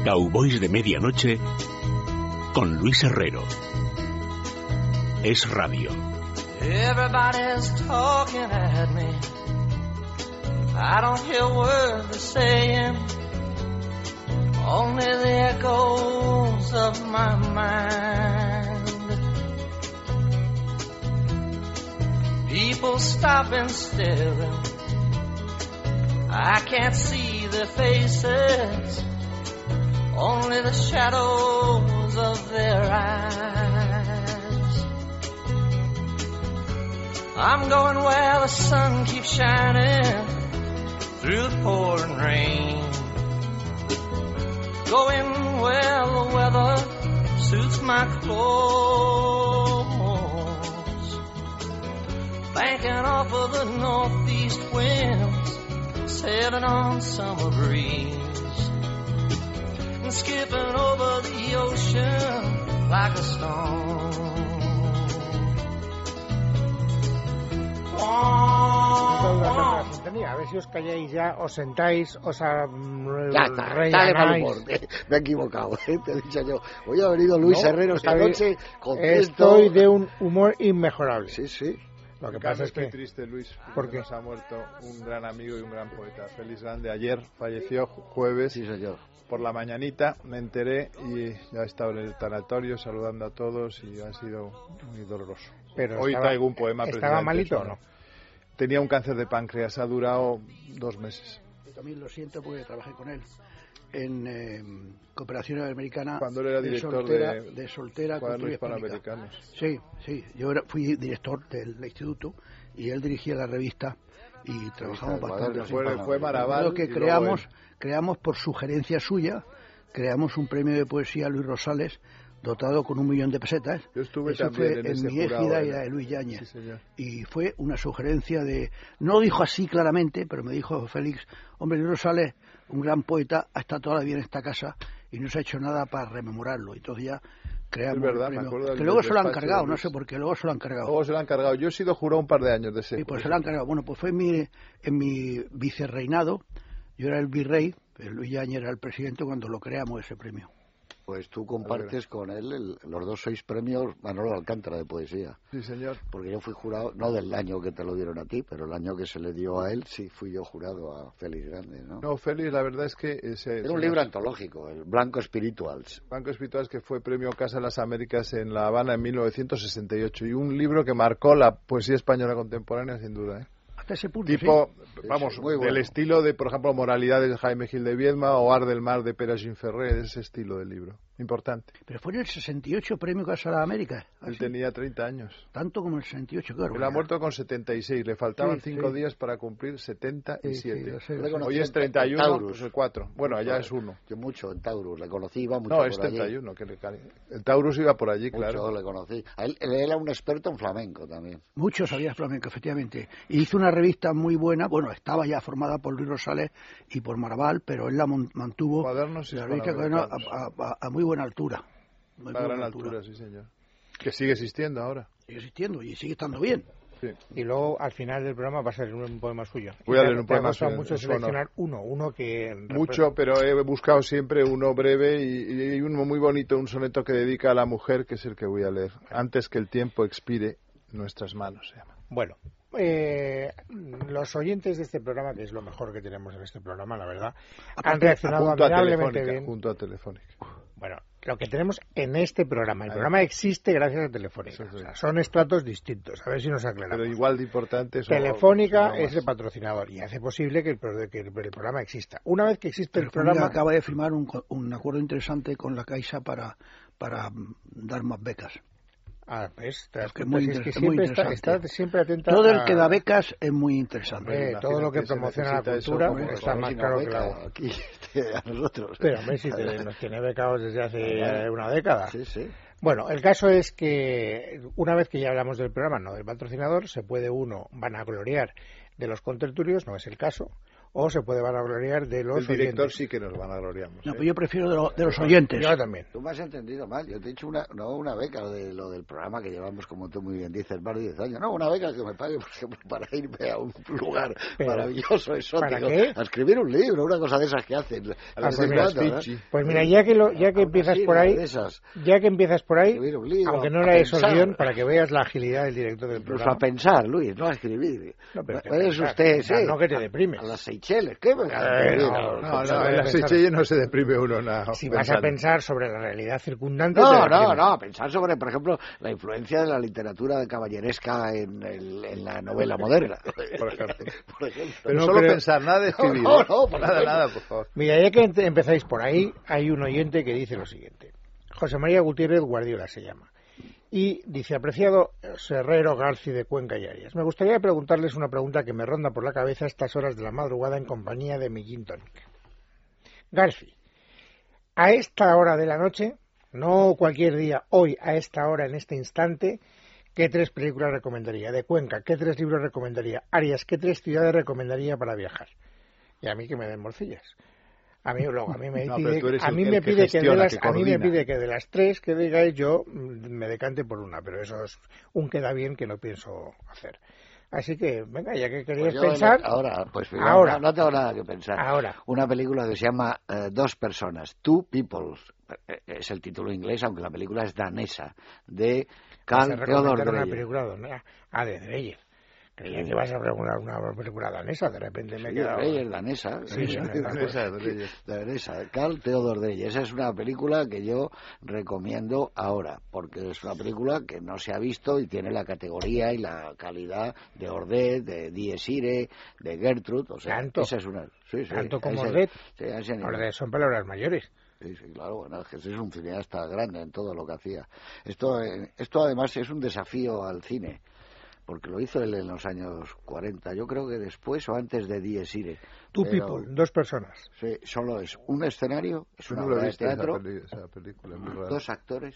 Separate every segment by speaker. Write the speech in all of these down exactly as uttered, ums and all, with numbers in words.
Speaker 1: Cowboys de Medianoche con Luis Herrero. Es radio.
Speaker 2: Everybody's talking at me. I don't hear words they're saying. Only the echoes of my mind. People stop and staring. I can't see their faces. Only the shadows of their eyes. I'm going where the sun keeps shining through the pouring rain. Going where the weather suits my clothes. Banking off of the northeast winds, sailing on summer breeze. And skipping over the ocean like a stone.
Speaker 3: A ver si os calláis ya, os sentáis, os
Speaker 4: ya está, dale mal humor. Me, me he equivocado, ¿eh? Te he dicho yo. Hoy ha venido Luis no, Herrero esta noche con
Speaker 3: estoy esto... de un humor inmejorable.
Speaker 4: Sí, sí.
Speaker 5: Lo que pasa es que estoy triste, Luis, porque nos ha muerto un gran amigo y un gran poeta, Félix Grande. Ayer falleció, jueves,
Speaker 4: sí, señor.
Speaker 5: Por la mañanita me enteré y ya he estado en el tanatorio saludando a todos y ha sido muy doloroso.
Speaker 3: Pero
Speaker 5: hoy
Speaker 3: estaba,
Speaker 5: traigo un poema.
Speaker 3: ¿Estaba malito o no?
Speaker 5: Tenía un cáncer de páncreas, ha durado dos meses.
Speaker 6: Yo también lo siento porque trabajé con él en eh, Cooperación Americana.
Speaker 5: Cuando él era director
Speaker 6: de Soltera,
Speaker 5: de,
Speaker 6: de Soltera
Speaker 5: Cuadernos Hispanoamericanos.
Speaker 6: Sí, sí, yo era, fui director del instituto y él dirigía la revista y trabajamos bastante.
Speaker 5: Fue, fue Maraval.
Speaker 6: Lo que creamos, creamos por sugerencia suya, creamos un premio de poesía Luis Rosales dotado con un millón de pesetas.
Speaker 5: Yo estuve
Speaker 6: Eso
Speaker 5: también
Speaker 6: fue
Speaker 5: en,
Speaker 6: en
Speaker 5: ese
Speaker 6: mi égida y la de Luis Yáñez. Sí, y fue una sugerencia de... No dijo así claramente, pero me dijo Félix, hombre, Luis Rosales, un gran poeta, ha estado toda la vida en esta casa y no se ha hecho nada para rememorarlo. Entonces ya creamos
Speaker 5: es verdad,
Speaker 6: el premio.
Speaker 5: Me acuerdo
Speaker 6: que luego se lo han cargado, no sé por qué, luego se lo han cargado.
Speaker 5: Luego se lo han cargado. Yo he sido jurado un par de años de ese.
Speaker 6: Sí, pues se lo han cargado. Bueno, pues fue en mi, en mi vicerreinado, yo era el virrey, Luis Yáñez era el presidente cuando lo creamos ese premio.
Speaker 4: Pues tú compartes con él, el, los dos sois premios Manolo Alcántara de poesía.
Speaker 5: Sí, señor.
Speaker 4: Porque yo fui jurado, no del año que te lo dieron a ti, pero el año que se le dio a él, sí fui yo jurado a Félix Grande, ¿no?
Speaker 5: No, Félix, la verdad es que... Ese,
Speaker 4: Era un libro antológico, el Blanco Spirituals.
Speaker 5: Blanco Spirituals, que fue premio Casa de las Américas en La Habana en mil novecientos sesenta y ocho. Y un libro que marcó la poesía española contemporánea, sin duda, ¿eh?
Speaker 6: Ese punto,
Speaker 5: tipo,
Speaker 6: sí.
Speaker 5: vamos,
Speaker 6: sí,
Speaker 5: del
Speaker 6: bueno.
Speaker 5: estilo de, por ejemplo, Moralidades de Jaime Gil de Viedma o Ar del Mar de Pere Gimferrer, ese estilo del libro, importante.
Speaker 6: Pero fue en el sesenta y ocho premio Casa de las Américas.
Speaker 5: Él tenía treinta años.
Speaker 6: Tanto como en el sesenta y ocho, claro.
Speaker 5: Él ha muerto con setenta y seis, le faltaban
Speaker 6: sí,
Speaker 5: cinco
Speaker 6: sí.
Speaker 5: días para cumplir setenta y siete.
Speaker 6: Sí, sí, sí,
Speaker 5: hoy es treinta y uno, pues el cuatro. Bueno, allá es uno.
Speaker 4: Yo mucho en Taurus, le conocí, iba mucho
Speaker 5: no,
Speaker 4: por
Speaker 5: es treinta y uno,
Speaker 4: allí.
Speaker 5: que le el Taurus iba por allí,
Speaker 4: mucho
Speaker 5: claro.
Speaker 4: le conocí. Él, él era un experto en flamenco también.
Speaker 6: Mucho sabía flamenco, efectivamente. Y hizo una revista muy buena, bueno, estaba ya formada por Luis Rosales y por Maraval, pero él la mantuvo
Speaker 5: Cuadernos
Speaker 6: la revista a, a, a muy buena altura. Muy
Speaker 5: a gran altura. altura, sí señor. Que sigue existiendo ahora.
Speaker 6: Sigue existiendo y sigue estando bien.
Speaker 5: Sí.
Speaker 3: Y luego al final del programa va a ser un poema suyo.
Speaker 5: Voy a leer un poema
Speaker 3: suyo. Me ha
Speaker 5: mucho
Speaker 3: seleccionar uno, uno que...
Speaker 5: Mucho, pero he buscado siempre uno breve y, y uno muy bonito, un soneto que dedica a la mujer, que es el que voy a leer. Antes que el tiempo expire nuestras manos, se llama.
Speaker 3: Bueno, eh, los oyentes de este programa, que es lo mejor que tenemos en este programa, la verdad, Aparte, han reaccionado amigablemente bien.
Speaker 5: Junto a Telefónica.
Speaker 3: Bueno, lo que tenemos en este programa, el Ahí. programa existe gracias a Telefónica. O sea, son estratos distintos, a ver si nos aclaramos.
Speaker 5: Pero igual de importante.
Speaker 3: Telefónica es el patrocinador y hace posible que el, que el programa exista. Una vez que existe el programa...
Speaker 6: acaba de firmar un, un acuerdo interesante con la Caixa para, para dar más becas.
Speaker 3: Ah, pues, te das
Speaker 6: es
Speaker 3: cuenta,
Speaker 6: muy,
Speaker 3: si es que
Speaker 6: es
Speaker 3: siempre
Speaker 6: muy
Speaker 3: está, está siempre atenta
Speaker 6: todo el
Speaker 3: a...
Speaker 6: que da becas es muy interesante.
Speaker 3: Eh, todo lo que promociona la cultura eso, pues, está más claro que la agua.
Speaker 4: Aquí, este, a nosotros.
Speaker 3: Pero hombre, si te, nos tiene becados desde hace una década.
Speaker 4: Sí, sí.
Speaker 3: Bueno, el caso es que una vez que ya hablamos del programa, no del patrocinador, se puede uno vanagloriar de los contertulios, no es el caso, o se puede vanagloriar de los oyentes.
Speaker 5: El director oyentes. Sí que nos vanagloriamos.
Speaker 6: No,
Speaker 5: ¿eh?
Speaker 6: pues yo prefiero de, lo, de los oyentes.
Speaker 3: Yo también.
Speaker 4: Tú me has entendido mal. Yo te he dicho una, no una beca, lo, de, lo del programa que llevamos, como tú muy bien dices, más de diez años. No, una beca que me pague, por ejemplo, para irme a un lugar Pero, maravilloso, exótico.
Speaker 3: ¿Para qué?
Speaker 4: A escribir un libro, una cosa de esas que hacen.
Speaker 3: A pues, mira, cuando, ¿no? Pues mira, ya que, lo, ya que empiezas por ahí, ya que empiezas por ahí, libro, aunque no lees el guión, para que veas la agilidad del director del programa.
Speaker 4: Incluso a pensar, Luis, no a escribir.
Speaker 3: No, pero
Speaker 4: es usted,
Speaker 3: sí. No que te deprimes.
Speaker 4: A las Seychelles, ¿qué? Me
Speaker 5: eh, no, no, no, en las Seychelles no se deprime uno nada.
Speaker 3: Si vas a pensar sobre la realidad circundante...
Speaker 4: No, no, no, pensar sobre, por ejemplo, la influencia de la literatura caballeresca en, el, en la novela moderna.
Speaker 5: Por ejemplo. Por ejemplo. Pero
Speaker 3: no
Speaker 5: solo
Speaker 3: creo...
Speaker 5: pensar, nada de escribir.
Speaker 4: No, no, no,
Speaker 5: nada, nada, por favor.
Speaker 3: Mira, ya que empezáis por ahí, hay un oyente que dice lo siguiente. José María Gutiérrez Guardiola se llama. Y dice, apreciado Serrero, Garci de Cuenca y Arias, me gustaría preguntarles una pregunta que me ronda por la cabeza a estas horas de la madrugada en compañía de mi gin tonic. Garci, a esta hora de la noche, no cualquier día, hoy, a esta hora, en este instante, ¿qué tres películas recomendaría? De Cuenca, ¿qué tres libros recomendaría? Arias, ¿qué tres ciudades recomendaría para viajar? Y a mí que me den morcillas. A mí luego a mí me
Speaker 5: no,
Speaker 3: pide, a mí me pide que, que de las que a mí me pide que de las tres que digáis yo me decante por una, pero eso es un queda bien que no pienso hacer. Así que venga, ya que queríais
Speaker 4: pues
Speaker 3: pensar,
Speaker 4: ahora pues
Speaker 3: ahora
Speaker 4: no, no tengo nada que pensar.
Speaker 3: Ahora
Speaker 4: una película que se llama uh, Dos personas, Two People, es el título inglés, aunque la película es danesa, de Carl Theodor Dreyer.
Speaker 3: Una película ah, de Dreyer. Creía que ibas a preguntar una película danesa, de repente me he
Speaker 4: sí,
Speaker 3: quedado...
Speaker 4: Dreyer, danesa.
Speaker 3: Sí, sí,
Speaker 4: danesa, Dreyer. danesa. Carl Theodor Dreyer. Esa es una película que yo recomiendo ahora, porque es una película que no se ha visto y tiene la categoría y la calidad de Ordet, de Dies Irae, de Gertrude. O sea,
Speaker 3: ¿Tanto?
Speaker 4: Esa es una... Sí, sí,
Speaker 3: ¿Tanto como
Speaker 4: ese,
Speaker 3: Ordet?
Speaker 4: Sí, ese
Speaker 3: Ordet son palabras mayores.
Speaker 4: Sí, sí, claro, bueno, es que es un cineasta grande en todo lo que hacía. Esto, esto además es un desafío al cine, porque lo hizo él en los años cuarenta, yo creo que después o antes de Dies Irae.
Speaker 3: Two people, dos personas.
Speaker 4: Sí, solo es un escenario, es una obra de teatro, esa peli, esa película, dos actores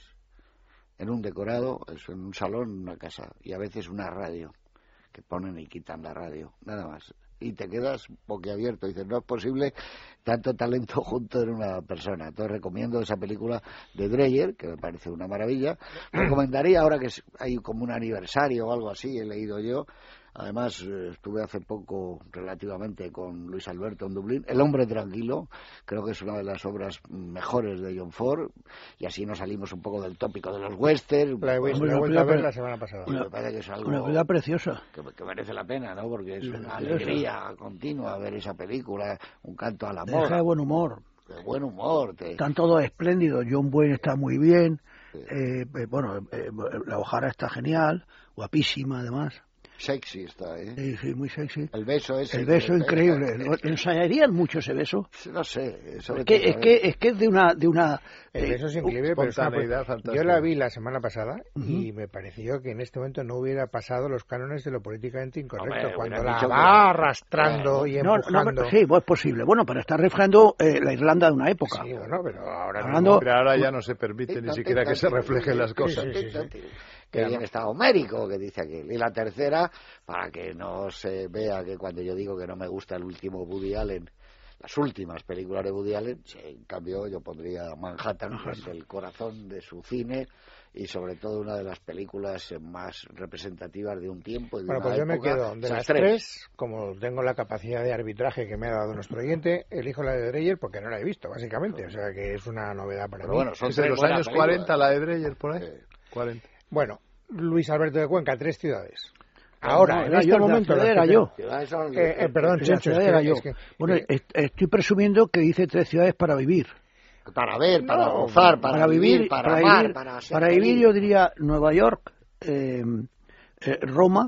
Speaker 4: en un decorado, es en un salón, una casa, y a veces una radio, que ponen y quitan la radio, nada más. Y te quedas boquiabierto, dices, no es posible tanto talento junto en una persona. Entonces recomiendo esa película de Dreyer, que me parece una maravilla. Recomendaría, ahora que hay como un aniversario o algo así, he leído yo, además estuve hace poco relativamente con Luis Alberto en Dublín, El hombre tranquilo, creo que es una de las obras mejores de John Ford, y así nos salimos un poco del tópico de los westerns.
Speaker 3: La he vuelto a ver la semana pasada.
Speaker 6: Una,
Speaker 4: me parece que es algo
Speaker 6: una película preciosa.
Speaker 4: Que, que merece la pena, ¿no? Porque es una alegría continua ver esa película, un canto al amor.
Speaker 6: Deja de buen humor.
Speaker 4: De buen humor. Te...
Speaker 6: Están todos espléndidos. John Wayne está muy bien. Sí. Eh, eh, bueno, eh, la O'Hara está genial, guapísima además.
Speaker 4: Sexy está, ¿eh?
Speaker 6: Sí, sí, muy sexy.
Speaker 4: El beso es...
Speaker 6: El beso increíble. ¿Ensayarían mucho ese beso?
Speaker 4: No sé.
Speaker 6: Es que, es, que, es que es de una... De una
Speaker 3: el beso es increíble, pero es una... Yo la vi la semana pasada uh-huh. y me pareció que en este momento no hubiera pasado los cánones de lo políticamente incorrecto. Hombre, cuando la va que... arrastrando eh, y empujando...
Speaker 6: No, no, sí, pues es posible. Bueno, pero está reflejando eh, la Irlanda de una época.
Speaker 3: Sí, bueno, pero ahora...
Speaker 6: Hablando...
Speaker 5: Pero ahora ya no se permite ni siquiera que se reflejen las cosas.
Speaker 4: Sí, sí, sí, sí. Que bien está Homérico, que dice aquel. Y la tercera, para que no se vea que cuando yo digo que no me gusta el último Woody Allen, las últimas películas de Woody Allen, en cambio yo pondría Manhattan, que es el corazón de su cine y sobre todo una de las películas más representativas de un tiempo y de
Speaker 3: bueno,
Speaker 4: una
Speaker 3: pues yo
Speaker 4: época.
Speaker 3: Me quedo de las tres. tres, como tengo la capacidad de arbitraje que me ha dado nuestro oyente, elijo la de Dreyer porque no la he visto, básicamente, o sea que es una novedad para
Speaker 4: Pero
Speaker 3: mí.
Speaker 4: Bueno, son
Speaker 5: es de los años películas. cuarenta la de Dreyer, por ahí. Sí. cuarenta.
Speaker 3: Bueno, Luis Alberto de Cuenca, tres ciudades. Ahora,
Speaker 6: no,
Speaker 3: en este
Speaker 6: yo,
Speaker 3: momento...
Speaker 6: Era yo.
Speaker 3: Eh, eh, perdón, Chencho, es que,
Speaker 6: era yo.
Speaker 3: Es que,
Speaker 6: bueno, eh, estoy presumiendo que dice tres ciudades para vivir.
Speaker 4: Para ver, para no, gozar, para, para vivir, vivir, para, para amar,
Speaker 6: vivir,
Speaker 4: para ser
Speaker 6: Para vivir yo diría Nueva York, eh, eh, Roma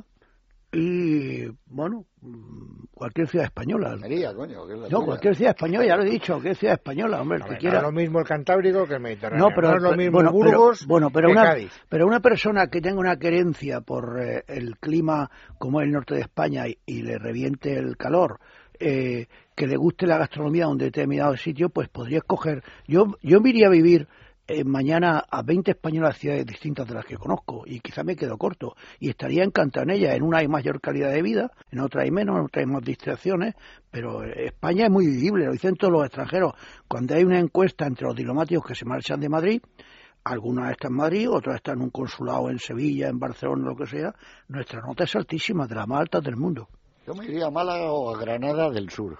Speaker 6: y, bueno, cualquier ciudad española.
Speaker 4: Almería, coño, que es la
Speaker 6: no,
Speaker 4: tuya.
Speaker 6: Cualquier ciudad española, ya lo he dicho, cualquier ciudad española, hombre, el que
Speaker 3: ver,
Speaker 6: quiera.
Speaker 3: No es lo mismo el Cantábrico que el Mediterráneo.
Speaker 6: No, pero
Speaker 3: no es lo mismo
Speaker 6: bueno,
Speaker 3: Burgos
Speaker 6: pero, bueno, pero
Speaker 3: que
Speaker 6: una,
Speaker 3: Cádiz.
Speaker 6: Pero una persona que tenga una querencia por eh, el clima como es el norte de España y, y le reviente el calor, eh, que le guste la gastronomía de un determinado sitio, pues podría escoger. Yo, yo me iría a vivir eh, mañana a veinte españolas ciudades distintas de las que conozco y quizá me quedo corto y estaría encantado en ellas. En una hay mayor calidad de vida, en otra hay menos, en otra hay más distracciones, pero España es muy vivible, lo dicen todos los extranjeros. Cuando hay una encuesta entre los diplomáticos que se marchan de Madrid, algunas están en Madrid, otras están en un consulado en Sevilla, en Barcelona, lo que sea, nuestra nota es altísima, de las más altas del mundo.
Speaker 4: Yo me iría a Málaga o a Granada del Sur.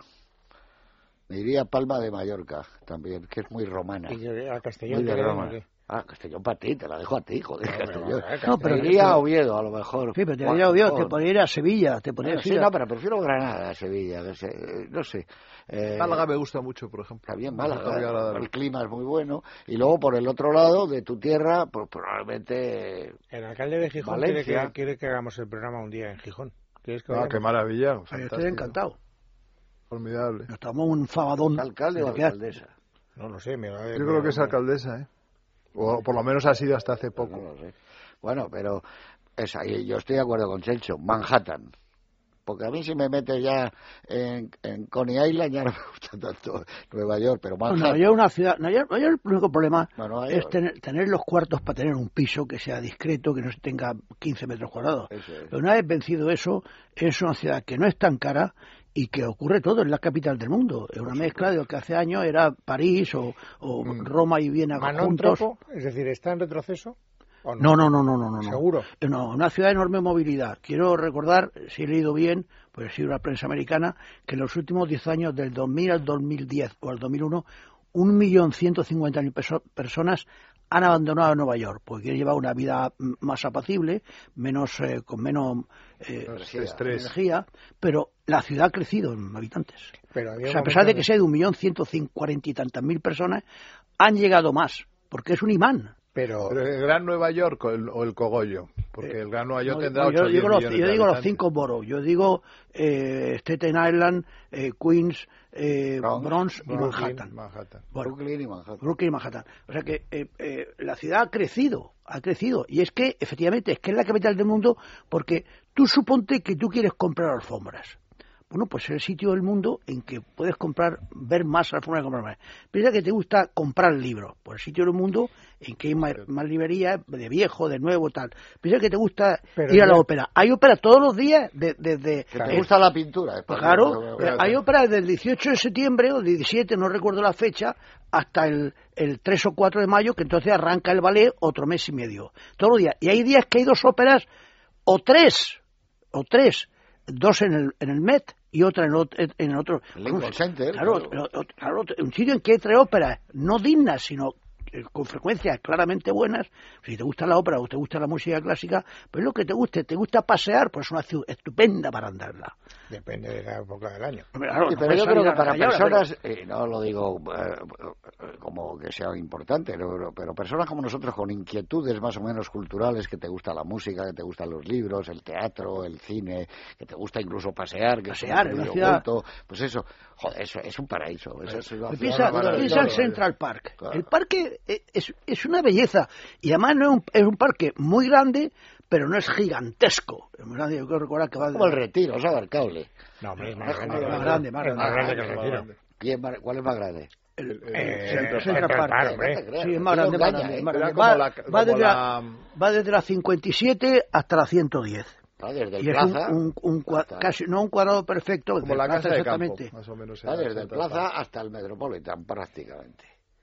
Speaker 4: Me iría a Palma de Mallorca también, que es muy romana.
Speaker 3: ¿Y a Castellón?
Speaker 4: Muy de Roma. Ah, Castellón para ti, te la dejo a ti, joder, no, Castellón.
Speaker 6: No, no, pero
Speaker 4: me iría a Oviedo, a lo mejor.
Speaker 6: Sí, pero te iría a Oviedo, te podría ir a Sevilla, te podría
Speaker 4: bueno,
Speaker 6: ir
Speaker 4: sí,
Speaker 6: a...
Speaker 4: no, pero prefiero Granada a Sevilla, no sé. No sé. Eh,
Speaker 5: Málaga me gusta mucho, por ejemplo.
Speaker 4: Está bien Málaga, el clima es muy bueno. Y luego, por el otro lado, de tu tierra, pues probablemente...
Speaker 3: El alcalde de Gijón quiere que, quiere que hagamos el programa un día en Gijón. ¿Quieres que
Speaker 5: ah, qué maravilla.
Speaker 6: Yo estoy encantado.
Speaker 5: Formidable.
Speaker 6: Nos tomamos un fabadón.
Speaker 4: ¿Alcalde o alcaldesa?
Speaker 3: No lo sé. Me va a
Speaker 5: Yo creo que es alcaldesa, ¿eh? O por lo menos ha sido hasta hace poco.
Speaker 4: No lo sé. Bueno, pero esa, yo estoy de acuerdo con Chelcho. Manhattan. Porque a mí si me metes ya en, en Coney Island ya no me gusta tanto Nueva York, pero Manhattan...
Speaker 6: Nueva York es una ciudad... Nueva York, Nueva York, el único problema
Speaker 4: bueno,
Speaker 6: es tener, tener los cuartos para tener un piso que sea discreto, que no tenga quince metros cuadrados.
Speaker 4: Eso es.
Speaker 6: Pero una vez vencido eso, es una ciudad que no es tan cara y que ocurre todo, es la capital del mundo. Es una mezcla de lo que hace años era París o, o mm. Roma y Viena juntos.
Speaker 3: Tropo, es decir, ¿está en retroceso?
Speaker 6: No, no, no, no, no, no.
Speaker 3: ¿Seguro?
Speaker 6: No, una ciudad de enorme movilidad. Quiero recordar, si he leído bien, pues he sido la prensa americana, que en los últimos diez años, del dos mil al dos mil diez o al dos mil uno, un millón ciento cincuenta mil personas han abandonado Nueva York, porque quieren llevar una vida más apacible, menos eh, con menos eh,
Speaker 5: estrés,
Speaker 6: energía, pero la ciudad ha crecido en habitantes.
Speaker 3: Pero
Speaker 6: o sea, a pesar de que sea de un millón ciento cuarenta y tantas mil personas, han llegado más, porque es un imán.
Speaker 5: Pero, pero el Gran Nueva York o el, o el Cogollo, porque eh, el Gran Nueva York no, tendrá
Speaker 6: no,
Speaker 5: ocho
Speaker 6: yo digo,
Speaker 5: los,
Speaker 6: yo digo
Speaker 5: habitantes.
Speaker 6: Los cinco boroughs, yo digo eh, Staten Island, eh, Queens, eh, Bronx, Bronx y
Speaker 5: Brooklyn,
Speaker 6: Manhattan.
Speaker 5: Manhattan.
Speaker 6: Bueno,
Speaker 4: Brooklyn y Manhattan.
Speaker 6: Brooklyn y Manhattan. O sea que eh, eh, la ciudad ha crecido, ha crecido. Y es que, efectivamente, es que es la capital del mundo porque tú suponte que tú quieres comprar alfombras. Bueno, pues es el sitio del mundo en que puedes comprar, ver más alfombras que comprar más. Piensa que te gusta comprar libros, pues el sitio del mundo en que hay más, más librerías de viejo, de nuevo, tal. Piensa que te gusta Pero ir a la ópera. Hay ópera todos los días desde... De, de,
Speaker 4: ¿Te eh, gusta la pintura?
Speaker 6: Claro, eh, hay ópera desde el dieciocho de septiembre o el diecisiete, no recuerdo la fecha, hasta el, el tres o cuatro de mayo, que entonces arranca el ballet otro mes y medio. Todos los días. Y hay días que hay dos óperas, o tres, o tres, dos en el, en el Met y otra en el otro. En el otro.
Speaker 4: El Lincoln Center.
Speaker 6: Claro, claro. claro, un sitio en que hay tres óperas, no dignas, sino con frecuencias claramente buenas. Si te gusta la ópera o te gusta la música clásica, pues lo que te guste, te gusta pasear, pues es una ciudad estupenda para andarla.
Speaker 3: Depende de la época del año.
Speaker 4: Claro, sí, pero no yo creo que para personas, pero... eh, no lo digo eh, como que sea importante, pero, pero personas como nosotros con inquietudes más o menos culturales, que te gusta la música, que te gustan los libros, el teatro, el cine, que te gusta incluso pasear, que
Speaker 6: pasear
Speaker 4: es
Speaker 6: en la ciudad.
Speaker 4: Culto, pues eso, joder, eso es un paraíso. Eso es una
Speaker 6: piensa en Central Park. Claro. El parque es, es una belleza y además no es un, es un parque muy grande, pero no es gigantesco. Es muy grande, yo quiero recordar que va
Speaker 4: como el Retiro, es abarcable.
Speaker 3: No, hombre, es
Speaker 6: más, más, grande, más grande, más grande,
Speaker 3: más grande que el Retiro.
Speaker 4: ¿Quién, ¿Cuál es más grande?
Speaker 6: El, el,
Speaker 3: eh,
Speaker 6: Central,
Speaker 3: Central
Speaker 6: Park.
Speaker 3: Park,
Speaker 6: Park sí, es más grande, más grande, más grande.
Speaker 5: Va,
Speaker 6: la, va, desde la, va desde la cincuenta y siete hasta la ciento diez.
Speaker 4: Ah, desde el
Speaker 6: y
Speaker 4: plaza,
Speaker 6: es un, un, un cua, casi no un cuadrado perfecto,
Speaker 5: como la casa de
Speaker 6: exactamente.
Speaker 5: Campo, más o menos.
Speaker 4: Ah, desde el plaza hasta el Metropolitan prácticamente.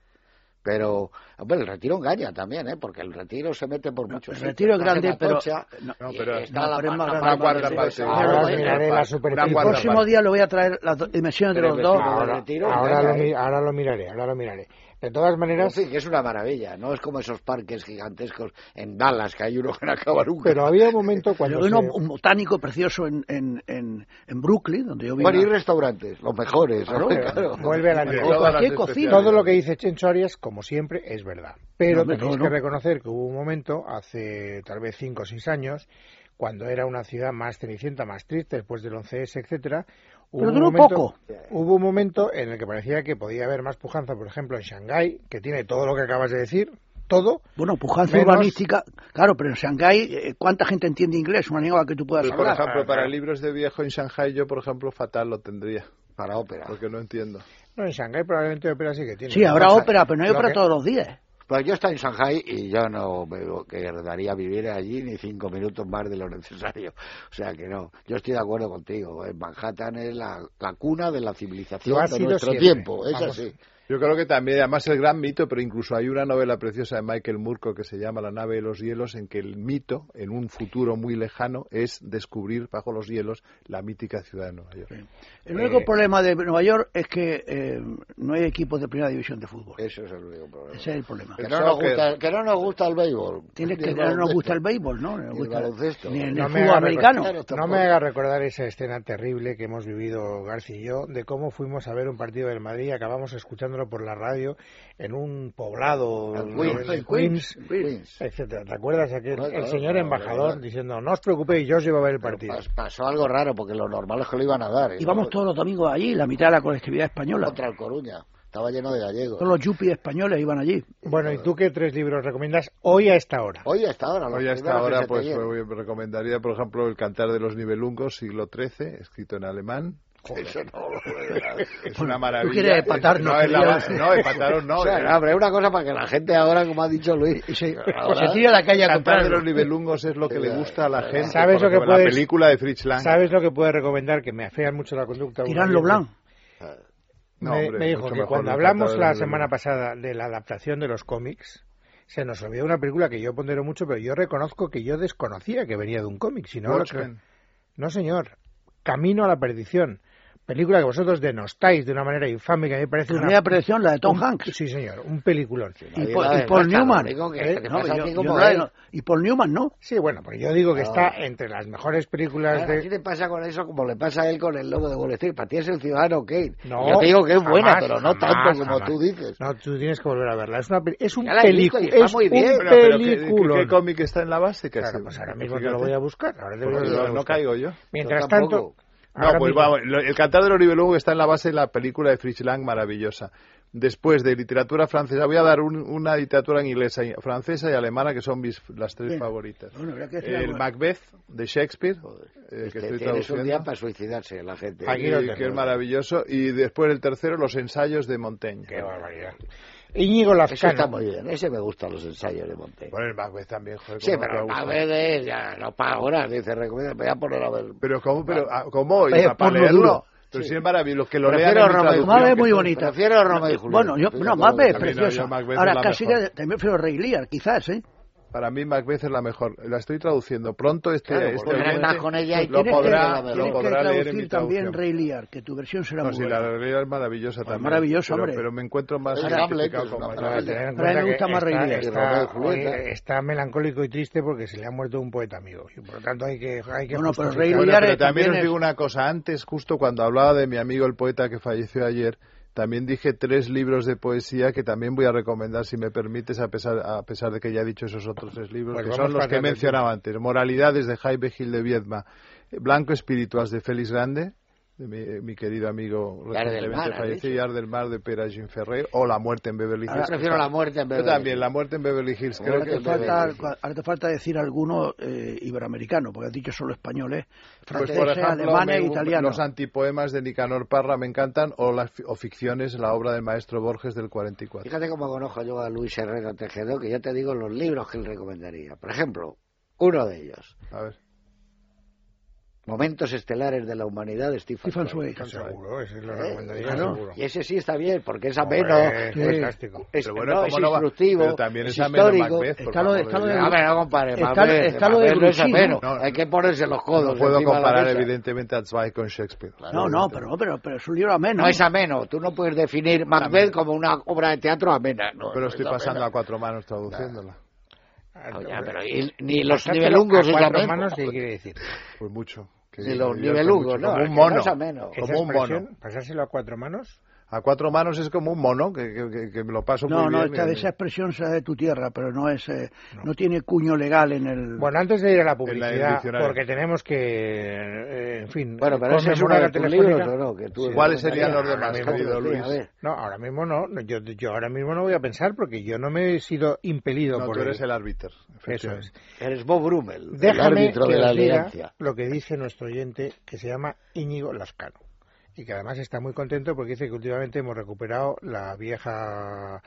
Speaker 4: Pero, hombre, el Retiro engaña también, ¿eh? Porque el Retiro se mete por muchos
Speaker 6: sitios. El Retiro es grande, pero...
Speaker 5: No, no, pero
Speaker 4: está
Speaker 6: no,
Speaker 4: la,
Speaker 6: pero es más
Speaker 4: la,
Speaker 6: grande.
Speaker 5: Una cuarta parte.
Speaker 3: Ahora miraré la superficie.
Speaker 6: El próximo día le voy a traer las dimensiones de los dos.
Speaker 3: Ahora,
Speaker 4: retiro,
Speaker 3: ahora, lo, ahora lo miraré, ahora lo miraré. De todas maneras...
Speaker 4: Sí, que es una maravilla, no es como esos parques gigantescos en Dallas, que hay uno que no acaba nunca.
Speaker 3: Pero había un momento cuando
Speaker 6: Pero
Speaker 3: se...
Speaker 6: un botánico precioso en, en, en, en Brooklyn, donde yo vivo.
Speaker 4: Bueno, y restaurantes, los mejores.
Speaker 3: Claro,
Speaker 4: claro.
Speaker 3: Vuelve a la
Speaker 6: cualquier cocina.
Speaker 3: Todo lo que dice Chencho Arias, como siempre, es verdad. Pero
Speaker 6: no,
Speaker 3: tenéis
Speaker 6: no,
Speaker 3: que
Speaker 6: no.
Speaker 3: reconocer que hubo un momento, hace tal vez cinco o seis años, cuando era una ciudad más cenicienta, más triste, después del once ese, etcétera.
Speaker 6: Pero duró
Speaker 3: momento,
Speaker 6: poco.
Speaker 3: Hubo un momento en el que parecía que podía haber más pujanza, por ejemplo, en Shanghái, que tiene todo lo que acabas de decir, todo.
Speaker 6: Bueno, pujanza
Speaker 3: menos...
Speaker 6: urbanística, claro, pero en Shanghái, ¿cuánta gente entiende inglés? Una lengua que tú puedas
Speaker 5: Pero,
Speaker 6: hablar.
Speaker 5: por ejemplo, para libros de viejo en Shanghái, yo, por ejemplo, fatal lo tendría.
Speaker 4: Para ópera.
Speaker 5: Porque no entiendo.
Speaker 3: No, en Shanghái probablemente ópera sí que tiene.
Speaker 6: Sí, habrá ópera, pero no hay ópera
Speaker 3: que...
Speaker 6: todos los días.
Speaker 4: Pues yo estoy en Shanghái y yo no me querdaría vivir allí ni cinco minutos más de lo necesario. O sea que no, yo estoy de acuerdo contigo. Manhattan es la, la cuna de la civilización de nuestro siempre. tiempo. Es Vamos. así.
Speaker 5: Yo creo que también, además, el gran mito, pero incluso hay una novela preciosa de Michael Moorcock que se llama La nave de los hielos, en que el mito, en un futuro muy lejano, es descubrir bajo los hielos la mítica ciudad de Nueva York. Sí.
Speaker 6: El único eh, problema de Nueva York es que eh, no hay equipos de primera división de fútbol.
Speaker 4: Eso es el único problema.
Speaker 6: Ese es el problema.
Speaker 4: Que no, nos gusta, que no nos gusta el béisbol.
Speaker 6: Tiene que no nos gusta el béisbol, ¿no? Nos gusta
Speaker 4: el baloncesto.
Speaker 6: Ni el,
Speaker 3: no
Speaker 6: el fútbol americano.
Speaker 3: No me haga recordar esa escena terrible que hemos vivido García y yo, de cómo fuimos a ver un partido del Madrid y acabamos escuchándolo por la radio en un poblado
Speaker 4: el Queens,
Speaker 3: en Queens, Queens, etcétera. ¿Te acuerdas aquel no, el señor no, embajador no, diciendo no os preocupéis, yo os llevo a ver el partido?
Speaker 4: Pasó algo raro porque lo normal es que lo iban a dar.
Speaker 6: Íbamos todos los domingos allí, la mitad de la colectividad española.
Speaker 4: Contra el Coruña. Estaba lleno de gallegos.
Speaker 6: Todos los yuppies españoles iban allí.
Speaker 3: Bueno, ¿y tú qué tres libros recomiendas hoy a esta hora?
Speaker 4: Hoy a esta hora.
Speaker 5: Hoy a esta hora, pues me recomendaría, por ejemplo, El cantar de los nibelungos, siglo trece, escrito en alemán.
Speaker 4: Joder. Eso no lo puede dar.
Speaker 5: Es una maravilla.
Speaker 6: ¿Tú quieres empatarnos?
Speaker 5: No, es la, no, empataron no.
Speaker 4: O sea, hombre, es una cosa para que la gente ahora, como ha dicho Luis,
Speaker 6: y se, ahora, se tira a la calle a comprar.
Speaker 5: El cantar de los nibelungos es lo que le gusta a la gente.
Speaker 3: ¿Sabes lo que
Speaker 5: la
Speaker 3: puedes,
Speaker 5: película de Fritz Lang.
Speaker 3: ¿Sabes lo que puedes recomendar? Que me afea mucho la conducta.
Speaker 6: Tirarlo blanco.
Speaker 3: No, me, hombre, me dijo que cuando hablamos la semana pasada de la adaptación de los cómics, se nos olvidó una película que yo pondero mucho, pero yo reconozco que yo desconocía que venía de un cómic. Si no, que... no, señor. Camino a la perdición. Película que vosotros denostáis de una manera infame, que a mí me parece una...
Speaker 6: ¿La perdición, la de Tom un... Hanks?
Speaker 3: Sí, señor, un peliculón. Sí,
Speaker 6: y, Paul, y Paul Newman. ¿Eh? No, yo, yo no, y Paul Newman, ¿no?
Speaker 3: Sí, bueno, porque yo digo que no. está entre las mejores películas
Speaker 4: Ahora,
Speaker 3: de...
Speaker 4: ¿Qué te pasa con eso como le pasa a él con El lobo de Wall Street? Para ti es El ciudadano Kane.
Speaker 3: No,
Speaker 4: yo te digo que es
Speaker 3: jamás,
Speaker 4: buena, pero no
Speaker 3: jamás,
Speaker 4: tanto como
Speaker 3: jamás.
Speaker 4: tú dices.
Speaker 3: No, tú tienes que volver a verla. Es, una, es un
Speaker 4: película. Es
Speaker 3: muy
Speaker 4: bien.
Speaker 3: un película.
Speaker 5: ¿Qué, qué cómic está en la base?
Speaker 3: Claro, pues ahora mismo te lo voy a buscar. Ahora te
Speaker 5: pues
Speaker 3: lo
Speaker 5: no, no caigo yo.
Speaker 3: Mientras tanto...
Speaker 5: No, pues vamos, El cantar de los nibelungos está en la base de la película de Fritz Lang, maravillosa. Después de literatura francesa, voy a dar un, una literatura inglesa, francesa y alemana, que son mis, las tres Bien. favoritas.
Speaker 6: Bueno,
Speaker 5: el Macbeth, de Shakespeare, eh, que estoy traduciendo.
Speaker 4: Un día para suicidarse la gente.
Speaker 5: Aquí y, que es maravilloso. Y después el tercero, los ensayos de Montaigne.
Speaker 3: Qué barbaridad. Íñigo Lazcano.
Speaker 4: Ese está muy bien, ese me gustan los ensayos de Montaigne.
Speaker 5: Bueno, el Macbeth también, joder.
Speaker 4: Sí, pero el Macbeth es, ya, no para ahora, dice, recomienda, voy a poner a ver.
Speaker 5: Pero ¿cómo? Pero, ¿cómo? ¿Y para, para leerlo? Pero sí. sí es maravilloso, que lo
Speaker 4: Prefiero
Speaker 5: lean en
Speaker 4: Romeo
Speaker 5: mi
Speaker 6: Macbeth es muy bonita.
Speaker 4: Prefiero Romeo y Julieta.
Speaker 6: Bueno, yo, no, Macbeth es preciosa.
Speaker 5: No,
Speaker 6: ahora,
Speaker 5: es
Speaker 6: casi que también prefiero Rey Lear, quizás, ¿eh?
Speaker 5: Para mí Macbeth es la mejor. La estoy traduciendo. Pronto este,
Speaker 4: claro,
Speaker 5: este
Speaker 4: oyente con ella y
Speaker 5: lo podrá,
Speaker 6: que,
Speaker 5: lo podrá
Speaker 6: que
Speaker 5: leer en mi
Speaker 6: también Rey Lear, que tu versión será
Speaker 5: no,
Speaker 6: muy
Speaker 5: sí,
Speaker 6: buena.
Speaker 5: la de Rey Lear es maravillosa
Speaker 6: pues
Speaker 5: también.
Speaker 6: Maravilloso,
Speaker 5: pero,
Speaker 6: hombre.
Speaker 5: Pero me encuentro más
Speaker 4: identificado
Speaker 5: con
Speaker 4: Macbeth.
Speaker 3: Pero a mí me gusta más Rey Lear.
Speaker 4: Está,
Speaker 3: está, está melancólico y triste porque se le ha muerto un poeta amigo. Y por lo tanto hay que... Hay que
Speaker 6: bueno, pero Rey
Speaker 5: bueno,
Speaker 6: Lear
Speaker 5: pero también os
Speaker 6: es...
Speaker 5: digo una cosa. Antes, justo cuando hablaba de mi amigo el poeta que falleció ayer, también dije tres libros de poesía que también voy a recomendar, si me permites, a pesar, a pesar de que ya he dicho esos otros tres libros, pues que son los que mencionaba antes. Moralidades, de Jaime Gil de Viedma. Blanco Espirituas, de Félix Grande, de mi, mi querido amigo recientemente fallecido, y Ar del Mar, de Pere Jean Ferrer, o La muerte en Beverly Hills.
Speaker 4: Ahora prefiero La muerte en Beverly Hills.
Speaker 5: Yo también, La muerte en Beverly Hills. Creo
Speaker 6: ahora,
Speaker 5: que
Speaker 6: te falta, ahora te falta decir alguno eh, iberoamericano, porque has dicho solo españoles, franceses,
Speaker 5: pues por ejemplo,
Speaker 6: alemanes e
Speaker 5: me,
Speaker 6: italianos.
Speaker 5: Los antipoemas de Nicanor Parra me encantan, o las o ficciones, la obra del maestro Borges del cuarenta y cuatro.
Speaker 4: Fíjate cómo conozco yo a Luis Herrera Tejedor, que yo te digo los libros que él recomendaría. Por ejemplo, uno de ellos.
Speaker 5: A ver.
Speaker 4: Momentos estelares de la humanidad de Stephen,
Speaker 6: Stephen Zweig.
Speaker 3: Seguro, ese lo
Speaker 4: ¿Eh?
Speaker 3: recomendaría,
Speaker 4: claro.
Speaker 3: seguro.
Speaker 4: Y ese sí está bien, porque es ameno,
Speaker 3: es
Speaker 4: sí.
Speaker 3: fantástico.
Speaker 4: Es,
Speaker 5: pero bueno,
Speaker 4: no, es
Speaker 5: no va,
Speaker 4: instructivo,
Speaker 5: pero también es,
Speaker 4: es
Speaker 5: ameno
Speaker 4: histórico.
Speaker 5: Macbeth,
Speaker 6: Está lo de, está lo de,
Speaker 4: a ver, no compare,
Speaker 6: está,
Speaker 4: Macbeth,
Speaker 6: está lo de
Speaker 4: Macbeth no es
Speaker 6: Gruchino.
Speaker 4: ameno,
Speaker 5: no,
Speaker 4: hay que ponerse los codos.
Speaker 5: No puedo comparar
Speaker 4: mesa.
Speaker 5: evidentemente a Zweig con Shakespeare.
Speaker 6: Claro, no, no, pero, pero, pero es un libro ameno.
Speaker 4: No es ameno, tú no puedes definir Macbeth como una obra de teatro amena. No,
Speaker 5: pero
Speaker 4: no
Speaker 5: estoy pasando amena. a cuatro manos traduciéndola.
Speaker 4: No, ya, pero y, ni los nivelungos es ameno.
Speaker 3: Manos, ¿qué quiere decir?
Speaker 5: Pues mucho.
Speaker 4: Ni los nivelungos, no,
Speaker 5: como un mono.
Speaker 4: No es ameno.
Speaker 5: Como un mono.
Speaker 3: ¿Pasárselo a cuatro manos?
Speaker 5: A cuatro manos es como un mono, que, que, que me lo paso
Speaker 6: no,
Speaker 5: muy
Speaker 6: no,
Speaker 5: bien.
Speaker 6: No, no, esa expresión sea de tu tierra, pero no es, eh, no. no tiene cuño legal en el...
Speaker 3: Bueno, antes de ir a la publicidad, porque tenemos que, eh, en fin...
Speaker 4: Bueno, pero ese es uno de tus libros, ¿o no? Que tú
Speaker 5: sí, ¿cuáles serían los demás, querido Luis?
Speaker 3: No, ahora mismo no, yo, yo ahora mismo no voy a pensar, porque yo no me he sido impelido
Speaker 5: no,
Speaker 3: por...
Speaker 5: tú eres el, el árbitro.
Speaker 3: Eso es.
Speaker 4: Eres Bob Brummel,
Speaker 3: Déjame
Speaker 4: el árbitro
Speaker 3: que
Speaker 4: de la
Speaker 3: os diga
Speaker 4: alianza.
Speaker 3: Lo que dice nuestro oyente, que se llama Íñigo Lazcano. Y que además está muy contento porque dice que últimamente hemos recuperado la vieja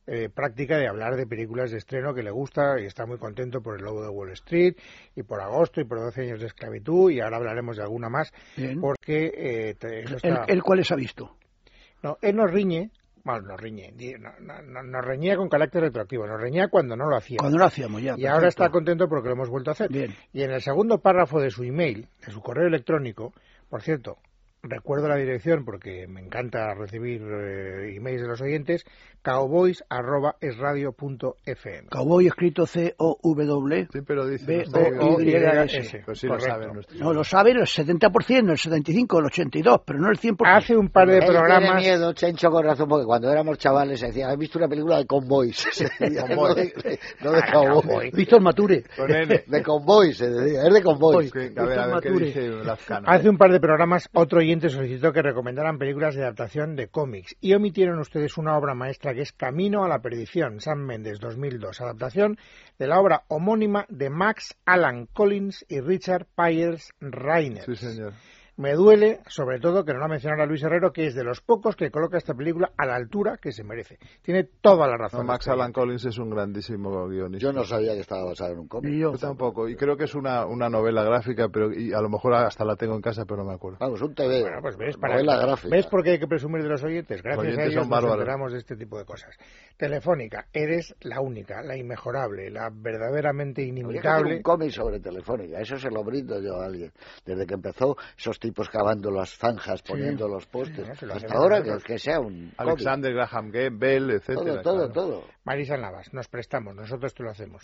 Speaker 3: eh, práctica de hablar de películas de estreno que le gusta y está muy contento por El Lobo de Wall Street y por Agosto y por doce años de esclavitud, y ahora hablaremos de alguna más.
Speaker 6: Bien.
Speaker 3: Porque eh, te, eso está...
Speaker 6: ¿El, ¿El cuáles ha visto?
Speaker 3: No, él nos riñe, bueno, nos riñe, no, no, no, nos reñía con carácter retroactivo, nos reñía cuando no lo hacíamos.
Speaker 6: Cuando lo hacíamos ya.
Speaker 3: Y perfecto. Ahora está contento porque lo hemos vuelto a hacer.
Speaker 6: Bien.
Speaker 3: Y en el segundo párrafo de su email, de su correo electrónico, por cierto, recuerdo la dirección porque me encanta recibir eh, emails de los oyentes, cowboys arroba es radio punto f m.
Speaker 6: Cowboy escrito C O W.
Speaker 5: Sí, pero dice
Speaker 6: B O Y S.
Speaker 5: Pues sí lo saben.
Speaker 6: No, lo saben el setenta por ciento, el setenta y cinco por ciento, el ochenta y dos por ciento, pero no el cien por ciento.
Speaker 3: Hace un par de
Speaker 4: Él
Speaker 3: programas...
Speaker 4: tiene miedo, Chencho, con razón, porque cuando éramos chavales se decía, ¿has visto una película de convoys? no de, no de cowboys.
Speaker 6: Víctor Mature.
Speaker 5: Con N.
Speaker 4: De convoys, se decía, es de convoys.
Speaker 5: Que, a ver, a ver qué dice Lazcano.
Speaker 3: Hace un par de programas otro oyente solicitó que recomendaran películas de adaptación de cómics y omitieron ustedes una obra maestra que es Camino a la perdición, Sam Mendes, dos mil dos, adaptación de la obra homónima de Max Allan Collins y Richard Pyers Reiners.
Speaker 5: Sí, señor.
Speaker 3: Me duele, sobre todo, que no la mencionara Luis Herrero, que es de los pocos que coloca esta película a la altura que se merece. Tiene toda la razón.
Speaker 5: No, Max Allan Collins es un grandísimo guionista.
Speaker 4: Yo no sabía que estaba basado en un cómic.
Speaker 6: Yo.
Speaker 5: Yo tampoco. Y creo que es una, una novela gráfica, pero y a lo mejor hasta la tengo en casa, pero no me acuerdo.
Speaker 4: Vamos, un T V.
Speaker 3: Bueno, pues ves, para,
Speaker 4: novela gráfica.
Speaker 3: ¿ves por qué hay que presumir de los oyentes? Gracias
Speaker 5: Los oyentes
Speaker 3: a ellos
Speaker 5: son
Speaker 3: nos
Speaker 5: bárbaros.
Speaker 3: enteramos de este tipo de cosas. Telefónica, eres la única, la inmejorable, la verdaderamente
Speaker 4: Habría que hacer
Speaker 3: inimitable.
Speaker 4: un cómic sobre Telefónica, eso se lo brindo yo a alguien. Desde que empezó, esos tipos cavando las zanjas, poniendo los postes.
Speaker 3: No, se lo
Speaker 4: Hasta
Speaker 3: hacemos
Speaker 4: ahora que,
Speaker 3: nosotros.
Speaker 4: que sea un
Speaker 5: Alexander Graham Bell, etcétera.
Speaker 4: cómic. Todo, todo,
Speaker 5: claro.
Speaker 4: todo.
Speaker 3: Marisa Navas, nos prestamos, nosotros te lo hacemos.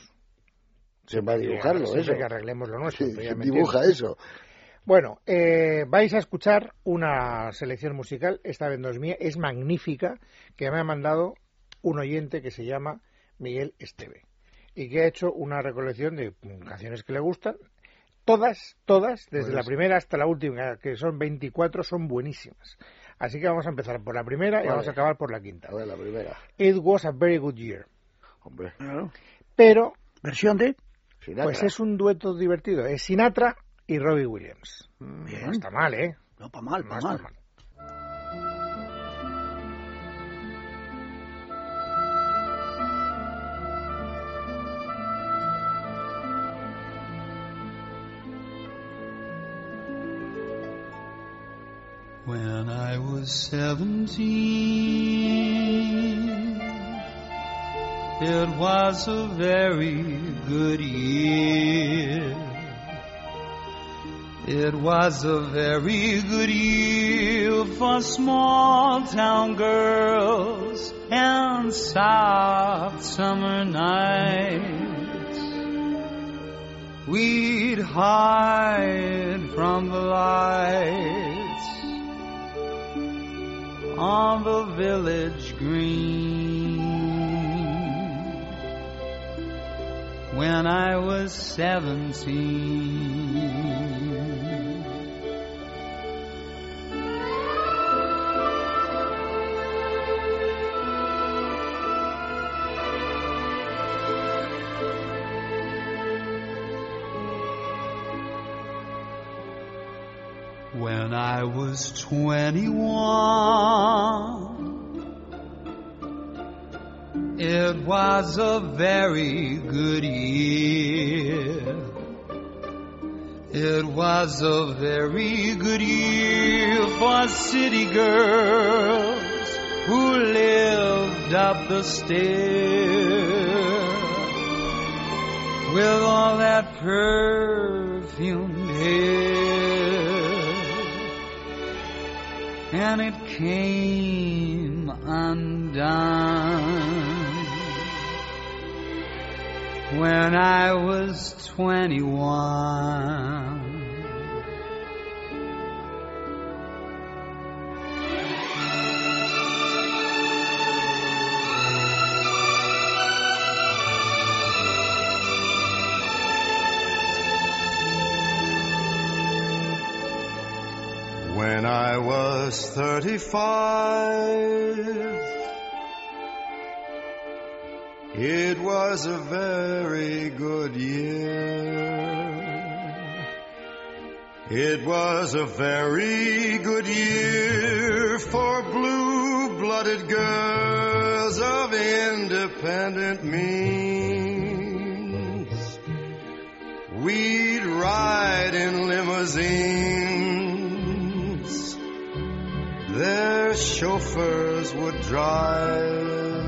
Speaker 4: Se va a dibujarlo,
Speaker 3: Siempre
Speaker 4: eso.
Speaker 3: que arreglemos lo nuestro.
Speaker 4: Sí,
Speaker 3: tú ya
Speaker 4: se
Speaker 3: me
Speaker 4: dibuja
Speaker 3: entiendes.
Speaker 4: eso.
Speaker 3: Bueno, eh, vais a escuchar una selección musical, esta vez no es mía, es magnífica, que me ha mandado un oyente que se llama Miguel Esteve y que ha hecho una recolección de canciones que le gustan. Todas, todas, desde
Speaker 5: Pues,
Speaker 3: la primera hasta la última, que son veinticuatro, son buenísimas. Así que vamos a empezar por la primera y
Speaker 4: Vale.
Speaker 3: vamos a acabar por la quinta.
Speaker 4: A ver, la primera.
Speaker 3: It was a very good year.
Speaker 4: Hombre,
Speaker 6: Claro.
Speaker 3: Pero,
Speaker 6: Versión de...
Speaker 4: Sinatra.
Speaker 3: pues es un dueto divertido. Es Sinatra y Robbie Williams.
Speaker 6: Bien.
Speaker 3: No está mal, ¿eh?
Speaker 6: No, para mal,
Speaker 3: No
Speaker 6: para
Speaker 3: está
Speaker 6: mal.
Speaker 3: mal.
Speaker 7: When I was seventeen, it was a very good year. It was a very good year for small town girls and soft summer nights. We'd hide from the lights on the village green. When I was seventeen, when I was twenty-one, it was a very good year. It was a very good year for city girls who lived up the stair with all that perfumed hair. And it came undone when I was twenty-one.
Speaker 8: When I was thirty-five, it was a very good year. It was a very good year for blue-blooded girls of the independent means. We'd ride in limousines. Their chauffeurs would drive.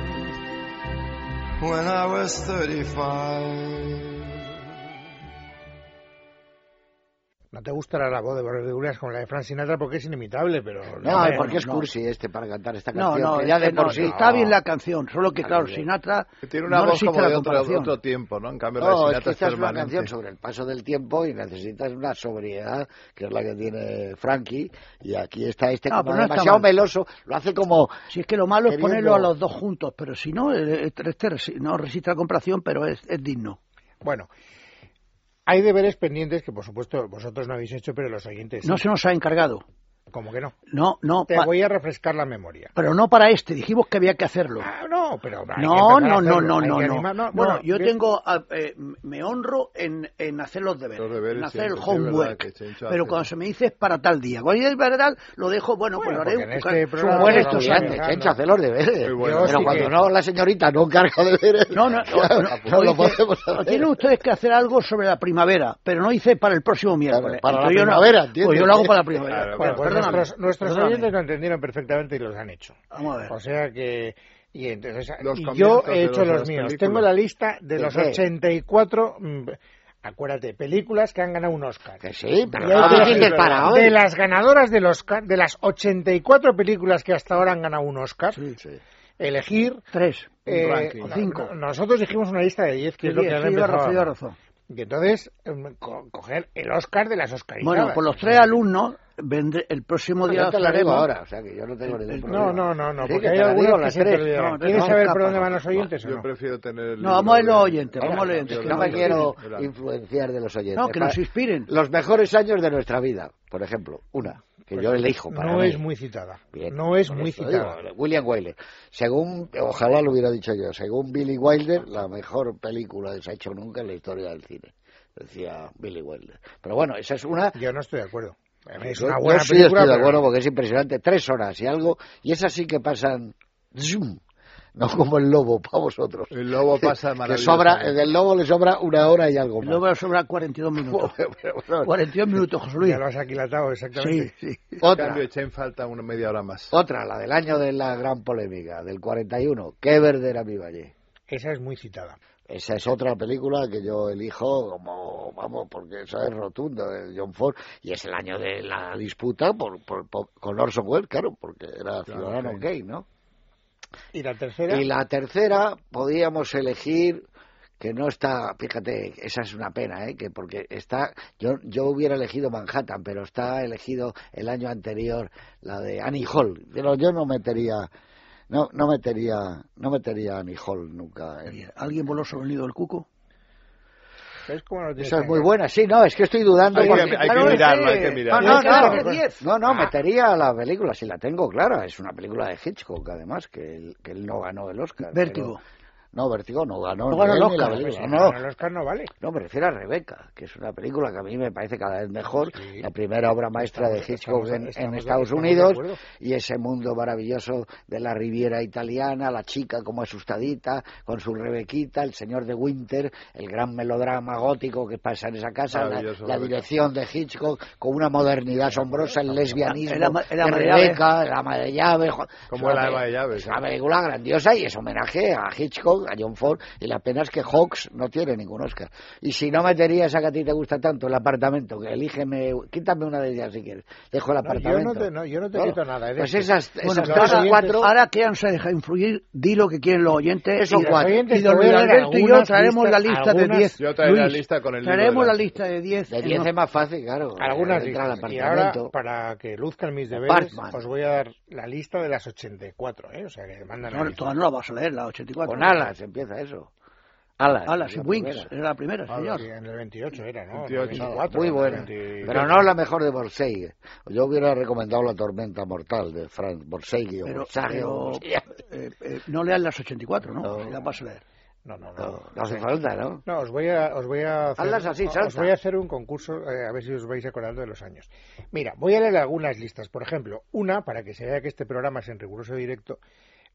Speaker 8: When I was thirty-five.
Speaker 3: No te gustará la voz de Borregulas como la de Frank Sinatra porque es inimitable, pero...
Speaker 4: No, no porque es no. cursi este para cantar esta canción.
Speaker 6: No, no,
Speaker 4: que ya de
Speaker 6: no,
Speaker 4: por sí...
Speaker 6: está bien la canción, solo que claro, Sinatra...
Speaker 5: Que tiene una
Speaker 6: no
Speaker 5: voz como de otro,
Speaker 6: otro
Speaker 5: otro tiempo, ¿no? En cambio
Speaker 4: no,
Speaker 5: la de Sinatra
Speaker 4: es que esta
Speaker 5: es
Speaker 4: es una canción sobre el paso del tiempo y necesitas una sobriedad, que es la que tiene Frankie, y aquí está este no, como no demasiado meloso, lo hace como...
Speaker 6: Si es que lo malo queriendo... es ponerlo a los dos juntos, pero si no, este, este no resiste la comparación, pero es, es digno.
Speaker 3: Bueno... Hay deberes pendientes que, por supuesto, vosotros no habéis hecho, pero los oyentes...
Speaker 6: No
Speaker 3: sí.
Speaker 6: se nos ha encargado.
Speaker 3: ¿Cómo que no?
Speaker 6: No, no.
Speaker 3: Te pa... voy a refrescar la memoria.
Speaker 6: Pero no para este, dijimos que había que hacerlo.
Speaker 3: Ah, no, pero...
Speaker 6: No, no, no, no, no, no.
Speaker 3: no.
Speaker 6: Bueno, yo ¿qué? tengo... Eh, me honro en, en hacer los deberes, los deberes en hacer sí, el homework. Pero cuando se me dice es para tal día. Cuando es para tal, lo dejo, bueno, bueno pues lo haré.
Speaker 4: Este es un buen estudiante, Chencho, hacer los deberes. Bueno, pero sí cuando que... no, la señorita no carga deberes...
Speaker 6: No, no, claro, no, no, no lo podemos hacer. Tienen ustedes que hacer algo sobre la primavera, pero no hice para el próximo miércoles.
Speaker 4: Para la primavera, ¿entiendes?
Speaker 6: Pues yo lo hago para la primavera.
Speaker 3: Bueno, pues nuestros Los oyentes lo entendieron perfectamente y los han hecho.
Speaker 6: Vamos a ver.
Speaker 3: O sea que... Y entonces y yo he hecho los, los míos. Películas. Tengo la lista de, ¿De los qué? ochenta y cuatro... Mmm, acuérdate, películas que han ganado un Oscar.
Speaker 4: Que sí, pero no dijiste para hoy.
Speaker 3: De las ganadoras del Oscar, de las ochenta y cuatro películas que hasta ahora han ganado un Oscar,
Speaker 6: sí, sí.
Speaker 3: elegir...
Speaker 6: Tres,
Speaker 3: eh,
Speaker 6: ranking, cinco.
Speaker 3: No, nosotros dijimos una lista de diez, que es lo que han empezado.
Speaker 6: Sí, razón.
Speaker 3: Y entonces, co coger el Oscar de las Oscarizadas.
Speaker 6: Bueno, por los tres alumnos, vendré, el próximo día...
Speaker 4: No te la digo ahora, o sea que yo no tengo ningún problema.
Speaker 3: No, no, no, no
Speaker 4: sí,
Speaker 3: porque hay algunos que se te olvidan. ¿Quieres
Speaker 6: no,
Speaker 3: saber
Speaker 6: capa,
Speaker 3: por dónde van
Speaker 6: no,
Speaker 3: los oyentes
Speaker 5: no,
Speaker 3: o no?
Speaker 5: Yo prefiero tener el...
Speaker 6: No, vamos a los oyentes, vamos a los oyentes.
Speaker 4: No, no me quiero influenciar de los oyentes.
Speaker 6: No, que nos inspiren.
Speaker 4: Los mejores años de nuestra vida, por ejemplo, una... que pues yo elijo para
Speaker 3: no
Speaker 4: mí.
Speaker 3: es muy citada. Bien, no es muy citada.
Speaker 4: Digo, William Wyler. Según, ojalá lo hubiera dicho yo, según Billy Wilder, la mejor película que se ha hecho nunca en la historia del cine. Decía Billy Wilder. Pero bueno, esa es una...
Speaker 3: Yo no estoy de acuerdo. Es
Speaker 4: yo,
Speaker 3: una buena
Speaker 4: yo sí
Speaker 3: película,
Speaker 4: estoy de acuerdo
Speaker 3: pero...
Speaker 4: porque es impresionante. Tres horas y algo, y esas sí que pasan... Zoom. No como el lobo, para vosotros.
Speaker 5: El lobo pasa maravilloso.
Speaker 4: Que sobra, el lobo le sobra una hora y algo más.
Speaker 6: El lobo le sobra cuarenta y dos minutos. cuarenta y dos minutos, José Luis.
Speaker 3: Ya lo has aquilatado, exactamente.
Speaker 6: Sí, sí.
Speaker 4: Otra.
Speaker 5: En cambio, echa en falta una media hora más.
Speaker 4: Otra, la del año de la gran polémica, del cuarenta y uno. Qué verde era mi valle.
Speaker 3: Esa es muy citada.
Speaker 4: Esa es otra película que yo elijo como, vamos, porque eso es rotundo, de John Ford, y es el año de la disputa por, por, por, con Orson Welles, claro, porque era ciudadano claro, gay, ¿no?
Speaker 3: ¿Y la tercera?
Speaker 4: Y la tercera podíamos elegir, que no está, fíjate, esa es una pena, ¿eh? Que porque está, yo yo hubiera elegido Manhattan, pero está elegido el año anterior, la de Annie Hall, pero yo no metería... No, no metería, no metería a Annie Hall nunca. En...
Speaker 6: ¿Alguien voló sobre el nido del cuco?
Speaker 4: Esa es muy buena, sí, no, es que estoy dudando.
Speaker 5: Hay,
Speaker 4: porque...
Speaker 5: que, hay que mirarlo, hay que mirarlo.
Speaker 4: No, no, no, no, no, metería la película, si la tengo clara, es una película de Hitchcock, además, que él, que él no ganó el Oscar.
Speaker 6: Vértigo.
Speaker 4: Pero... No, Vértigo no ganó,
Speaker 6: no ganó el Oscar,
Speaker 4: la
Speaker 3: película.
Speaker 4: No,
Speaker 3: no, el Oscar no vale.
Speaker 4: No, me refiero a Rebeca, que es una película que a mí me parece cada vez mejor, sí. La primera obra maestra estamos, de Hitchcock estamos, en, estamos, en Estados Unidos, y ese mundo maravilloso de la Riviera italiana, la chica como asustadita, con su Rebequita, el señor de Winter, el gran melodrama gótico que pasa en esa casa, la, la dirección de Hitchcock, con una modernidad asombrosa, el lesbianismo
Speaker 6: el ama, el
Speaker 4: de Rebeca, el ama de llave.
Speaker 5: Como el ama de llave.
Speaker 4: Es una película grandiosa y es homenaje a Hitchcock, a John Ford, y la pena es que Hawks no tiene ningún Oscar. Y si no metería esa que a ti te gusta tanto, el apartamento, que elígeme, quítame una de ellas si quieres, dejo el apartamento.
Speaker 3: No, yo no te, no, yo no te ¿no? quito nada.
Speaker 4: Pues esas,
Speaker 6: bueno,
Speaker 4: esas tres o cuatro...
Speaker 6: Ahora que se deja influir, di lo que quieren los oyentes.
Speaker 4: Eso cuatro.
Speaker 6: Y don Luis Alberto y yo traeremos la lista algunas, de diez.
Speaker 5: Yo traeré la lista con el
Speaker 6: Traeremos la lista de diez.
Speaker 4: De diez es más fácil, claro.
Speaker 3: Algunas listas. Y ahora, para que luzcan mis deberes,
Speaker 4: Batman.
Speaker 3: Os voy a dar la lista de las ochenta y cuatro, ¿eh? O sea, que mandan
Speaker 6: no, todas no la vas a leer, la ochenta y cuatro.
Speaker 4: Con alas empieza eso. Alas,
Speaker 6: Alas y Wings, era la primera, señor.
Speaker 3: Sí, en el veintiocho era, ¿no?
Speaker 5: veintiocho.
Speaker 3: veinticuatro,
Speaker 4: muy buena, veinte... pero no la mejor de Borsegui. Yo hubiera recomendado La tormenta mortal de Frank Borsegui o
Speaker 6: pero,
Speaker 4: Borsaghi
Speaker 6: pero,
Speaker 4: o...
Speaker 6: eh, eh, no lean las ochenta y cuatro, ¿no? no. La vas a leer.
Speaker 3: No, no, no.
Speaker 4: No, no hace falta, ¿no?
Speaker 3: No, os voy a, os voy a hacer,
Speaker 4: Hazlas así, salta.
Speaker 3: Os voy a hacer un concurso, eh, a ver si os vais acordando de los años. Mira, voy a leer algunas listas. Por ejemplo, una, para que se vea que este programa es en riguroso directo,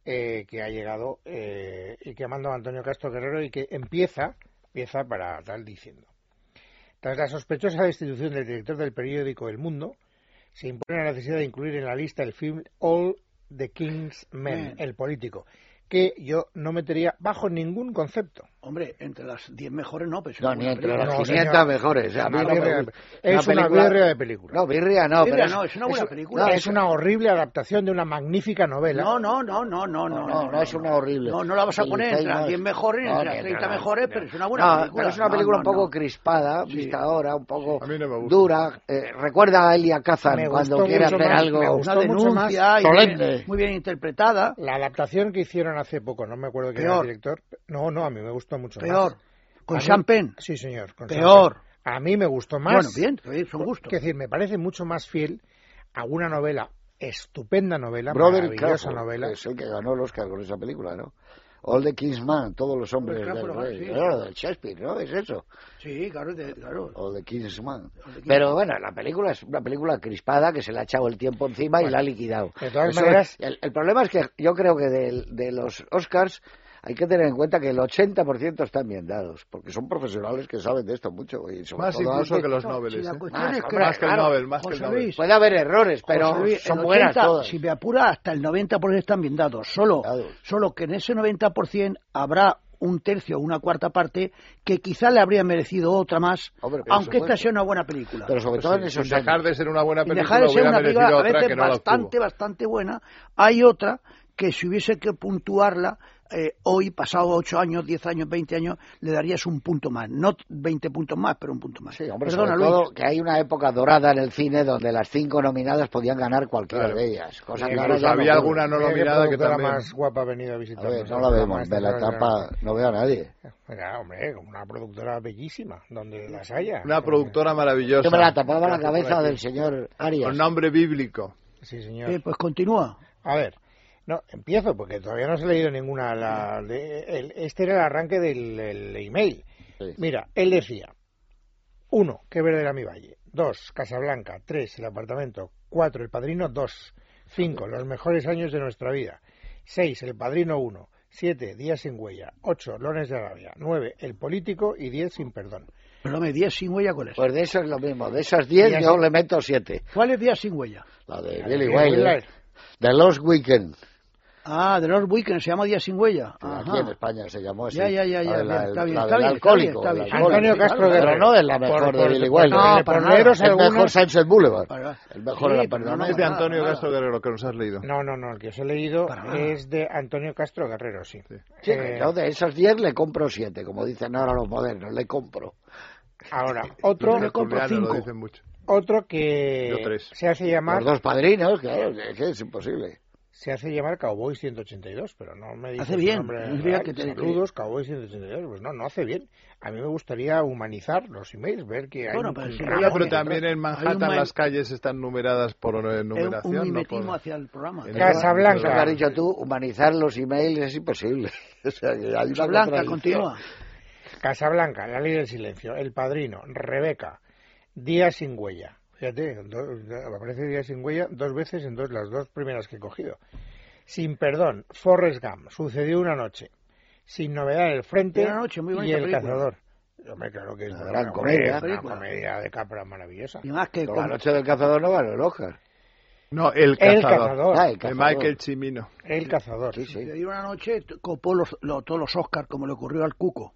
Speaker 3: eh, que ha llegado eh, y que ha mandado Antonio Castro Guerrero y que empieza, empieza para tal diciendo. Tras la sospechosa destitución del director del periódico El Mundo, se impone la necesidad de incluir en la lista el film All the King's Men, el político, que yo no metería bajo ningún concepto.
Speaker 6: Hombre, entre las diez mejores no, pero...
Speaker 4: No, ni entre las
Speaker 3: no,
Speaker 4: quinientas
Speaker 3: señor,
Speaker 4: mejores. A mí
Speaker 3: una
Speaker 4: no
Speaker 3: birria,
Speaker 4: me
Speaker 3: es una, una birria de película.
Speaker 4: No, birria no.
Speaker 6: Birria
Speaker 4: pero
Speaker 6: no,
Speaker 4: es,
Speaker 6: es una buena
Speaker 3: es,
Speaker 6: película.
Speaker 3: No, es una horrible adaptación de una magnífica novela.
Speaker 6: No, no, no, no, no, no.
Speaker 4: No, no, no es una horrible.
Speaker 6: No, no la vas a poner entre las diez mejores ni entre las treinta mejores, pero es una buena película.
Speaker 4: No, pero es una película un poco crispada,
Speaker 6: Sí.
Speaker 4: vista ahora, un poco
Speaker 5: A mí no me gusta.
Speaker 4: dura. Eh, recuerda a Elia Kazan
Speaker 3: Me
Speaker 4: cuando
Speaker 3: gustó
Speaker 4: quiere
Speaker 3: mucho
Speaker 4: hacer
Speaker 3: más,
Speaker 4: algo...
Speaker 3: me
Speaker 6: Una
Speaker 3: gustó mucho
Speaker 6: denuncia
Speaker 3: más
Speaker 6: y muy
Speaker 4: solemne.
Speaker 6: bien, muy bien interpretada.
Speaker 3: La adaptación que hicieron hace poco, no me acuerdo quién era el director. No, no, a mí me gustó mucho
Speaker 6: Peor.
Speaker 3: más.
Speaker 6: Con
Speaker 3: A mí-
Speaker 6: Sean Penn.
Speaker 3: Sí, señor. Con
Speaker 6: Peor.
Speaker 3: Sean Penn. A mí me gustó más.
Speaker 6: Bueno, bien, bien, son gustos.
Speaker 3: Es decir, me parece mucho más fiel a una novela, estupenda novela,
Speaker 4: Broderick
Speaker 3: maravillosa
Speaker 4: Crawford,
Speaker 3: novela.
Speaker 4: que es el que ganó el Oscar con esa película, ¿no? All the King's Men, todos los hombres del
Speaker 6: Crawford,
Speaker 4: rey.
Speaker 6: sí.
Speaker 4: Claro, del Shakespeare, ¿no? Es eso.
Speaker 6: Sí, claro, de, claro.
Speaker 4: All the King's Men.
Speaker 6: the King's
Speaker 4: Pero bueno, la película es una película crispada que se le ha echado el tiempo encima y la ha liquidado.
Speaker 3: De todas
Speaker 4: Eso
Speaker 3: maneras-
Speaker 4: es- el, el problema es que yo creo que de, de los Oscars hay que tener en cuenta que el ochenta por ciento están bien dados, porque son profesionales que saben de esto mucho. Y sobre
Speaker 5: Más
Speaker 4: todo
Speaker 5: incluso
Speaker 4: antes-
Speaker 5: que los
Speaker 6: No,
Speaker 5: Nobeles.
Speaker 6: si la
Speaker 5: ¿eh?
Speaker 6: cuestión
Speaker 4: Más,
Speaker 6: es que...
Speaker 4: hombre,
Speaker 5: Más que el
Speaker 4: claro,
Speaker 5: Nobel, más que el
Speaker 6: José
Speaker 5: Nobel.
Speaker 6: Luis,
Speaker 4: Puede haber errores, pero
Speaker 6: José Luis,
Speaker 4: son
Speaker 6: el
Speaker 4: buenas
Speaker 6: ochenta,
Speaker 4: todas.
Speaker 6: si me apura, hasta el noventa por ciento están bien dados. Solo,
Speaker 4: Dados.
Speaker 6: solo que en ese noventa por ciento habrá un tercio o una cuarta parte que quizá le habría merecido otra más,
Speaker 4: Hombre, por
Speaker 6: aunque esta
Speaker 4: supuesto.
Speaker 6: sea una buena película.
Speaker 4: Pero sobre todo en
Speaker 5: Sin
Speaker 4: esos
Speaker 5: dejar
Speaker 4: años.
Speaker 5: de ser una buena
Speaker 6: Y
Speaker 5: película,
Speaker 6: dejar de ser
Speaker 5: hubiera
Speaker 6: una película
Speaker 5: merecido
Speaker 6: a
Speaker 5: otra
Speaker 6: veces
Speaker 5: que no la
Speaker 6: bastante,
Speaker 5: obtuvo.
Speaker 6: bastante buena. Hay otra que si hubiese que puntuarla eh, hoy, pasado ocho años, diez años, veinte años, le darías un punto más. No veinte puntos más, pero un punto más.
Speaker 4: Sí, hombre,
Speaker 6: Perdona,
Speaker 4: sobre
Speaker 6: Luis.
Speaker 4: todo que hay una época dorada en el cine donde las cinco nominadas podían ganar cualquiera
Speaker 5: Claro.
Speaker 4: de ellas. Cosa
Speaker 3: Sí,
Speaker 4: que ahora
Speaker 5: incluso
Speaker 4: ya no
Speaker 5: había
Speaker 4: ocurre.
Speaker 5: alguna no
Speaker 3: Mira qué
Speaker 5: nominada que
Speaker 3: productora
Speaker 5: también...
Speaker 3: más guapa ha venido a
Speaker 4: A
Speaker 3: visitarnos.
Speaker 4: ver, no la vemos, de la etapa no veo a nadie.
Speaker 3: Mira, hombre, como una productora bellísima, donde las haya.
Speaker 5: Una productora maravillosa.
Speaker 4: Yo me la tapaba la cabeza del señor Arias.
Speaker 5: Con nombre bíblico.
Speaker 3: Sí, señor.
Speaker 6: Eh, pues continúa.
Speaker 3: A ver, no, empiezo porque todavía no se ha leído ninguna. La, de- el- este era el arranque del el email.
Speaker 4: Sí.
Speaker 3: Mira, él decía: uno, Qué verde era mi valle. Dos, Casablanca. Tres, El apartamento. Cuatro, El padrino. Dos. Cinco, Los mejores años de nuestra vida. Seis, El padrino uno. Siete, Días sin huella. Ocho, Lones de Arabia. Nueve, El político. Y diez, Sin perdón.
Speaker 6: Pero me diez sin huella, ¿cuál es?
Speaker 4: Pues de eso es lo mismo. De esas diez
Speaker 3: Y
Speaker 4: yo
Speaker 3: así-
Speaker 4: le meto siete.
Speaker 6: ¿Cuál es días sin huella?
Speaker 4: La de
Speaker 3: La
Speaker 4: Billy
Speaker 3: de
Speaker 4: Wilder.
Speaker 3: Wilder.
Speaker 4: The Lost Weekend.
Speaker 6: Ah, The Lord Weekend, se llama días sin huella.
Speaker 4: Aquí
Speaker 6: Ajá.
Speaker 4: en España se llamó así.
Speaker 6: Ya, ya, ya, ya,
Speaker 4: La de la-
Speaker 6: bien, está bien,
Speaker 4: la
Speaker 6: está
Speaker 4: del
Speaker 6: bien, está
Speaker 4: alcohólico,
Speaker 6: bien, está
Speaker 4: el
Speaker 6: bien.
Speaker 4: alcohólico.
Speaker 3: Antonio Castro
Speaker 6: claro,
Speaker 3: Guerrero.
Speaker 4: Pero no es la mejor
Speaker 3: Por-
Speaker 4: de
Speaker 3: por-
Speaker 4: Billy
Speaker 3: por-
Speaker 4: Wilder.
Speaker 3: por-
Speaker 6: No, para
Speaker 3: por
Speaker 6: nada.
Speaker 3: leeros
Speaker 4: El
Speaker 3: algunos-
Speaker 4: mejor Sunset Boulevard.
Speaker 6: Para-
Speaker 4: El mejor
Speaker 6: Sí,
Speaker 4: era
Speaker 6: pero
Speaker 4: Perdón.
Speaker 6: no,
Speaker 5: Es de
Speaker 6: nada,
Speaker 5: Antonio
Speaker 6: nada.
Speaker 5: Castro Guerrero, que nos has leído.
Speaker 3: No, no, no, el que os he leído
Speaker 6: Para nada.
Speaker 3: es de Antonio Castro Guerrero, sí.
Speaker 4: Sí,
Speaker 3: Eh,
Speaker 4: yo de esas diez le compro siete, como dicen ahora los modernos, le compro.
Speaker 3: Ahora, otro,
Speaker 6: Yo le compro
Speaker 5: Tertuliano,
Speaker 6: cinco.
Speaker 5: lo dicen mucho.
Speaker 3: otro que
Speaker 5: Yo tres.
Speaker 3: se hace llamar
Speaker 4: Los dos padrinos, claro, que, que es imposible.
Speaker 3: se hace llamar Cowboy ciento ochenta y dos, pero no me dice
Speaker 6: Hace
Speaker 3: su
Speaker 6: bien,
Speaker 3: nombre
Speaker 6: es verdad
Speaker 3: real.
Speaker 6: que te-
Speaker 3: Saludos, Cowboy ciento ochenta y dos, pues no, no hace bien. A mí me gustaría humanizar los emails, ver que hay
Speaker 6: Bueno,
Speaker 3: un
Speaker 6: pero sí,
Speaker 3: ramo
Speaker 5: Bueno, pero
Speaker 3: de-
Speaker 5: también en
Speaker 6: Hay
Speaker 5: Manhattan
Speaker 6: un
Speaker 5: las
Speaker 6: ma-
Speaker 5: calles están numeradas por eh,
Speaker 6: Es
Speaker 5: numeración.
Speaker 6: un
Speaker 5: no
Speaker 6: mimetismo
Speaker 5: por-
Speaker 6: hacia el programa.
Speaker 5: En
Speaker 3: Casablanca.
Speaker 4: Eso que has dicho tú, humanizar los emails es imposible. O sea, que hay una
Speaker 6: Blanca,
Speaker 4: contradicción.
Speaker 6: continúa.
Speaker 3: Casablanca, La ley del silencio, El padrino, Rebeca, Día sin huella. Fíjate, do- aparece Día sin huella dos veces en dos, las dos primeras que he cogido. Sin perdón, Forrest Gump, Sucedió una noche. Sin novedad, El frente
Speaker 6: Una noche, muy
Speaker 3: y
Speaker 6: bonita
Speaker 3: El
Speaker 6: película.
Speaker 3: cazador. Hombre, claro que es
Speaker 4: Una
Speaker 3: una
Speaker 4: gran
Speaker 3: comedia,
Speaker 4: comedia.
Speaker 3: una comedia de Capra maravillosa.
Speaker 6: Y más que
Speaker 4: Pero
Speaker 6: con-
Speaker 4: la noche del cazador no ganó el Oscar.
Speaker 5: No, el
Speaker 3: El
Speaker 5: cazador.
Speaker 3: cazador,
Speaker 4: Ah, el
Speaker 5: De
Speaker 4: cazador.
Speaker 5: Michael Cimino.
Speaker 3: El cazador.
Speaker 4: Sí, sí.
Speaker 6: Le dio una noche, t- copó los, lo- todos los Oscars, como le ocurrió al Cuco.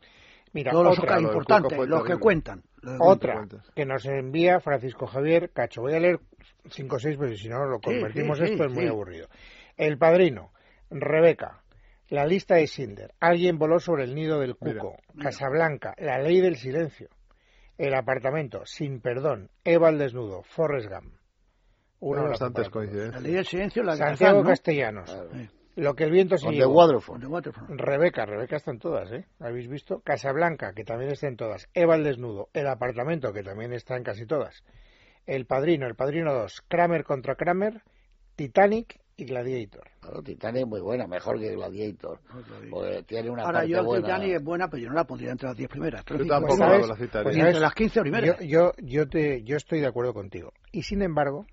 Speaker 3: Mira,
Speaker 6: Todos los
Speaker 3: otra,
Speaker 6: Oscars
Speaker 5: lo del
Speaker 6: importantes,
Speaker 5: Cuco fue
Speaker 6: los que
Speaker 5: terrible.
Speaker 6: cuentan. los que
Speaker 3: otra
Speaker 5: cuentas.
Speaker 3: que nos envía Francisco Javier Cacho. Voy a leer cinco o seis, porque si no lo convertimos
Speaker 6: sí, sí,
Speaker 3: esto es muy
Speaker 6: sí.
Speaker 3: aburrido. El padrino, Rebeca, La lista de Schindler, Alguien voló sobre el nido del cuco,
Speaker 6: Mira.
Speaker 3: Casablanca, La ley del silencio, El apartamento, Sin perdón, Eva al desnudo, Forrest Gump.
Speaker 5: Hay
Speaker 3: Una
Speaker 5: bastantes
Speaker 6: La
Speaker 5: coincidencias.
Speaker 6: ley del silencio, la de
Speaker 3: Santiago
Speaker 6: Kazán, ¿no?
Speaker 3: Castellanos,
Speaker 4: Claro.
Speaker 6: Sí.
Speaker 3: Lo que el viento se
Speaker 4: Con The
Speaker 3: llevó.
Speaker 4: Waterfront.
Speaker 6: The Waterfront.
Speaker 3: Rebeca, Rebeca están todas, ¿eh? ¿Habéis visto? Casablanca, que también está en todas. Eva al desnudo. El apartamento, que también está en casi todas. El padrino, El padrino dos. Kramer contra Kramer. Titanic y Gladiator.
Speaker 4: Claro, Titanic es muy buena, mejor que Gladiator. Porque tiene una
Speaker 6: Ahora,
Speaker 4: parte
Speaker 6: yo
Speaker 4: buena.
Speaker 6: Titanic es buena, pero yo no la pondría entre las diez primeras.
Speaker 5: Yo
Speaker 6: Pero
Speaker 5: tampoco
Speaker 6: cinco,
Speaker 3: ¿sabes?
Speaker 5: la citaría.
Speaker 3: Pues
Speaker 6: Ni
Speaker 3: ¿sabes?
Speaker 6: entre las quince primeras.
Speaker 3: Yo, yo, yo, te, yo estoy de acuerdo contigo. Y sin embargo,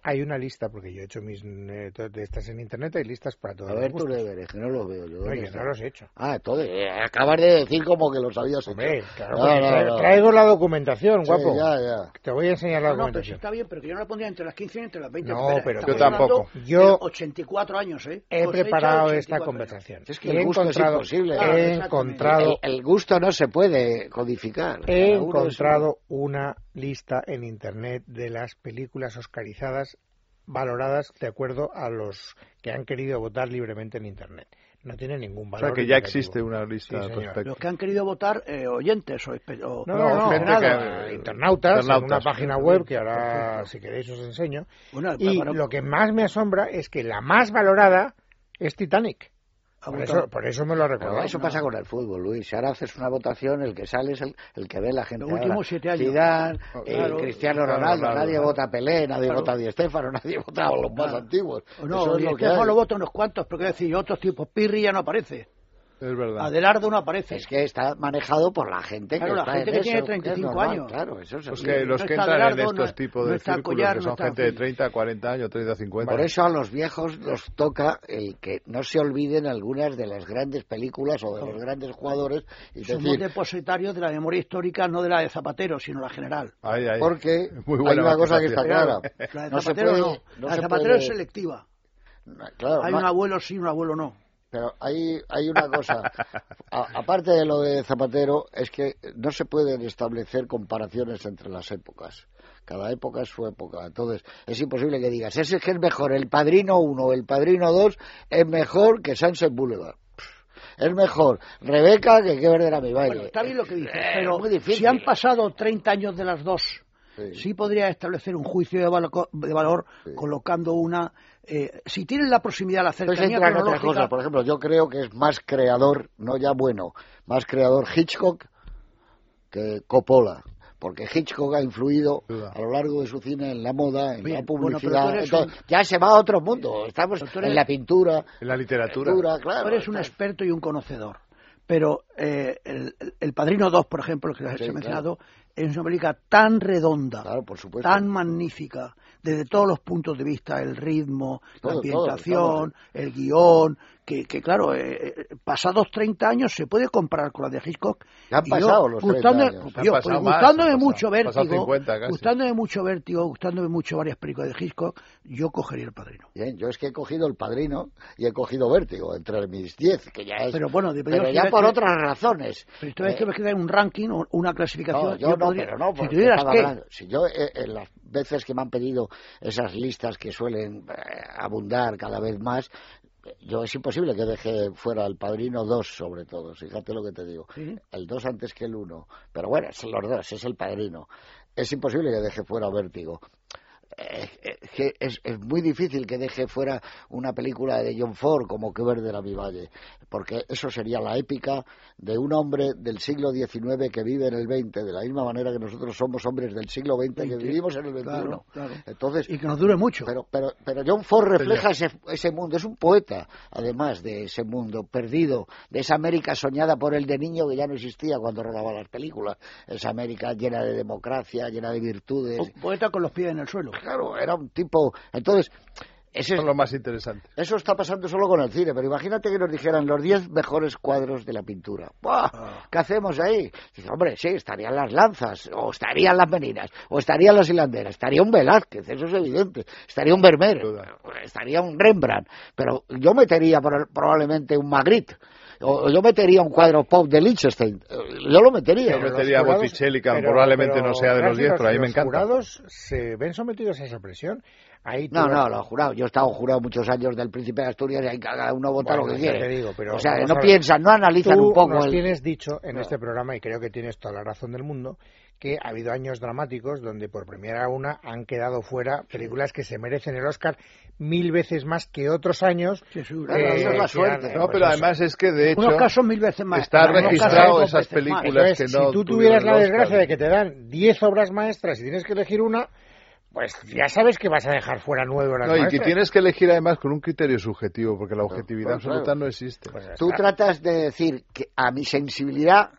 Speaker 3: hay una lista, porque yo he hecho mis eh, de estas en internet, hay listas para todos.
Speaker 4: A ver tus deberes, que no los veo yo.
Speaker 3: No, que no los he hecho.
Speaker 4: Ah, todo, eh, acabas de decir como que los habías hecho.
Speaker 3: Hombre, claro,
Speaker 4: no, no,
Speaker 3: traigo,
Speaker 4: no.
Speaker 3: traigo la documentación,
Speaker 4: sí,
Speaker 3: guapo.
Speaker 4: Ya, ya.
Speaker 3: Te voy a enseñar la
Speaker 6: no,
Speaker 3: documentación.
Speaker 6: No, pero si está bien, pero que yo no la pondría entre las quince y entre las veinte.
Speaker 3: No, pero
Speaker 5: yo tampoco.
Speaker 3: Yo
Speaker 6: ochenta y cuatro años, ¿eh?
Speaker 3: He
Speaker 6: Cosecha
Speaker 3: preparado
Speaker 6: de
Speaker 3: esta conversación.
Speaker 4: Es que el gusto es imposible.
Speaker 3: He encontrado...
Speaker 4: El, el gusto no se puede codificar.
Speaker 3: He encontrado una lista en internet de las películas oscarizadas valoradas de acuerdo a los que han querido votar libremente en internet. No tiene ningún valor.
Speaker 5: O sea, que ya existe una lista al respecto.
Speaker 6: Los que han querido votar, eh, oyentes o, o
Speaker 3: no, no, no,
Speaker 5: gente
Speaker 3: no,
Speaker 5: que,
Speaker 3: internautas, internautas en una página web que ahora, si queréis, os enseño. Bueno, y para... lo que más me asombra es que la más valorada es Titanic. Por eso, por eso me lo recuerdo.
Speaker 4: Eso no. Pasa con el fútbol, Luis. Ahora haces una votación, el que sale es el, el que ve la gente.
Speaker 6: Los últimos siete años.
Speaker 4: Zidane, oh, claro, eh, Cristiano Ronaldo, Ronaldo, nadie claro. vota a Pelé, nadie claro. vota a Di Stéfano, nadie vota a los más claro. antiguos.
Speaker 6: No,
Speaker 4: eso
Speaker 6: es lo que hay. lo votan unos cuantos, pero quiero decir, otros tipos, Pirri ya no aparece.
Speaker 5: Es verdad.
Speaker 6: Adelardo no aparece.
Speaker 4: Es que está manejado por la gente
Speaker 6: claro,
Speaker 4: que
Speaker 6: la
Speaker 4: está
Speaker 6: gente
Speaker 4: en
Speaker 6: que
Speaker 4: eso,
Speaker 6: tiene treinta y cinco
Speaker 4: normal,
Speaker 6: años.
Speaker 4: Claro, eso es
Speaker 5: los
Speaker 4: así.
Speaker 5: que, los
Speaker 6: no
Speaker 5: que entran
Speaker 6: Adelardo,
Speaker 5: en estos
Speaker 6: no,
Speaker 5: tipos
Speaker 6: no
Speaker 5: de círculos
Speaker 6: Collar,
Speaker 5: que son
Speaker 6: no
Speaker 5: gente de treinta, cuarenta años, treinta, cincuenta.
Speaker 4: Por eso a los viejos nos toca el que no se olviden algunas de las grandes películas o de los grandes jugadores. Y
Speaker 6: Somos
Speaker 4: decir,
Speaker 6: depositarios de la memoria histórica, no de la de Zapatero, sino la general.
Speaker 5: Ay, ay,
Speaker 4: porque hay una cosa que está clara.
Speaker 6: La de
Speaker 4: no
Speaker 6: Zapatero
Speaker 4: puede,
Speaker 6: no.
Speaker 4: no
Speaker 6: la de
Speaker 4: se
Speaker 6: Zapatero
Speaker 4: puede...
Speaker 6: es selectiva.
Speaker 4: Claro,
Speaker 6: hay
Speaker 4: no...
Speaker 6: un abuelo sí, un abuelo no.
Speaker 4: Pero hay, hay una cosa, a, aparte de lo de Zapatero, es que no se pueden establecer comparaciones entre las épocas. Cada época es su época. Entonces, es imposible que digas, ese es que es mejor, el Padrino uno o el Padrino dos es mejor que Sunset Boulevard. Es mejor Rebeca que que ver a mi baile.
Speaker 6: Bueno, está bien lo que dices,
Speaker 4: eh,
Speaker 6: pero
Speaker 4: muy difícil.
Speaker 6: Si han pasado treinta años de las dos, sí, sí podría establecer un juicio de valor, de valor sí. colocando una... Eh, si tienen la proximidad, la cercanía
Speaker 4: pues cronológica... Otra cosa. Por ejemplo, yo creo que es más creador, no ya bueno, más creador Hitchcock que Coppola. Porque Hitchcock ha influido a lo largo de su cine en la moda, en bien, la publicidad. Bueno, Entonces, un... Ya se va a otro mundo. Estamos eres... en la pintura,
Speaker 5: en la literatura.
Speaker 4: literatura claro,
Speaker 6: tú eres un experto y un conocedor. Pero eh, el, el Padrino dos, por ejemplo, que sí, se ha mencionado, claro. es una película tan redonda,
Speaker 4: claro, por supuesto.
Speaker 6: tan magnífica, desde todos los puntos de vista, el ritmo, todo, la ambientación, todo, todo. el guión, que, que claro, eh, pasados treinta años se puede comparar con la de Hitchcock.
Speaker 4: Ya han pasado
Speaker 6: yo,
Speaker 4: los
Speaker 6: gustándome,
Speaker 4: treinta años.
Speaker 6: Yo,
Speaker 5: pues,
Speaker 6: pues,
Speaker 5: más,
Speaker 6: gustándome mucho Vértigo,
Speaker 5: cincuenta,
Speaker 6: gustándome mucho Vértigo, gustándome mucho varias películas de Hitchcock, yo cogería El Padrino.
Speaker 4: Bien, yo es que he cogido El Padrino y he cogido Vértigo entre mis diez, que ya es...
Speaker 6: Pero bueno, de,
Speaker 4: pero ya por que, otras razones.
Speaker 6: Pero tú ves eh, que me queda un ranking o una clasificación.
Speaker 4: No, yo, yo no, podría, pero no,
Speaker 6: si tuvieras que...
Speaker 4: hablando, si yo eh, en las veces que me han pedido esas listas que suelen eh, abundar cada vez más, yo es imposible que deje fuera El Padrino dos, sobre todo, fíjate lo que te digo. ¿Sí? El dos antes que el uno. Pero bueno, son los dos, es El Padrino. Es imposible que deje fuera Vértigo. Eh, eh, es, es muy difícil que deje fuera una película de John Ford como Que ver de la mi valle, porque eso sería la épica de un hombre del siglo diecinueve que vive en el veinte, de la misma manera que nosotros somos hombres del siglo veinte que vivimos en el veintiuno.
Speaker 6: Claro, claro.
Speaker 4: Entonces,
Speaker 6: y que nos dure mucho.
Speaker 4: Pero, pero, pero John Ford refleja ese, ese mundo, es un poeta, además de ese mundo perdido, de esa América soñada por él de niño que ya no existía cuando rodaba las películas, esa América llena de democracia, llena de virtudes.
Speaker 6: Un poeta con los pies en el suelo.
Speaker 4: Claro, era un tipo... Entonces, ese
Speaker 5: es lo más interesante.
Speaker 4: Eso está pasando solo con el cine, pero imagínate que nos dijeran los diez mejores cuadros de la pintura. ¡Buah! Ah. ¿Qué hacemos ahí? Dice, hombre, sí, estarían las lanzas, o estarían las meninas, o estarían las hilanderas, estaría un Velázquez, eso es evidente, estaría un Vermeer, estaría un Rembrandt, pero yo metería probablemente un Magritte. O yo metería un cuadro pop de Lichtenstein. Yo lo metería.
Speaker 5: Yo metería a Botticelli, que pero, probablemente pero, no sea de los diez, pero a mí me encanta.
Speaker 3: ¿Los jurados se ven sometidos a esa presión? Ahí
Speaker 4: no, no, los jurados. Yo he estado jurado muchos años del Príncipe de Asturias y ahí cada uno vota bueno, lo que quiere.
Speaker 3: Te digo, pero
Speaker 4: o sea, no piensan, no analizan
Speaker 3: tú
Speaker 4: un poco.
Speaker 3: Nos
Speaker 4: el...
Speaker 3: tienes dicho en no. este programa, y creo que tienes toda la razón del mundo, que ha habido años dramáticos donde por primera una han quedado fuera películas que se merecen el Oscar mil veces más que otros años.
Speaker 4: Sí, sí, claro, eh, eso es la suerte.
Speaker 5: No, pero además es que de hecho
Speaker 6: unos casos mil veces más.
Speaker 5: Está registrado esas películas que no.
Speaker 3: Si tú tuvieras la desgracia de que te dan diez obras maestras y tienes que elegir una, pues ya sabes que vas a dejar fuera nueve horas
Speaker 5: no,
Speaker 3: maestras.
Speaker 5: Y que tienes que elegir además con un criterio subjetivo, porque la objetividad pues, absoluta claro. no existe.
Speaker 4: Pues tú tratas de decir que a mi sensibilidad,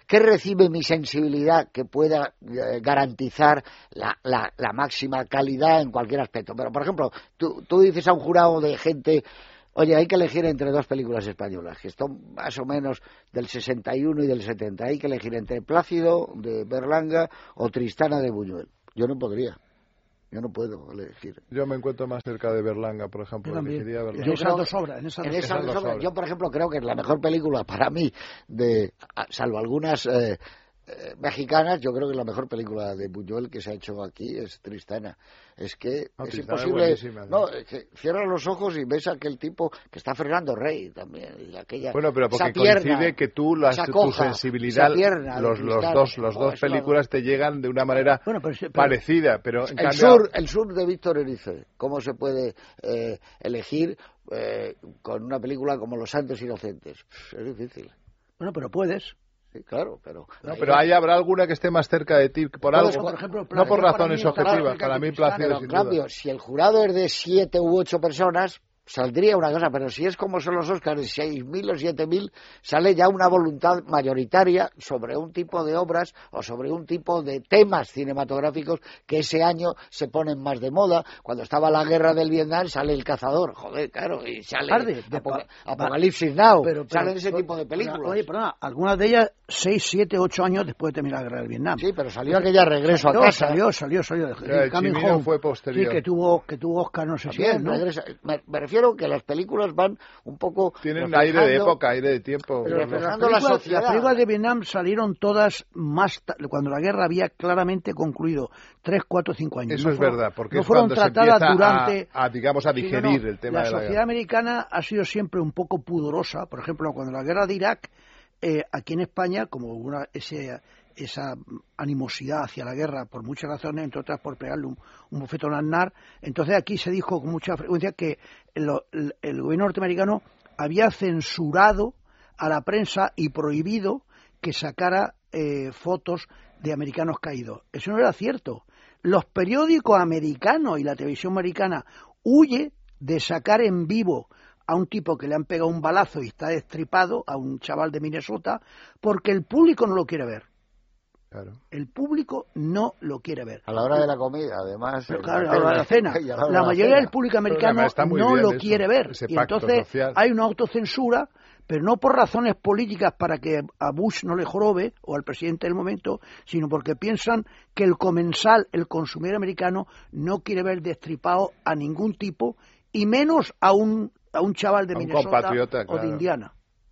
Speaker 4: ¿qué recibe mi sensibilidad que pueda eh, garantizar la, la, la máxima calidad en cualquier aspecto? Pero, por ejemplo, tú, tú dices a un jurado de gente... Oye, hay que elegir entre dos películas españolas, que están más o menos del sesenta y uno y del setenta. Hay que elegir entre Plácido, de Berlanga, o Tristana, de Buñuel. Yo no podría. Yo no puedo elegir.
Speaker 5: Yo me encuentro más cerca de Berlanga, por ejemplo.
Speaker 6: Yo
Speaker 5: elegiría Berlanga.
Speaker 6: En esas dos obras. En esas
Speaker 4: en
Speaker 6: dos,
Speaker 4: esas
Speaker 6: dos
Speaker 4: obras.
Speaker 6: obras.
Speaker 4: Yo, por ejemplo, creo que es la mejor película para mí, de salvo algunas... Eh, Eh, mexicanas, yo creo que la mejor película de Buñuel que se ha hecho aquí es Tristana. Es que no, es Tristana imposible, es no, es que cierras los ojos y ves a aquel tipo que está Fernando Rey también, y aquella,
Speaker 5: bueno, pero porque
Speaker 4: pierna,
Speaker 5: coincide que tú, la, tu sensibilidad,
Speaker 4: pierna,
Speaker 5: los, los dos, los oh, dos películas te llegan de una manera
Speaker 6: bueno, pero, pero,
Speaker 5: parecida, pero en
Speaker 4: el
Speaker 5: cambio...
Speaker 4: sur, el sur de Víctor Erice, ¿cómo se puede eh, elegir eh, con una película como Los Santos Inocentes? Es difícil.
Speaker 6: Bueno, pero puedes.
Speaker 4: Sí, claro, pero...
Speaker 5: No, pero ahí habrá alguna que esté más cerca de ti, por algo,
Speaker 6: por ejemplo,
Speaker 5: no por razones objetivas, para mí Plácido,
Speaker 4: sin duda. En cambio, si el jurado es de siete u ocho personas, saldría una cosa, pero si es como son los Oscars de seis mil o siete mil, sale ya una voluntad mayoritaria sobre un tipo de obras o sobre un tipo de temas cinematográficos que ese año se ponen más de moda. Cuando estaba la guerra del Vietnam sale El Cazador, joder, claro, y sale
Speaker 6: Tarde,
Speaker 4: Apo Apocalipsis Now,
Speaker 6: pero, pero,
Speaker 4: salen ese
Speaker 6: pero,
Speaker 4: tipo de películas.
Speaker 6: Oye, perdona, algunas de ellas seis, siete, ocho años después de terminar la guerra del Vietnam.
Speaker 4: Sí, pero salió aquella Regreso
Speaker 6: salió,
Speaker 4: a casa.
Speaker 6: Salió, salió, salió.
Speaker 5: salió. El Coming Home fue posterior.
Speaker 6: Sí, que tuvo, que tuvo Oscar, no sé
Speaker 4: También,
Speaker 6: si es, ¿no?
Speaker 4: regresa, me, me refiero que las películas van un poco...
Speaker 5: Tienen aire de época, aire de tiempo.
Speaker 6: Pero, pero las, películas, la sociedad. Las películas de Vietnam salieron todas más cuando la guerra había claramente concluido, tres, cuatro, cinco años.
Speaker 5: Eso
Speaker 6: no
Speaker 5: es
Speaker 6: fueron,
Speaker 5: verdad, porque
Speaker 6: no
Speaker 5: es
Speaker 6: fueron
Speaker 5: cuando se
Speaker 6: tratadas
Speaker 5: empieza
Speaker 6: durante...
Speaker 5: a, a, digamos, a digerir
Speaker 6: no,
Speaker 5: el tema
Speaker 6: la
Speaker 5: de la
Speaker 6: sociedad
Speaker 5: guerra.
Speaker 6: americana ha sido siempre un poco pudorosa. Por ejemplo, cuando la guerra de Irak, eh, aquí en España, como una, ese... esa animosidad hacia la guerra por muchas razones, entre otras por pegarle un, un bofetón al Aznar. Entonces aquí se dijo con mucha frecuencia que el, el, el gobierno norteamericano había censurado a la prensa y prohibido que sacara eh, fotos de americanos caídos. Eso no era cierto. Los periódicos americanos y la televisión americana huye de sacar en vivo a un tipo que le han pegado un balazo y está destripado, a un chaval de Minnesota, porque el público no lo quiere ver.
Speaker 5: Claro.
Speaker 6: El público no lo quiere ver.
Speaker 4: A la hora de la comida, además.
Speaker 6: Pero claro, a la hora de la cena. La, la mayoría del público americano no lo eso, quiere ver. Y entonces social. Hay una autocensura, pero no por razones políticas para que a Bush no le jorobe, o al presidente del momento, sino porque piensan que el comensal, el consumidor americano, no quiere ver destripado a ningún tipo, y menos a un, a un chaval de
Speaker 5: a
Speaker 6: Minnesota o
Speaker 5: claro.
Speaker 6: de Indiana.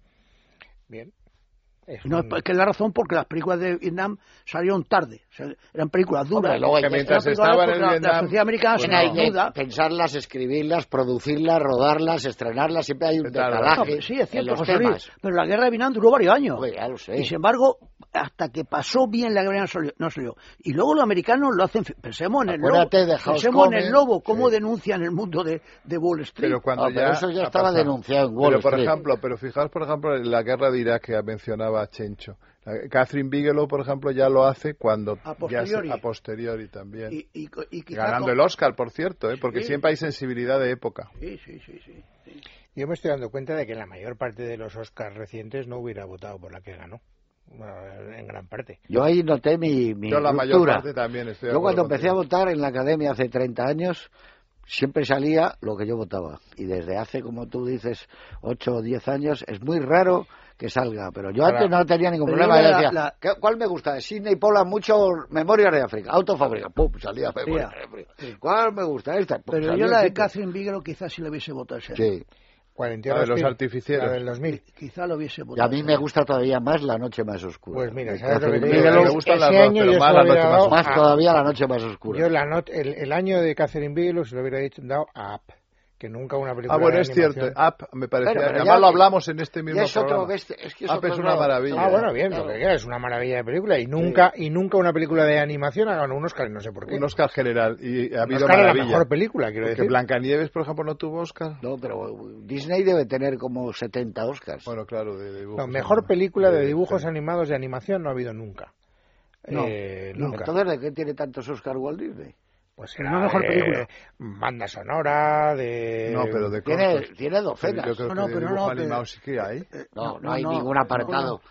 Speaker 3: Bien.
Speaker 6: Es no, un... es que es la razón porque las películas de Vietnam salieron tarde, o sea, eran películas duras.
Speaker 4: Hombre, luego
Speaker 5: que mientras estaban en
Speaker 6: la,
Speaker 5: Vietnam,
Speaker 6: la sociedad americana
Speaker 4: pues
Speaker 6: no,
Speaker 4: hay que
Speaker 6: duda.
Speaker 4: pensarlas, escribirlas, producirlas, rodarlas, declarlas, siempre hay un decalaje.
Speaker 6: No, sí, es cierto,
Speaker 4: en los
Speaker 6: José
Speaker 4: temas.
Speaker 6: Luis, pero la guerra de Vietnam duró varios años.
Speaker 4: Oye, ya lo sé.
Speaker 6: Y sin embargo, hasta que pasó bien la guerra no salió. No salió. Y luego los americanos lo hacen. Pensemos en el
Speaker 4: Acuérdate
Speaker 6: lobo.
Speaker 4: De
Speaker 6: pensemos
Speaker 4: Coming,
Speaker 6: en el lobo, cómo
Speaker 5: sí.
Speaker 6: denuncian el mundo de, de Wall Street.
Speaker 5: Pero cuando
Speaker 4: ah,
Speaker 5: ya
Speaker 4: pero eso ya estaba
Speaker 5: pasado.
Speaker 4: denunciado en Wall
Speaker 5: pero, por
Speaker 4: Street.
Speaker 5: ejemplo, pero fijaos, por ejemplo, en la guerra de Irak que mencionaba Chencho. Catherine Bigelow, por ejemplo, ya lo hace cuando
Speaker 6: a posteriori,
Speaker 5: ya se, a posteriori también.
Speaker 6: Y, y, y
Speaker 5: ganando
Speaker 6: con...
Speaker 5: el Oscar, por cierto, ¿eh? porque
Speaker 6: sí.
Speaker 5: siempre hay sensibilidad de época.
Speaker 6: Sí, sí, sí, sí, sí.
Speaker 3: Yo me estoy dando cuenta de que la mayor parte de los Oscars recientes no hubiera votado por la que ganó. Bueno, en gran parte.
Speaker 4: Yo ahí noté mi, mi
Speaker 5: Yo la
Speaker 4: ruptura.
Speaker 5: mayor parte también estoy
Speaker 4: Yo cuando empecé
Speaker 5: contigo.
Speaker 4: a votar en la academia hace treinta años, siempre salía lo que yo votaba. Y desde hace, como tú dices, ocho o diez años, es muy raro que salga. Pero yo Ahora, antes no tenía ningún problema.
Speaker 6: La,
Speaker 4: decía,
Speaker 6: la...
Speaker 4: ¿cuál me gusta? Sidney Pollack, mucho Memorias de África. Autofábrica, pum, salía Memorias de África. Sí. ¿Cuál me gusta? Esta. Pum,
Speaker 6: pero yo la de Catherine Bigelow quizás sí la hubiese votado.
Speaker 4: Sí.
Speaker 3: cuarenta
Speaker 5: la de los artificieros.
Speaker 3: La del dos mil.
Speaker 6: Quizá lo hubiese votado.
Speaker 4: Y a mí me gusta todavía más La noche más oscura.
Speaker 3: Pues mira,
Speaker 4: ¿sabes
Speaker 3: lo que te
Speaker 5: digo? Me gustan las dos, pero más La noche más oscura.
Speaker 4: Más todavía La noche más oscura.
Speaker 3: Yo la not el, el año de Catherine Bigelow se lo hubiera dicho, dado a Up, que nunca una película
Speaker 5: Ah, bueno,
Speaker 3: de
Speaker 5: es
Speaker 3: animación.
Speaker 5: cierto. Up me parecía.
Speaker 4: Pero, pero
Speaker 5: además
Speaker 4: ya,
Speaker 5: lo hablamos en este mismo
Speaker 4: es
Speaker 5: programa.
Speaker 4: Otro, es, es, que es,
Speaker 5: Up es una maravilla.
Speaker 3: Ah, bueno, bien, lo que queda, es una maravilla de película y nunca sí. y nunca una película de animación ha ganado un Oscar, no sé por qué.
Speaker 5: Un Oscar general y ha habido
Speaker 3: Oscar
Speaker 5: maravilla.
Speaker 3: La mejor película, quiero
Speaker 5: Porque
Speaker 3: decir.
Speaker 5: Blancanieves, por ejemplo, no tuvo Oscar.
Speaker 4: No, pero Disney debe tener como setenta Oscars.
Speaker 5: Bueno, claro, de dibujos.
Speaker 3: No, mejor animados. película de dibujos sí. animados de animación no ha habido nunca.
Speaker 6: No,
Speaker 3: eh,
Speaker 6: no.
Speaker 3: nunca.
Speaker 4: Entonces, ¿de qué tiene tantos Oscars Walt Disney?
Speaker 3: Pues
Speaker 6: era no mejor
Speaker 3: de
Speaker 6: película.
Speaker 3: Banda sonora, de...
Speaker 5: No, pero de
Speaker 4: Tiene,
Speaker 5: cortos.
Speaker 4: tiene docenas.
Speaker 5: Yo creo
Speaker 6: no, no,
Speaker 5: que
Speaker 6: pero
Speaker 5: dibujo
Speaker 6: no,
Speaker 5: animado
Speaker 6: pero...
Speaker 5: sí que hay.
Speaker 4: No, no, no hay no, ningún apartado.
Speaker 6: No,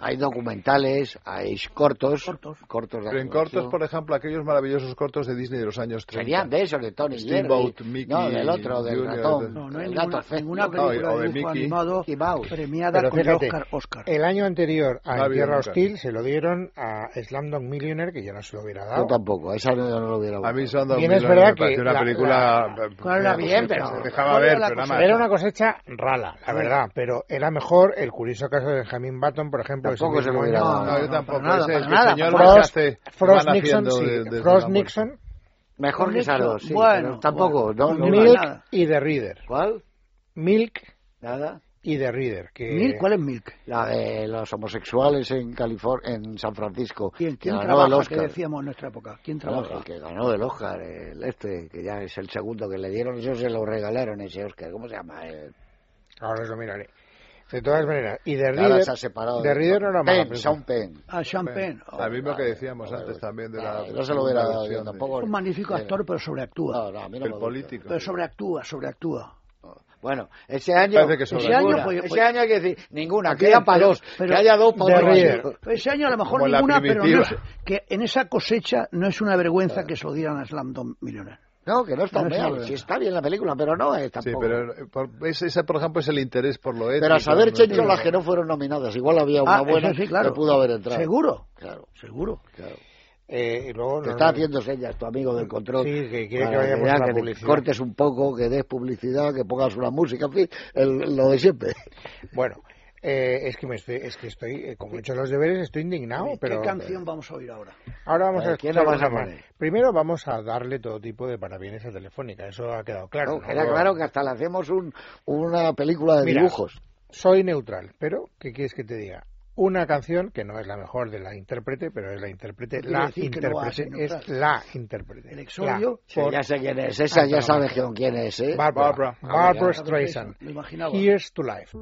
Speaker 4: Hay documentales, hay cortos,
Speaker 6: cortos,
Speaker 4: cortos de
Speaker 5: Pero en cortos, por ejemplo, aquellos maravillosos cortos de Disney de los años treinta.
Speaker 4: Serían de esos, de Tony
Speaker 5: Steamboat,
Speaker 4: Jerry.
Speaker 5: Mickey,
Speaker 4: No, del otro, del
Speaker 5: Junior,
Speaker 4: ratón.
Speaker 6: No, no hay
Speaker 4: el
Speaker 6: ninguna,
Speaker 4: gato
Speaker 6: ninguna
Speaker 4: feo.
Speaker 6: película
Speaker 5: No, o de
Speaker 6: de dibujo
Speaker 5: Mickey.
Speaker 6: animado
Speaker 4: Mickey Mouse.
Speaker 6: premiada
Speaker 3: Pero
Speaker 6: con
Speaker 3: fíjate,
Speaker 6: el Oscar, Oscar.
Speaker 3: El año anterior a
Speaker 5: No ha habido
Speaker 3: Tierra
Speaker 5: nunca.
Speaker 3: Hostil se lo dieron a Slumdog Millionaire, que yo no se lo hubiera dado.
Speaker 4: Yo tampoco, esa no, no lo hubiera
Speaker 5: A mí
Speaker 4: gustado.
Speaker 5: son dos
Speaker 3: Bien, es
Speaker 5: mil,
Speaker 3: verdad
Speaker 5: me pareció
Speaker 3: que
Speaker 5: una
Speaker 3: la-
Speaker 5: película...
Speaker 3: la-
Speaker 6: ¿Cuál era la
Speaker 4: Bien,
Speaker 6: cosecha?
Speaker 4: pero-
Speaker 5: Se dejaba
Speaker 6: ¿Cuál
Speaker 5: ver,
Speaker 6: era la
Speaker 5: pero nada
Speaker 6: cosecha?
Speaker 5: más.
Speaker 3: Era una cosecha rala, la verdad, pero era mejor El curioso caso de Benjamin Button, por ejemplo.
Speaker 4: Tampoco
Speaker 3: ese
Speaker 4: se lo
Speaker 3: mismo
Speaker 4: hubiera
Speaker 3: año.
Speaker 4: dado.
Speaker 5: No, yo
Speaker 6: no,
Speaker 5: tampoco.
Speaker 6: para nada,
Speaker 5: Ese es
Speaker 6: para
Speaker 5: que
Speaker 6: nada,
Speaker 5: el señor
Speaker 6: para
Speaker 5: lo que
Speaker 3: Frost,
Speaker 5: hace...
Speaker 3: Frost
Speaker 5: van
Speaker 3: Nixon,
Speaker 5: haciendo
Speaker 3: sí,
Speaker 5: de- desde
Speaker 3: Frost
Speaker 5: la muerte.
Speaker 3: Nixon,
Speaker 4: Mejor que esas dos, sí,
Speaker 6: Bueno,
Speaker 4: pero tampoco.
Speaker 6: bueno.
Speaker 4: no, no,
Speaker 3: Milk
Speaker 6: nada.
Speaker 3: y The Reader.
Speaker 4: ¿Cuál?
Speaker 3: Milk
Speaker 4: Nada.
Speaker 3: y The Reader. Que...
Speaker 6: ¿Milk? ¿Cuál es Milk?
Speaker 4: La de los homosexuales en California, en San Francisco.
Speaker 6: ¿Quién,
Speaker 4: que
Speaker 6: quién
Speaker 4: ganó
Speaker 6: trabaja?
Speaker 4: el
Speaker 6: Que
Speaker 4: Oscar.
Speaker 6: decíamos en nuestra época. ¿Quién
Speaker 4: Bueno,
Speaker 6: trabaja?
Speaker 4: el que ganó el Oscar, el este, que ya es el segundo que le dieron, eso se lo regalaron ese Oscar. ¿Cómo se llama? El...
Speaker 3: Ahora lo miraré. De todas maneras, y The
Speaker 4: Ahora
Speaker 3: Reader,
Speaker 4: se ha separado.
Speaker 3: The
Speaker 4: de-
Speaker 3: Reader no era mala
Speaker 4: Penn,
Speaker 3: película.
Speaker 4: Sean Penn.
Speaker 6: Ah, Champagne.
Speaker 5: Lo mismo que
Speaker 4: vale,
Speaker 5: decíamos
Speaker 4: vale,
Speaker 5: antes
Speaker 4: vale.
Speaker 5: también de
Speaker 4: Vale,
Speaker 5: la...
Speaker 4: no se lo hubiera dado yo
Speaker 5: versión de-
Speaker 4: tampoco.
Speaker 6: Es un magnífico
Speaker 4: Era-
Speaker 6: actor, pero sobreactúa.
Speaker 4: No, no, a mí no
Speaker 5: El
Speaker 4: me gusta.
Speaker 5: político.
Speaker 6: Pero sobreactúa, sobreactúa.
Speaker 4: Bueno, ese año,
Speaker 5: Parece que sobra.
Speaker 6: Ese año,
Speaker 4: ninguna.
Speaker 6: pues-
Speaker 4: ese
Speaker 6: pues-
Speaker 4: año hay que decir ninguna,
Speaker 6: Bien,
Speaker 4: queda para
Speaker 6: pero-
Speaker 4: dos,
Speaker 6: pero-
Speaker 4: que haya dos para
Speaker 3: The
Speaker 4: otro
Speaker 3: Reader.
Speaker 4: año.
Speaker 6: Ese año a lo mejor
Speaker 5: Como la
Speaker 6: ninguna, pero no
Speaker 5: primitiva.
Speaker 6: es- que en esa cosecha no es una vergüenza que se lo dieran a Slumdog Millionaire.
Speaker 4: No, que no está
Speaker 6: No es
Speaker 4: mal,
Speaker 6: una-
Speaker 4: si está bien la película, pero no es
Speaker 5: Sí,
Speaker 4: tampoco.
Speaker 5: pero eh, por- ese, ese, por ejemplo, es el interés por lo ético.
Speaker 4: Pero a saber,
Speaker 5: ¿no?
Speaker 4: Checho, las que no fueron nominadas, igual había una
Speaker 6: Ah,
Speaker 4: buena
Speaker 6: eso sí, claro.
Speaker 4: que pudo haber entrado.
Speaker 6: Seguro,
Speaker 4: Claro,
Speaker 6: seguro.
Speaker 4: claro.
Speaker 3: Eh, y luego
Speaker 4: Te
Speaker 3: nos-
Speaker 4: está haciendo señas tu amigo del control.
Speaker 3: Sí, que quiere
Speaker 4: para
Speaker 3: que vayamos
Speaker 4: ya
Speaker 3: a la
Speaker 4: que te
Speaker 3: publicidad.
Speaker 4: cortes un poco, que des publicidad, que pongas una música, en fin, el- lo de siempre.
Speaker 3: Bueno, eh, es que me estoy, es que estoy, eh, como he hecho los deberes, estoy indignado,
Speaker 6: ¿Qué
Speaker 3: pero
Speaker 6: canción vamos a oír ahora?
Speaker 3: ahora vamos
Speaker 4: A
Speaker 3: a
Speaker 4: ver, ¿quién
Speaker 3: escuchar
Speaker 4: la vas a
Speaker 3: una más.
Speaker 4: poner?
Speaker 3: Primero vamos a darle todo tipo de parabienes a Telefónica, eso ha quedado claro.
Speaker 4: No,
Speaker 3: ¿no?
Speaker 4: queda claro que hasta le hacemos un, una película de
Speaker 3: Mira,
Speaker 4: dibujos.
Speaker 3: Soy neutral, pero ¿qué quieres que te diga? Una canción que no es la mejor de la intérprete, pero es la intérprete,
Speaker 6: No quiere
Speaker 3: la
Speaker 6: decir que no va a ser
Speaker 3: intérprete, es
Speaker 6: neutral.
Speaker 3: la intérprete.
Speaker 6: El exordio,
Speaker 3: La,
Speaker 4: Sí,
Speaker 3: por
Speaker 4: ya sé quién es, esa ya sabes con quién es, ¿eh?
Speaker 3: Barbara,
Speaker 5: Barbara.
Speaker 3: Barbara
Speaker 6: Ah,
Speaker 3: Streisand.
Speaker 6: lo imaginaba.
Speaker 3: Here's to Life.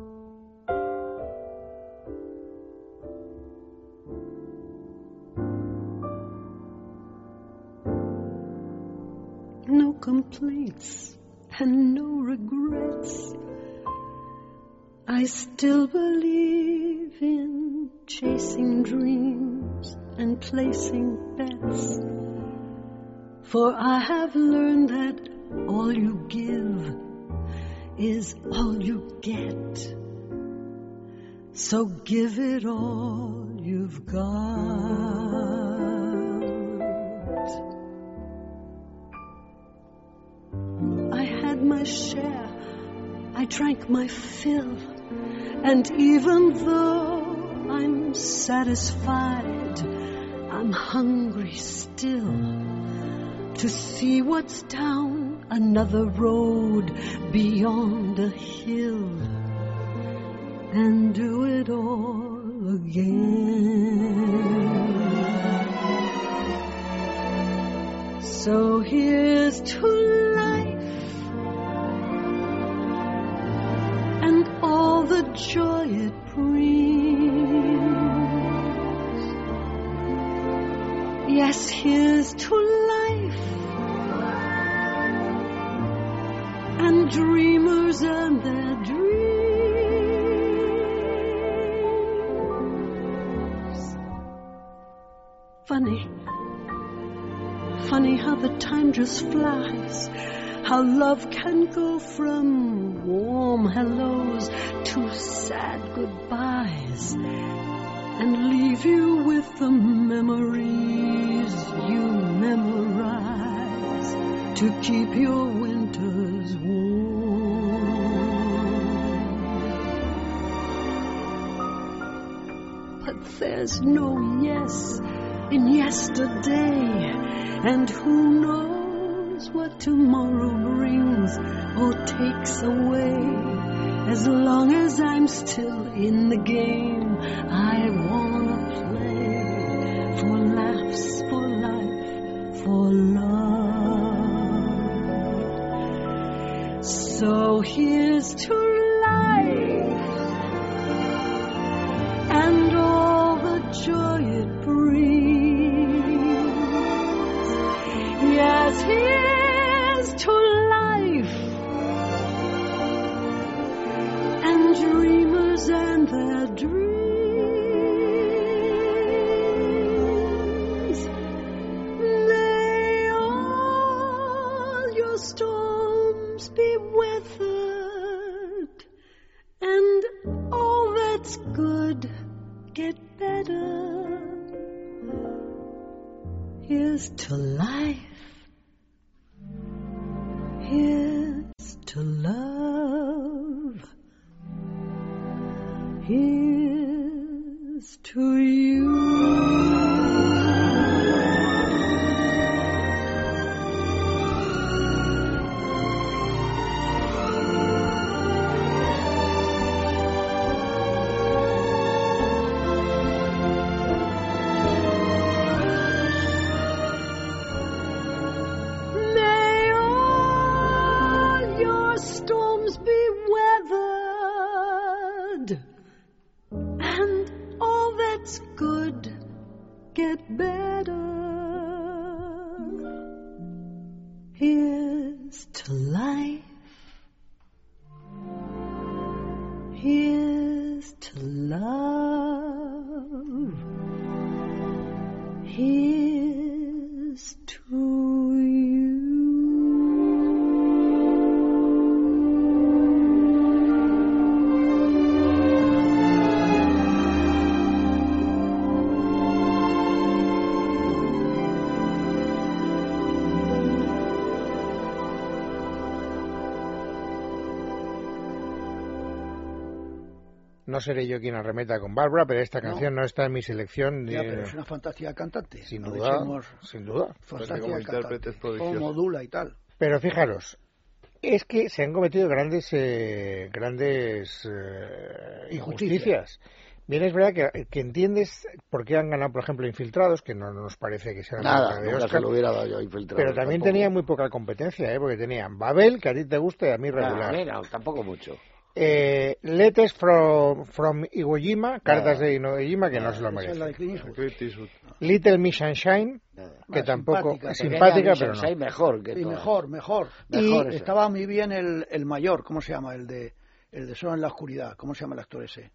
Speaker 9: No complaints and no regrets. I still believe in chasing dreams and placing bets. For I have learned that all you give is all you get. So give it all you've got. I had my share, I drank my fill, and even though I'm satisfied, I'm hungry still to see what's down another road beyond a hill and do it all again. So here's to life and all the joy it brings. Yes, here's to life and dreamers and their dreams. Funny, funny how the time just flies, how love can go from warm hellos to sad goodbyes and leave you with the memories you memorize to keep your winters warm. But there's no yes in yesterday, and who knows what tomorrow brings or takes away. As long as I'm still in the game, I wanna play for laughs, for life, for love. So here's to life and all the joy it brings. Yes, here's to life and dreamers and their dreams. good, get better. Here's to life. Here's to love. Here's to you. Get better. Here's to life. Here's to love. Here's to you.
Speaker 3: No seré yo quien arremeta con Bárbara, pero esta canción no, no está en mi selección.
Speaker 6: Ya, pero es una fantástica cantante.
Speaker 3: Sin duda, sin duda.
Speaker 6: Fantástica cantante. Como modula y tal.
Speaker 3: Pero fijaros, es que se han cometido grandes eh, grandes eh, injusticias. Bien, es verdad que, que entiendes por qué han ganado, por ejemplo, Infiltrados, que no nos parece que sea
Speaker 4: nada, nunca se lo hubiera dado yo Infiltrados.
Speaker 3: Pero también
Speaker 4: tampoco.
Speaker 3: tenía muy poca competencia, ¿eh? Porque tenían Babel, que a ti te gusta y a mí regular.
Speaker 4: No, a mí no, tampoco mucho.
Speaker 3: Eh, Letters from, from Iwo Jima, cartas de Iwo Jima, que no se lo merece. Little Miss Sunshine, que tampoco es simpática, pero no.
Speaker 4: Mejor, que
Speaker 6: y mejor, mejor.
Speaker 4: mejor
Speaker 6: y estaba muy bien el, el mayor, ¿cómo se llama? El de el de Solo en la oscuridad, ¿cómo se llama el actor ese?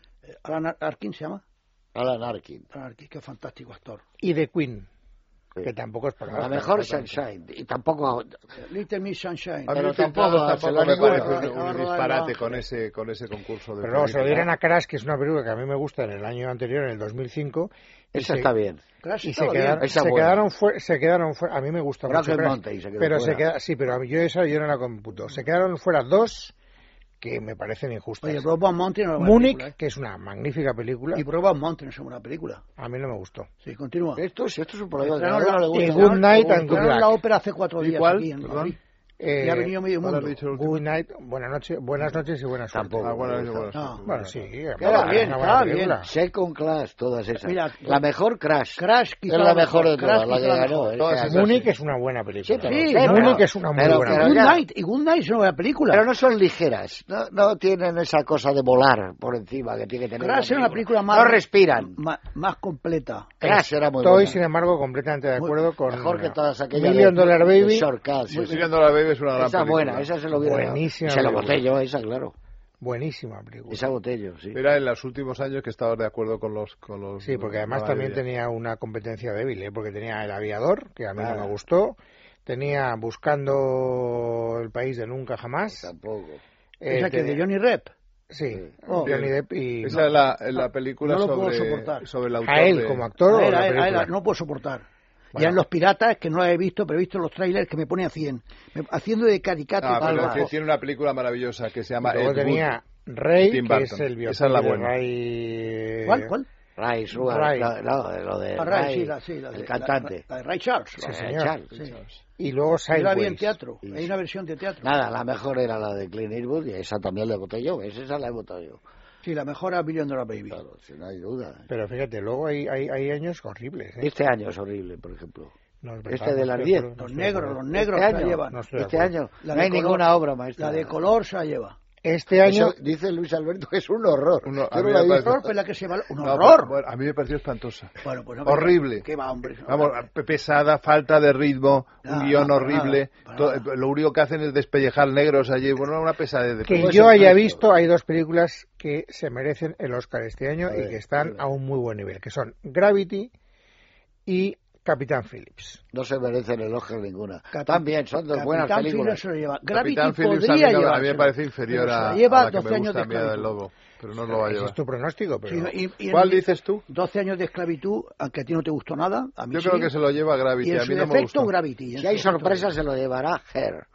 Speaker 6: Alan Arkin se llama.
Speaker 4: Alan Arkin.
Speaker 6: Alan Arkin, qué fantástico actor.
Speaker 3: Y The Queen. Que tampoco es para
Speaker 4: la mejor es Sunshine y tampoco
Speaker 6: Little Miss Sunshine,
Speaker 5: pero tampoco, tampoco me parece un, un disparate con ese con ese concurso de
Speaker 3: pero luego se lo dieron a Crash, que es una película que a mí me gusta, en el año anterior, en el dos mil cinco.
Speaker 4: Esa
Speaker 3: se,
Speaker 4: está bien.
Speaker 6: Crash
Speaker 3: y se quedaron,
Speaker 6: bien.
Speaker 3: se, quedaron fuera, se quedaron fuera, a mí me gusta
Speaker 4: pero
Speaker 3: mucho Crash,
Speaker 4: se
Speaker 3: pero
Speaker 4: fuera.
Speaker 3: se queda, sí, pero yo esa yo no la computo. Se quedaron fuera dos que me parecen injustas.
Speaker 6: Oye, Brokeback Mountain no es
Speaker 3: Múnich,
Speaker 6: película, ¿eh?
Speaker 3: Que es una magnífica película.
Speaker 6: Y Brokeback Mountain es una película.
Speaker 3: A mí no me gustó.
Speaker 6: Sí, continúa.
Speaker 4: Esto, esto es un problema.
Speaker 6: La, la,
Speaker 4: no
Speaker 3: y Good Night and Good Luck.
Speaker 6: La ópera hace cuatro días
Speaker 5: ¿Cuál?
Speaker 6: aquí en Madrid.
Speaker 3: Eh,
Speaker 6: y ha venido medio mundo.
Speaker 3: Good night, buenas noches, buenas noches y buenas suerte.
Speaker 4: Tampoco.
Speaker 5: Ah, buenas noches, buenas
Speaker 6: no.
Speaker 3: Bueno, sí.
Speaker 6: Queda bien, está bien.
Speaker 4: Second Class, todas esas.
Speaker 6: Mira,
Speaker 4: la mejor Crash.
Speaker 6: Crash quizá
Speaker 4: es la mejor de todas,
Speaker 6: Crash
Speaker 4: la que ganó.
Speaker 3: ¿eh? Múnich es una buena película.
Speaker 6: Sí, sí,
Speaker 3: sí Múnich es una muy
Speaker 4: pero,
Speaker 3: buena
Speaker 4: pero
Speaker 3: película.
Speaker 6: Good Night, y Good Night es una buena película.
Speaker 4: Pero no son ligeras, no, no tienen esa cosa de volar por encima que tiene que tener.
Speaker 6: Crash es una película más...
Speaker 4: No respiran.
Speaker 6: Más, más completa.
Speaker 4: Crash era muy
Speaker 3: Estoy,
Speaker 4: buena.
Speaker 3: sin embargo, completamente de acuerdo
Speaker 4: muy,
Speaker 3: con...
Speaker 4: Mejor que todas aquellas
Speaker 3: Million
Speaker 4: de,
Speaker 3: Dollar Baby.
Speaker 4: Shortcuts, sí,
Speaker 5: Million Dollar Baby es una gran
Speaker 4: esa
Speaker 5: película.
Speaker 4: buena, esa se lo hubiera
Speaker 3: Buenísima.
Speaker 4: Se la boté yo, esa, claro.
Speaker 3: Buenísima película.
Speaker 4: Esa botello, sí.
Speaker 5: Era en los últimos años que estabas de acuerdo con los... Con los
Speaker 3: sí, porque además
Speaker 5: no,
Speaker 3: también
Speaker 5: idea.
Speaker 3: tenía una competencia débil, ¿eh? Porque tenía El Aviador, que a mí
Speaker 4: ah.
Speaker 3: no me gustó. Tenía Buscando el País de Nunca Jamás.
Speaker 4: Tampoco.
Speaker 3: Eh,
Speaker 6: ¿Esa que
Speaker 3: tenía...
Speaker 6: de Johnny Depp?
Speaker 3: Sí,
Speaker 6: oh,
Speaker 3: Johnny Depp y...
Speaker 5: Esa no, es la, la película
Speaker 6: no lo
Speaker 5: sobre,
Speaker 6: puedo soportar.
Speaker 5: sobre el autor
Speaker 3: a él
Speaker 5: de...
Speaker 3: como actor.
Speaker 6: A él,
Speaker 3: o
Speaker 6: a él,
Speaker 3: la
Speaker 6: a él, no puedo soportar.
Speaker 3: Bueno.
Speaker 6: Ya en Los Piratas, que no la he visto, pero he visto los trailers que me pone a cien. Me, haciendo de caricato
Speaker 5: ah,
Speaker 6: y tal.
Speaker 5: pero que tiene una película maravillosa que se llama
Speaker 3: Luego
Speaker 5: Ed
Speaker 3: tenía
Speaker 5: Wood,
Speaker 3: Ray,
Speaker 5: Tim
Speaker 3: que
Speaker 5: Burton.
Speaker 3: es el biopic
Speaker 5: Esa es la
Speaker 3: de
Speaker 5: buena.
Speaker 3: Ray...
Speaker 6: ¿Cuál? ¿Cuál?
Speaker 4: Ray, Sugar,
Speaker 3: Ray.
Speaker 4: No, no, lo de
Speaker 6: Ah, Ray,
Speaker 4: Ray,
Speaker 6: sí, la, sí, la
Speaker 4: el
Speaker 6: de,
Speaker 4: cantante.
Speaker 6: La, la de Ray Charles.
Speaker 3: Sí,
Speaker 4: Ray
Speaker 3: señor.
Speaker 4: Charles.
Speaker 6: Sí.
Speaker 3: Y luego
Speaker 6: Yo
Speaker 3: Sideways.
Speaker 6: la vi en teatro.
Speaker 4: Sí.
Speaker 6: Hay una versión de teatro.
Speaker 4: Nada, la mejor era la de Clint Eastwood y esa también la voté yo. Esa la he votado yo.
Speaker 6: Sí, la mejor a Million Dollar Baby.
Speaker 4: Claro, si no hay duda.
Speaker 3: Pero fíjate, luego hay, hay, hay años horribles. ¿eh?
Speaker 4: Este año es horrible, por ejemplo.
Speaker 3: No, es
Speaker 4: este de las diez.
Speaker 6: Los negros, los negros
Speaker 4: este
Speaker 6: se la
Speaker 4: año,
Speaker 6: llevan.
Speaker 3: No estoy de
Speaker 4: este
Speaker 3: acuerdo.
Speaker 4: año
Speaker 6: La
Speaker 4: no
Speaker 6: de
Speaker 4: hay
Speaker 6: color,
Speaker 4: ninguna obra maestra.
Speaker 6: La de color se la lleva.
Speaker 3: Este año...
Speaker 4: Eso dice Luis Alberto que es un horror.
Speaker 5: Uno,
Speaker 4: Yo
Speaker 5: a
Speaker 4: no
Speaker 5: mí
Speaker 4: la he
Speaker 5: me
Speaker 4: visto.
Speaker 6: Horror, pues la que se va... Un
Speaker 5: No,
Speaker 6: horror.
Speaker 5: bueno, a mí me pareció espantosa.
Speaker 6: Bueno, pues no,
Speaker 5: horrible.
Speaker 6: ¿Qué va, hombre?
Speaker 5: Vamos, pesada, falta de ritmo,
Speaker 6: No,
Speaker 5: un guión
Speaker 6: no,
Speaker 5: horrible.
Speaker 6: para
Speaker 5: todo,
Speaker 6: nada.
Speaker 5: lo único que hacen es despellejar negros allí. Bueno, una pesadez. De
Speaker 3: Que
Speaker 5: todo.
Speaker 3: yo haya visto, hay dos películas que se merecen el Oscar este año
Speaker 4: A
Speaker 3: y
Speaker 4: ver,
Speaker 3: que están
Speaker 4: a ver.
Speaker 3: a un muy buen nivel, que son Gravity y Capitán Phillips.
Speaker 4: No se merecen el Oscar ninguna.
Speaker 6: Cap
Speaker 4: También son dos
Speaker 6: Capitán
Speaker 4: buenas películas.
Speaker 6: Se lo lleva. Gravity
Speaker 5: Capitán Phillips
Speaker 6: podría
Speaker 5: a mí,
Speaker 6: llevar.
Speaker 5: a mí me parece inferior a, a
Speaker 6: lleva
Speaker 5: la que
Speaker 6: doce
Speaker 5: me
Speaker 6: años
Speaker 5: gusta
Speaker 6: de
Speaker 5: a mí del
Speaker 6: esclavitud.
Speaker 5: Lobo. Pero no lo va a llevar.
Speaker 3: Es tu pronóstico, pero...
Speaker 6: Sí, y, y
Speaker 5: ¿Cuál
Speaker 6: el,
Speaker 5: dices tú?
Speaker 6: doce años de esclavitud, aunque a ti no te gustó nada. A mí
Speaker 5: Yo
Speaker 6: sí.
Speaker 5: creo que se lo lleva Gravity.
Speaker 6: Y en
Speaker 5: a mí
Speaker 6: su
Speaker 5: no me
Speaker 6: defecto,
Speaker 5: gustó.
Speaker 6: Gravity.
Speaker 4: Si hay sorpresa, se lo llevará Her.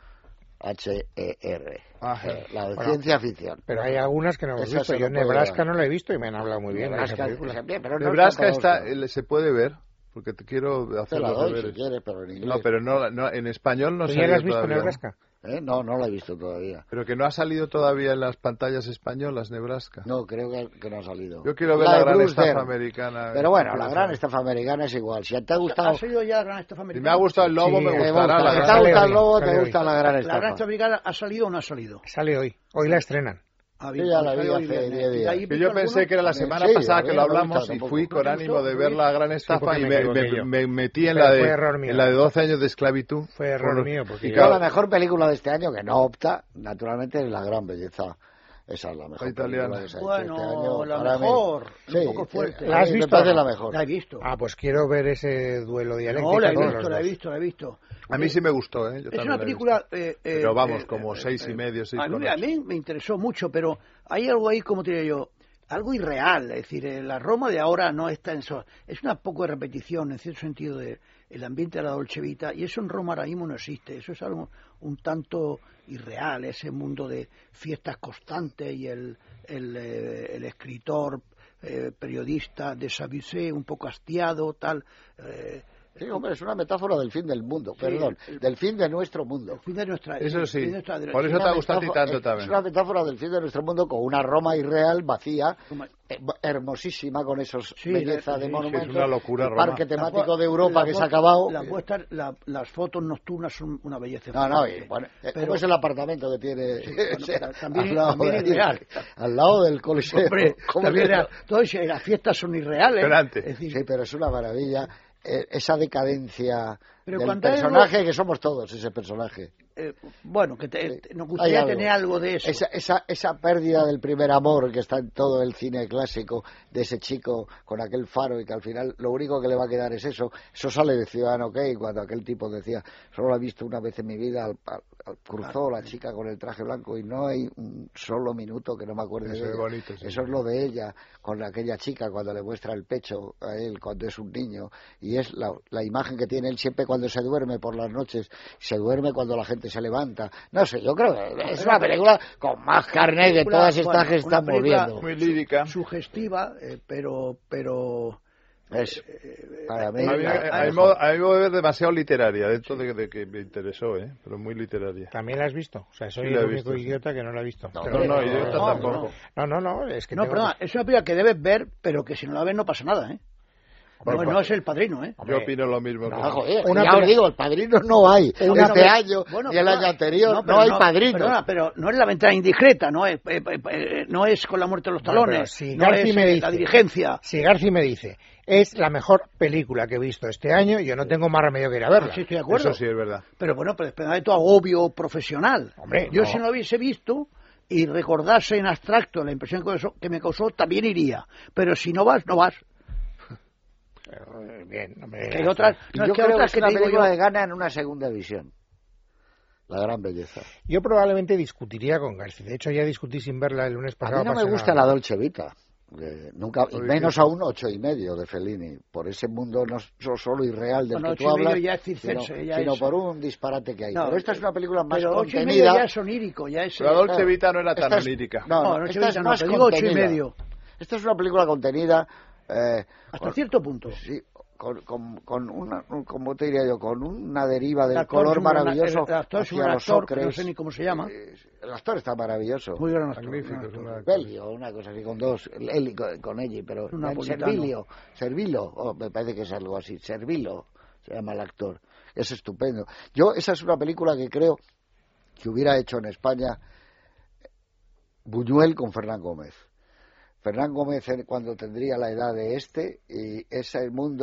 Speaker 4: H E R.
Speaker 5: Ah,
Speaker 4: Her, la de
Speaker 3: bueno,
Speaker 4: ciencia ficción.
Speaker 3: Pero hay algunas que no hemos
Speaker 4: Esa
Speaker 3: visto.
Speaker 4: se
Speaker 3: Yo
Speaker 4: lo puede
Speaker 3: Nebraska
Speaker 4: llevar.
Speaker 3: no la he visto y me han hablado muy bien
Speaker 4: Nebraska,
Speaker 3: de esa película.
Speaker 4: bien, pero no
Speaker 5: Nebraska
Speaker 4: está,
Speaker 5: está, eh, se puede ver, porque te quiero
Speaker 4: Te
Speaker 5: hacer
Speaker 4: la
Speaker 5: los
Speaker 4: doy si
Speaker 5: deberes.
Speaker 4: quieres, pero en inglés.
Speaker 5: No, pero no, no, en español no
Speaker 3: ¿Tú
Speaker 5: se
Speaker 3: ya la
Speaker 5: ha
Speaker 3: has visto,
Speaker 5: todavía.
Speaker 3: Nebraska?
Speaker 4: ¿Eh? No, no la he visto todavía.
Speaker 5: Pero que no ha salido todavía en las pantallas españolas, Nebraska.
Speaker 4: No, creo que, que no ha salido.
Speaker 5: Yo quiero ver
Speaker 4: La
Speaker 5: la,
Speaker 4: de
Speaker 5: gran
Speaker 4: Bruce
Speaker 5: estafa
Speaker 4: Dern.
Speaker 5: americana.
Speaker 4: Pero bueno,
Speaker 5: Quiero
Speaker 4: la gran
Speaker 5: saber.
Speaker 4: estafa americana es igual. Si te ha gustado...
Speaker 6: ¿Ha salido ya la gran estafa
Speaker 5: Si
Speaker 6: americana?
Speaker 5: me ha gustado el Lobo,
Speaker 3: Sí,
Speaker 5: me
Speaker 3: me
Speaker 5: gustará
Speaker 4: gusta.
Speaker 5: la
Speaker 4: Si
Speaker 5: gran
Speaker 4: te ha
Speaker 3: Sale
Speaker 4: gustado
Speaker 3: hoy,
Speaker 4: el Lobo,
Speaker 3: sale
Speaker 4: te
Speaker 3: hoy.
Speaker 4: gusta la gran
Speaker 6: ¿La gran
Speaker 4: estafa.
Speaker 6: estafa americana ha salido o no ha salido?
Speaker 3: Sale hoy. Hoy la estrenan.
Speaker 6: Ah,
Speaker 4: Yo ya la vi
Speaker 6: salió hoy
Speaker 4: hace
Speaker 6: viernes.
Speaker 4: diez días.
Speaker 6: ¿Y ahí
Speaker 5: Que
Speaker 6: viste
Speaker 5: yo
Speaker 6: alguna?
Speaker 5: pensé que era la semana
Speaker 4: Sí,
Speaker 5: pasada
Speaker 4: a mí
Speaker 5: que
Speaker 4: no
Speaker 5: lo
Speaker 4: me
Speaker 5: hablamos
Speaker 4: gusta
Speaker 5: y
Speaker 4: tampoco.
Speaker 5: fui
Speaker 6: ¿No
Speaker 5: con
Speaker 6: te
Speaker 5: ánimo
Speaker 6: gustó,
Speaker 5: de ver
Speaker 6: Luis?
Speaker 5: la gran
Speaker 3: Sí,
Speaker 5: estafa
Speaker 3: porque
Speaker 5: y
Speaker 3: me
Speaker 5: me,
Speaker 3: equivoqué
Speaker 5: me-
Speaker 3: yo.
Speaker 5: me metí en
Speaker 3: Pero
Speaker 5: la,
Speaker 3: fue
Speaker 5: de,
Speaker 3: error mío.
Speaker 5: en la de doce años de esclavitud.
Speaker 3: Fue error
Speaker 5: Por-
Speaker 3: mío, porque
Speaker 5: y
Speaker 3: yo-
Speaker 4: Pero
Speaker 5: claro,
Speaker 4: la mejor película de este año, que no opta, naturalmente, es La Gran Belleza. Esa es la mejor
Speaker 5: La italiana.
Speaker 4: película que se ha hecho
Speaker 6: Bueno,
Speaker 4: este año.
Speaker 6: la
Speaker 4: para mí.
Speaker 6: mejor,
Speaker 4: Sí,
Speaker 6: un poco fuerte.
Speaker 4: eh,
Speaker 3: ¿La
Speaker 4: a
Speaker 3: has
Speaker 4: mí
Speaker 3: visto
Speaker 4: Me parece
Speaker 3: o no?
Speaker 4: la mejor.
Speaker 6: La he visto.
Speaker 3: Ah, pues quiero ver ese duelo dialéctico.
Speaker 6: No, la he
Speaker 3: con
Speaker 6: visto,
Speaker 3: los
Speaker 6: la he
Speaker 3: dos.
Speaker 6: visto, la he visto.
Speaker 5: a mí sí me gustó, ¿eh? Yo
Speaker 6: Es
Speaker 5: también
Speaker 6: una
Speaker 5: la he
Speaker 6: película...
Speaker 5: visto.
Speaker 6: eh, eh,
Speaker 5: Pero vamos,
Speaker 6: eh,
Speaker 5: como
Speaker 6: eh,
Speaker 5: seis y
Speaker 6: eh,
Speaker 5: medio, seis
Speaker 6: a mí,
Speaker 5: con
Speaker 6: a
Speaker 5: ocho.
Speaker 6: mí me interesó mucho, pero hay algo ahí, como te diría yo, algo irreal. Es decir, eh, la Roma de ahora no está en eso. Es una poco de repetición, en cierto sentido, de el ambiente de la Dolce Vita, y eso en Roma ahora mismo no existe. Eso es algo un tanto irreal, ese mundo de fiestas constantes y el, el, eh, el escritor, eh, periodista de Sabucé, un poco hastiado, tal... Eh,
Speaker 4: Sí, hombre, es una metáfora del fin del mundo,
Speaker 6: Sí,
Speaker 4: perdón,
Speaker 6: el-
Speaker 4: del fin de nuestro mundo.
Speaker 6: el fin de nuestra...
Speaker 5: Eso sí,
Speaker 6: el fin de nuestra- de-
Speaker 5: por
Speaker 6: sí,
Speaker 5: eso te
Speaker 6: una
Speaker 5: ha gustado a ti
Speaker 6: metáfora-
Speaker 5: tanto
Speaker 4: Es
Speaker 5: también.
Speaker 4: una metáfora del fin de nuestro mundo con una Roma irreal, vacía,
Speaker 6: Como-
Speaker 4: eh, hermosísima, con esos
Speaker 6: Sí,
Speaker 4: belleza
Speaker 6: sí,
Speaker 4: de
Speaker 6: sí,
Speaker 4: monumentos.
Speaker 5: es una locura,
Speaker 4: el
Speaker 5: Roma.
Speaker 4: parque
Speaker 6: La
Speaker 4: temático
Speaker 6: pu-
Speaker 4: de Europa
Speaker 6: la
Speaker 4: que
Speaker 6: pu-
Speaker 4: se ha acabado.
Speaker 6: La puesta, la- las fotos nocturnas son una belleza.
Speaker 4: No, no, y, bueno, eh,
Speaker 6: Pero-
Speaker 4: ¿cómo es el apartamento que tiene?
Speaker 6: bueno,
Speaker 4: o sea,
Speaker 6: pero también-
Speaker 4: al, lado
Speaker 6: también
Speaker 4: de-
Speaker 6: es real.
Speaker 4: al lado del Coliseo.
Speaker 6: Hombre,
Speaker 4: ¿Cómo
Speaker 6: también
Speaker 4: que
Speaker 6: era-
Speaker 4: no?
Speaker 6: todo eso, las fiestas son irreales.
Speaker 5: Pero antes.
Speaker 6: Es decir,
Speaker 4: Sí, pero es una maravilla. eh, esa decadencia
Speaker 6: Pero
Speaker 4: del
Speaker 6: cuando hay
Speaker 4: personaje,
Speaker 6: algo-
Speaker 4: que somos todos ese personaje.
Speaker 6: eh, bueno, que te-
Speaker 4: Sí,
Speaker 6: te- nos
Speaker 4: hay
Speaker 6: gustaría
Speaker 4: algo.
Speaker 6: tener algo de eso.
Speaker 4: Esa, esa, esa pérdida del primer amor que está en todo el cine clásico, de ese chico con aquel faro y que al final lo único que le va a quedar es eso. Eso sale de Ciudadano Kane cuando aquel tipo decía, solo la he visto una vez en mi vida, al- al- al- cruzó la chica con el traje blanco y no hay un solo minuto que no me acuerde
Speaker 5: Eso
Speaker 4: de
Speaker 5: es
Speaker 4: ella.
Speaker 5: bonito, sí.
Speaker 4: Eso es lo de ella con aquella chica cuando le muestra el pecho a él cuando es un niño y es la, la imagen que tiene él siempre cuando se duerme por las noches, se duerme cuando la gente se levanta. No sé, yo creo que es una película con más carne que
Speaker 6: película,
Speaker 4: todas estas
Speaker 6: bueno,
Speaker 4: que
Speaker 6: una
Speaker 4: estamos
Speaker 6: película
Speaker 4: viendo.
Speaker 5: Muy lírica.
Speaker 6: Sugestiva, eh, pero... pero
Speaker 4: Es, para mí,
Speaker 5: A mí,
Speaker 6: Eh,
Speaker 5: a,
Speaker 6: eh,
Speaker 5: mí, a mí me ver demasiado literaria, dentro de, de que me interesó, ¿eh? Pero muy literaria.
Speaker 3: ¿También la has visto? O sea, soy
Speaker 5: Sí, la
Speaker 3: el
Speaker 5: he
Speaker 3: único
Speaker 5: visto, sí.
Speaker 3: idiota que no la ha visto.
Speaker 4: No,
Speaker 3: Pero-
Speaker 5: No, no,
Speaker 4: no,
Speaker 5: idiota
Speaker 6: no,
Speaker 5: tampoco.
Speaker 3: No, no, no, es que
Speaker 6: no,
Speaker 3: tengo
Speaker 6: perdona,
Speaker 3: que-
Speaker 6: es una película que debes ver, pero que si no la ves no pasa nada, ¿eh? No,
Speaker 5: Bueno,
Speaker 6: no es El Padrino, ¿eh?
Speaker 5: Yo opino lo mismo. que-
Speaker 4: Ah, joder,
Speaker 3: Una
Speaker 4: ya
Speaker 3: peli-
Speaker 4: os digo, el padrino no hay.
Speaker 3: Una
Speaker 4: este
Speaker 3: peli-
Speaker 4: año
Speaker 6: Bueno,
Speaker 4: y el
Speaker 6: perdona,
Speaker 4: año anterior no,
Speaker 6: pero
Speaker 4: hay padrino.
Speaker 6: Perdona, pero no es La ventana indiscreta, no es, eh, eh, eh, no es Con la muerte de los
Speaker 3: Bueno,
Speaker 6: talones,
Speaker 3: pero si
Speaker 6: no
Speaker 3: Garci
Speaker 6: es
Speaker 3: me
Speaker 6: eh,
Speaker 3: dice-
Speaker 6: La diligencia.
Speaker 3: Si Garci me dice, es la mejor película que he visto este año, yo no tengo más remedio que ir a verla.
Speaker 6: Sí, estoy de acuerdo.
Speaker 5: Eso sí es verdad.
Speaker 6: Pero bueno, pero depende de tu agobio profesional.
Speaker 3: Hombre,
Speaker 6: Yo
Speaker 3: no.
Speaker 6: si no lo hubiese visto y recordase en abstracto la impresión que, eso- que me causó, también iría. Pero si no vas, no vas.
Speaker 3: Eh, Bien, hombre,
Speaker 6: Que hay otras,
Speaker 4: Y
Speaker 6: no,
Speaker 4: yo
Speaker 6: es que
Speaker 4: creo
Speaker 6: otras
Speaker 4: que
Speaker 6: que
Speaker 4: es una
Speaker 6: te digo
Speaker 4: película
Speaker 6: yo,
Speaker 4: que gana en una segunda visión. La gran belleza.
Speaker 3: Yo probablemente discutiría con Garci. De hecho, ya discutí sin verla el lunes
Speaker 4: A
Speaker 3: pasado.
Speaker 4: mí no me gusta la Dolce Vita. que nunca, y menos a un ocho y medio de Fellini, por ese mundo no so- solo irreal del
Speaker 6: Bueno,
Speaker 4: que
Speaker 6: ocho
Speaker 4: tú
Speaker 6: y medio
Speaker 4: hablas,
Speaker 6: ya es
Speaker 4: sino,
Speaker 6: circense, ya
Speaker 4: sino
Speaker 6: es-
Speaker 4: por un disparate que hay.
Speaker 6: No,
Speaker 4: pero esta es una película más
Speaker 6: pero ocho y medio
Speaker 4: contenida.
Speaker 6: ya es onírico, ya es...
Speaker 5: Pero la Dolce
Speaker 4: Claro,
Speaker 5: Vita no era tan
Speaker 4: esta es-
Speaker 5: onírica.
Speaker 4: No,
Speaker 6: No,
Speaker 4: no,
Speaker 6: Dolce
Speaker 4: esta
Speaker 6: Vita
Speaker 4: es
Speaker 6: no,
Speaker 4: más
Speaker 6: te digo ocho y
Speaker 4: contenida.
Speaker 6: medio.
Speaker 4: Esta es una película contenida. Eh,
Speaker 6: Hasta
Speaker 4: con-
Speaker 6: cierto punto.
Speaker 4: Sí, con, con, con una, como te diría yo, con una deriva del
Speaker 6: El actor es
Speaker 4: color
Speaker 6: un gran-
Speaker 4: maravilloso.
Speaker 6: el- el actor es un
Speaker 4: hacia
Speaker 6: gran
Speaker 4: los
Speaker 6: actor, que no
Speaker 4: ocres.
Speaker 6: sé ni cómo se llama.
Speaker 4: Eh, El actor está maravilloso.
Speaker 6: Muy gran actor.
Speaker 5: Magnífico,
Speaker 6: gran
Speaker 5: es
Speaker 6: actor.
Speaker 5: una-
Speaker 4: Belio, una cosa así, con dos, él con, con ella, pero
Speaker 6: Un
Speaker 4: en
Speaker 6: napolitano.
Speaker 4: Servilio, Servilo, oh, me parece que es algo así, Servilo, se llama el actor, es estupendo. Yo, esa es una película que creo que hubiera hecho en España Buñuel con Fernán Gómez. Fernán Gómez eh, cuando tendría la edad de este, y ese mundo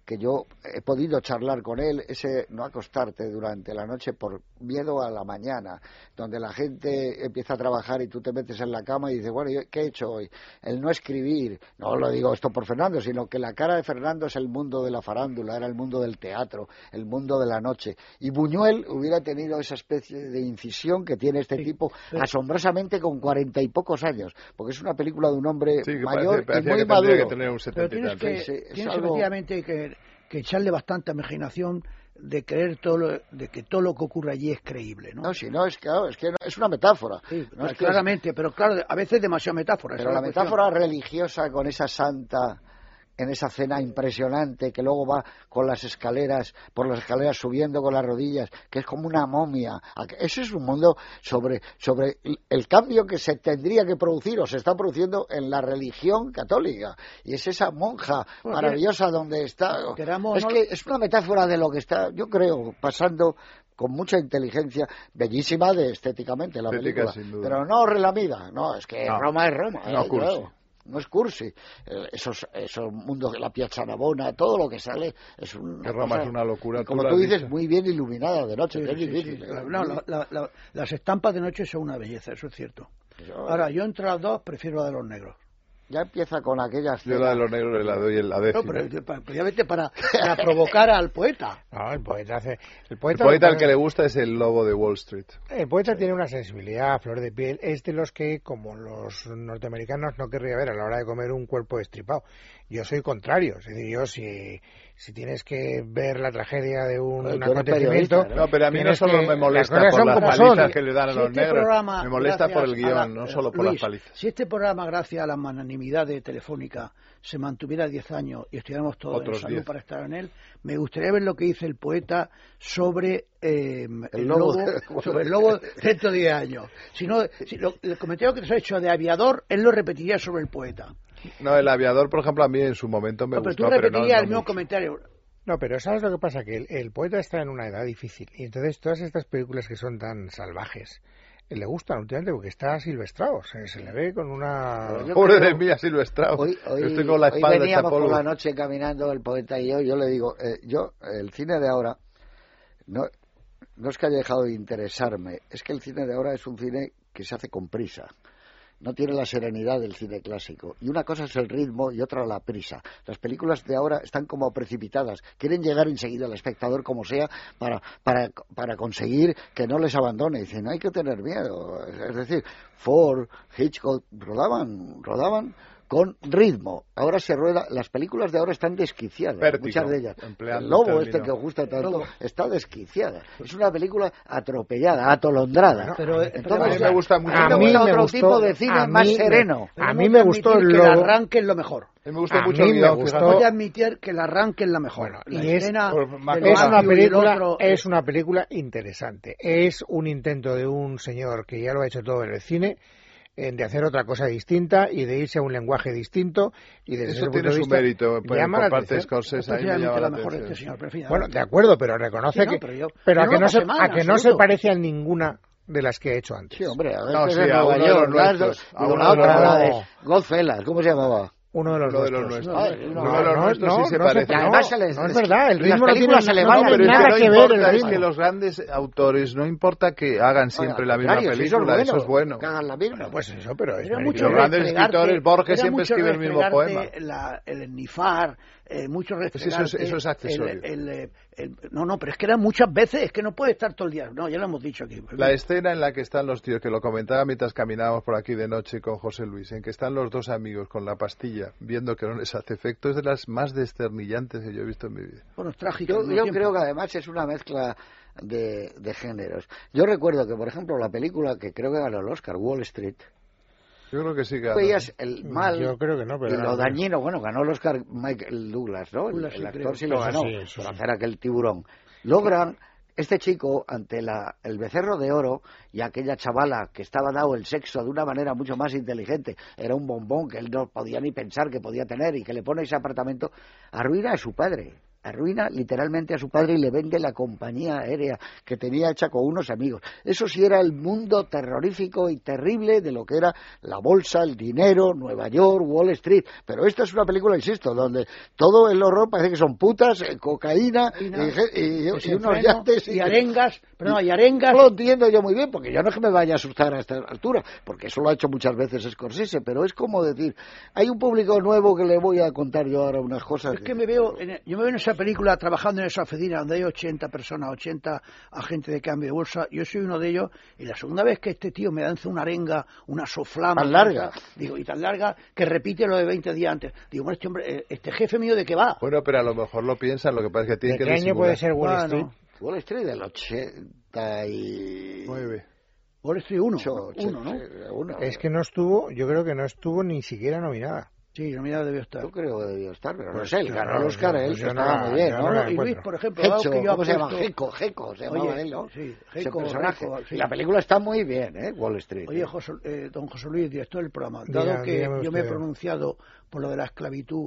Speaker 4: que yo he podido charlar con él, ese no acostarte durante la noche por miedo a la mañana, donde la gente empieza a trabajar y tú te metes en la cama y dices, bueno, ¿qué he hecho hoy? El no escribir, no lo digo esto por Fernando, sino que la cara de Fernando es el mundo de la farándula, era el mundo del teatro, el mundo de la noche. Y Buñuel hubiera tenido esa especie de incisión que tiene este sí, tipo, sí. asombrosamente con cuarenta y pocos años, porque es una película de un hombre
Speaker 5: sí,
Speaker 4: mayor
Speaker 5: parece,
Speaker 4: y muy
Speaker 5: que
Speaker 4: maduro.
Speaker 5: Que tener un
Speaker 6: Pero tienes que,
Speaker 4: sí,
Speaker 6: tienes
Speaker 4: algo...
Speaker 6: efectivamente que, que echarle bastante imaginación de creer todo lo, de que todo lo que ocurre allí es creíble, ¿no?
Speaker 4: No, si no, es que, no, es, que no, es una metáfora.
Speaker 6: Sí,
Speaker 4: no es
Speaker 6: claramente,
Speaker 4: es...
Speaker 6: pero claro, a veces demasiada metáfora.
Speaker 4: Pero la, la metáfora religiosa con esa santa... en esa cena impresionante que luego va con las escaleras, por las escaleras subiendo con las rodillas, que es como una momia. Ese es un mundo sobre, sobre el cambio que se tendría que producir o se está produciendo en la religión católica. Y es esa monja bueno, maravillosa donde está.
Speaker 6: Queramos,
Speaker 4: es
Speaker 6: no...
Speaker 4: que es una metáfora de lo que está, yo creo, pasando con mucha inteligencia, bellísima de estéticamente la
Speaker 5: Estética,
Speaker 4: película. Pero no relamida, no, es que no. Roma es Roma.
Speaker 5: No,
Speaker 4: eh, claro. No es cursi, eh, esos, esos mundos, la Piazza Navona, todo lo que sale es una
Speaker 5: Roma
Speaker 4: cosa,
Speaker 5: es una locura.
Speaker 4: Como tú dices, muy bien iluminada de noche.
Speaker 6: Sí,
Speaker 4: que es
Speaker 6: sí,
Speaker 4: difícil.
Speaker 6: Sí,
Speaker 4: ¿eh?
Speaker 6: No, la, la, la, las estampas de noche son una belleza, eso es cierto. Yo, Ahora, yo entre las dos prefiero la de los negros.
Speaker 4: Ya empieza con aquellas...
Speaker 5: Yo la de los negros le doy la décima.
Speaker 6: No, pero precisamente para, para provocar al poeta.
Speaker 3: No, el poeta hace...
Speaker 5: El poeta, el poeta al que le gusta es el lobo de Wall Street.
Speaker 3: El poeta sí. tiene una sensibilidad a flor de piel. Es de los que, como los norteamericanos, no querría ver a la hora de comer un cuerpo destripado. Yo soy contrario. Es decir, yo si... Si tienes que ver la tragedia de un, un acontecimiento...
Speaker 5: ¿no? no, pero a mí no solo me molesta las por las palizas son. que le dan a
Speaker 6: si
Speaker 5: los
Speaker 6: este
Speaker 5: negros,
Speaker 6: programa,
Speaker 5: me molesta por el guión,
Speaker 6: la,
Speaker 5: no solo por
Speaker 6: Luis,
Speaker 5: las palizas.
Speaker 6: Si este programa, gracias a la magnanimidad de Telefónica, se mantuviera diez años y estuviéramos todos
Speaker 5: Otros
Speaker 6: en salud
Speaker 5: diez.
Speaker 6: Para estar en él, me gustaría ver lo que dice el poeta sobre eh, el,
Speaker 4: el
Speaker 6: lobo,
Speaker 4: lobo
Speaker 6: sobre el lobo dentro de diez años. Si no, si lo, el comentario que te has hecho de aviador, él lo repetiría sobre el poeta.
Speaker 5: No, el aviador, por ejemplo, a mí en su momento me
Speaker 6: no,
Speaker 5: gustó,
Speaker 6: pero tú repetirías
Speaker 5: pero no,
Speaker 6: el
Speaker 5: no
Speaker 6: mismo
Speaker 5: mucho.
Speaker 6: comentario.
Speaker 3: No, pero ¿sabes lo que pasa? Que el, el poeta está en una edad difícil y entonces todas estas películas que son tan salvajes le gustan últimamente porque está silvestrado, se, se le ve con una...
Speaker 5: Pobre de mí, silvestrado.
Speaker 4: Hoy, hoy,
Speaker 5: estoy con la espalda
Speaker 4: hoy veníamos
Speaker 5: por
Speaker 4: la noche caminando el poeta y yo, yo le digo, eh, yo, el cine de ahora, no, no es que haya dejado de interesarme, es que el cine de ahora es un cine que se hace con prisa. No tiene la serenidad del cine clásico. Y una cosa es el ritmo y otra la prisa. Las películas de ahora están como precipitadas. Quieren llegar enseguida al espectador como sea para, para, para conseguir que no les abandone. Dicen, no hay que tener miedo. Es decir, Ford, Hitchcock rodaban, rodaban con ritmo. Ahora se rueda, las películas de ahora están desquiciadas,
Speaker 5: Vértigo,
Speaker 4: muchas de ellas. El lobo este que os gusta tanto está desquiciada. Es una película atropellada, atolondrada.
Speaker 6: Bueno, pero,
Speaker 4: entonces
Speaker 5: pero me gusta mucho.
Speaker 3: A
Speaker 4: a
Speaker 3: mí
Speaker 4: mí
Speaker 3: me
Speaker 4: otro
Speaker 3: gustó,
Speaker 4: tipo de cine más
Speaker 3: me,
Speaker 4: sereno.
Speaker 3: A mí me gustó el
Speaker 6: que
Speaker 3: lobo.
Speaker 6: el arranque es lo mejor.
Speaker 5: A mí me gustó
Speaker 3: a
Speaker 5: mucho
Speaker 3: mí
Speaker 5: el
Speaker 3: me
Speaker 5: guión,
Speaker 3: gustó.
Speaker 6: Voy a admitir que el arranque es la mejor.
Speaker 3: Bueno,
Speaker 6: la
Speaker 3: y es,
Speaker 6: escena
Speaker 3: es una película,
Speaker 6: otro,
Speaker 3: es una película interesante. Es un intento de un señor que ya lo ha hecho todo en el cine, de hacer otra cosa distinta y de irse a un lenguaje distinto y desde
Speaker 5: eso
Speaker 3: ese
Speaker 5: tiene
Speaker 3: punto de
Speaker 5: su
Speaker 3: vista,
Speaker 5: mérito por,
Speaker 3: por
Speaker 5: parte de Scorsese, ahí me llama la
Speaker 6: mejor
Speaker 5: atención.
Speaker 6: este señor, pero, fin,
Speaker 3: bueno, de acuerdo, pero reconoce
Speaker 6: sí, no,
Speaker 3: que
Speaker 6: pero, yo,
Speaker 3: pero a
Speaker 6: yo
Speaker 3: que
Speaker 6: no,
Speaker 3: no se
Speaker 6: mal,
Speaker 3: a que no se parece a ninguna de las que he hecho antes.
Speaker 4: Sí, hombre, a
Speaker 5: no,
Speaker 4: veces
Speaker 5: sí,
Speaker 4: en
Speaker 5: a
Speaker 4: Nueva
Speaker 5: uno de
Speaker 4: York,
Speaker 5: los
Speaker 4: las
Speaker 5: nuestros,
Speaker 4: dos,
Speaker 5: a
Speaker 4: digo,
Speaker 5: uno
Speaker 4: la
Speaker 5: de
Speaker 4: otra,
Speaker 5: los
Speaker 4: la de
Speaker 5: nuestros.
Speaker 4: Goodfellas, ¿cómo se llamaba?
Speaker 3: Uno de los
Speaker 5: Uno de
Speaker 3: nuestros.
Speaker 5: los
Speaker 4: Ay,
Speaker 5: nuestros.
Speaker 4: no,
Speaker 5: Uno de los
Speaker 3: no,
Speaker 5: nuestros
Speaker 3: no,
Speaker 5: sí se
Speaker 3: no se-
Speaker 5: parece.
Speaker 3: no,
Speaker 4: Además se les-
Speaker 3: no es verdad, el
Speaker 4: las
Speaker 3: ritmo no tiene,
Speaker 4: películas se le
Speaker 3: no
Speaker 4: van
Speaker 3: tiene
Speaker 5: pero es
Speaker 3: nada
Speaker 5: que no
Speaker 3: que ver
Speaker 5: importa,
Speaker 3: el
Speaker 5: es
Speaker 3: ritmo.
Speaker 5: que los grandes autores no importa que hagan siempre
Speaker 4: Oiga,
Speaker 5: la
Speaker 4: al
Speaker 5: misma
Speaker 4: contrario, si
Speaker 5: película,
Speaker 4: eso
Speaker 5: eso es bueno.
Speaker 4: Que hagan la misma.
Speaker 3: Bueno, pues eso, pero es
Speaker 6: Era
Speaker 3: meritorio.
Speaker 6: mucho
Speaker 5: Los grandes
Speaker 6: restregarte,
Speaker 5: escritores, Borges
Speaker 6: era
Speaker 5: siempre
Speaker 6: mucho
Speaker 5: escribe el mismo
Speaker 6: restregarte
Speaker 5: poema.
Speaker 6: La, el ennifar, eh, mucho
Speaker 5: Pues eso es-
Speaker 6: restregarte.
Speaker 5: eso es accesorio.
Speaker 6: El, el, el, no, no, pero es que era muchas veces, es que no puede estar todo el día. No, ya lo hemos dicho aquí.
Speaker 5: La escena en la que están los tíos, que lo comentaba mientras caminábamos por aquí de noche con José Luis, en que están los dos amigos con la pastilla, viendo que no les hace efecto, es de las más desternillantes que yo he visto en mi vida.
Speaker 6: Bueno, es trágico.
Speaker 4: Yo, yo creo que además es una mezcla de, de géneros. Yo recuerdo que, por ejemplo, la película que creo que ganó el Oscar, Wall Street,
Speaker 5: Yo creo que sí que...
Speaker 4: veías el mal
Speaker 3: Yo creo que no, pero
Speaker 4: y lo
Speaker 3: no.
Speaker 4: dañino. Bueno, ganó el Oscar Michael Douglas, ¿no? El,
Speaker 6: Douglas,
Speaker 4: el
Speaker 6: sí,
Speaker 4: actor
Speaker 6: creo.
Speaker 4: sí lo
Speaker 3: Eso
Speaker 4: ganó
Speaker 3: sí, eso
Speaker 4: por
Speaker 3: sí.
Speaker 4: hacer aquel tiburón. Logran... Este chico, ante la, el becerro de oro y aquella chavala que estaba dado el sexo de una manera mucho más inteligente, era un bombón que él no podía ni pensar que podía tener y que le pone ese apartamento, arruina a su padre. arruina literalmente a su padre y le vende la compañía aérea que tenía hecha con unos amigos. Eso sí era el mundo terrorífico y terrible de lo que era la bolsa, el dinero, Nueva York, Wall Street. Pero esta es una película, insisto, donde todo el horror parece que son putas, eh, cocaína y, y, y, y unos yates
Speaker 6: y, y arengas, pero no, y arengas.
Speaker 4: No lo entiendo yo muy bien, porque yo no es que me vaya a asustar a esta altura, porque eso lo ha hecho muchas veces Scorsese, pero es como decir, hay un público nuevo que le voy a contar yo ahora unas cosas.
Speaker 6: Es que, que me veo, en, yo me veo en esa película trabajando en esa oficina donde hay ochenta personas, ochenta agentes de cambio de bolsa, yo soy uno de ellos, y la segunda vez que este tío me danza una arenga, una soflama
Speaker 4: tan larga,
Speaker 6: digo, y tan larga que repite lo de veinte días antes, digo, bueno, este hombre, este jefe mío, ¿de qué va?
Speaker 5: Bueno, pero a lo mejor lo piensan, lo que pasa es que tiene que
Speaker 3: ¿De qué año puede ser Wall
Speaker 6: bueno,
Speaker 3: Street?
Speaker 4: Wall Street del ochenta y
Speaker 5: nueve.
Speaker 6: Wall Street uno,
Speaker 4: uno,
Speaker 6: ¿no?
Speaker 4: Uno.
Speaker 3: Es que no estuvo, yo creo que no estuvo ni siquiera nominada.
Speaker 6: Sí, nominada debió estar.
Speaker 4: Yo creo que debió estar, pero no
Speaker 3: pues
Speaker 4: sé, él ganó el Oscar, él
Speaker 3: yo
Speaker 4: estaba
Speaker 3: no,
Speaker 4: muy bien, ¿no?
Speaker 3: no
Speaker 6: y Luis, por ejemplo,
Speaker 4: Hecho,
Speaker 6: que yo
Speaker 4: ¿cómo se llama?
Speaker 6: apuesto...
Speaker 4: Geco, Geco, se llamaba
Speaker 6: Oye,
Speaker 4: él, ¿no?
Speaker 6: Sí,
Speaker 4: Ese
Speaker 6: Geco,
Speaker 4: personaje.
Speaker 6: Geco, sí.
Speaker 4: La película está muy bien, ¿eh? Wall Street.
Speaker 6: Oye,
Speaker 4: ¿eh?
Speaker 6: José, eh, don José Luis, director del programa, dado
Speaker 3: Diga,
Speaker 6: que yo me he
Speaker 3: usted.
Speaker 6: pronunciado por lo de la esclavitud,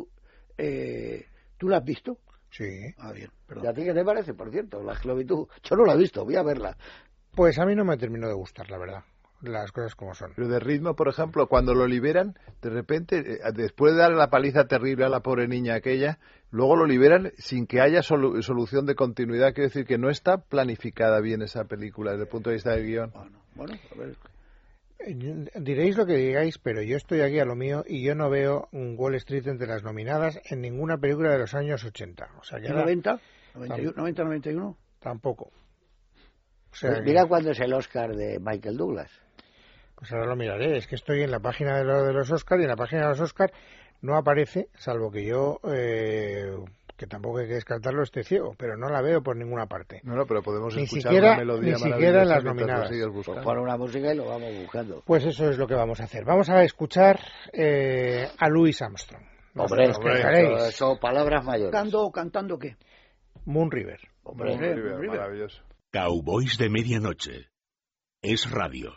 Speaker 6: eh, ¿tú la has visto?
Speaker 3: Sí.
Speaker 6: Ah, bien,
Speaker 4: ¿Y
Speaker 6: perdón.
Speaker 4: a ti qué te parece, por cierto, la esclavitud? Yo no la he visto, voy a verla.
Speaker 3: Pues a mí no me terminó de gustar, la verdad. Las cosas como son.
Speaker 5: Pero de ritmo, por ejemplo, cuando lo liberan, de repente, eh, después de darle la paliza terrible a la pobre niña aquella, luego lo liberan sin que haya solu- solución de continuidad. Quiero decir que no está planificada bien esa película desde el punto de vista del guión.
Speaker 6: Bueno, bueno, a ver.
Speaker 3: Eh, Diréis lo que digáis, pero yo estoy aquí a lo mío y yo no veo un Wall Street entre las nominadas en ninguna película de los años ochenta. O sea, que ahora
Speaker 6: ¿noventa? ¿noventa, noventa y uno?
Speaker 3: tampoco. O sea,
Speaker 4: Pues mira cuándo es el Oscar de Michael Douglas.
Speaker 3: Pues ahora lo miraré. Es que estoy en la página de, lo, de los Oscar y en la página de los Oscar no aparece, salvo que yo, eh, que tampoco hay que descartarlo, esté ciego, pero no la veo por ninguna parte.
Speaker 5: No, no, pero podemos
Speaker 3: Ni
Speaker 5: escuchar
Speaker 3: siquiera-
Speaker 5: una melodía
Speaker 3: ni siquiera en
Speaker 5: maravillosa
Speaker 3: las
Speaker 5: mientras
Speaker 3: nominadas.
Speaker 5: lo sigues
Speaker 4: Pues
Speaker 5: buscando.
Speaker 4: pon una música y lo vamos buscando.
Speaker 3: Pues eso es lo que vamos a hacer. Vamos a escuchar eh, a Louis Armstrong. No
Speaker 4: Hombre,
Speaker 3: sé, ¿os quejaréis?
Speaker 4: eso, eso, palabras mayores.
Speaker 6: ¿Cantando, cantando qué?
Speaker 3: Moon River.
Speaker 4: Hombre,
Speaker 6: Hombre,
Speaker 5: River,
Speaker 6: River.
Speaker 5: maravilloso.
Speaker 1: Cowboys de Medianoche. Es radio.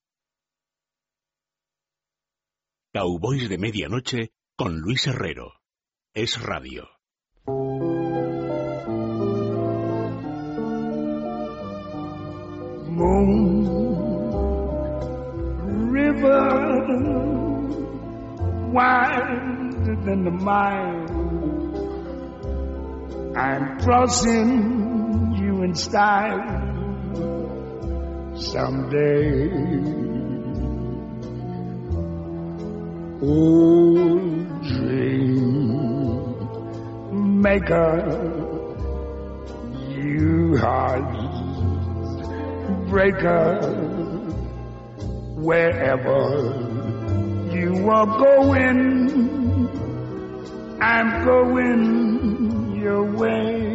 Speaker 1: Cowboys de Medianoche con Luis Herrero. Es radio.
Speaker 9: Moon River, wider than the mile, I'm crossing you in style someday. Oh, dream maker, you heartbreaker, wherever you are going, I'm going your way.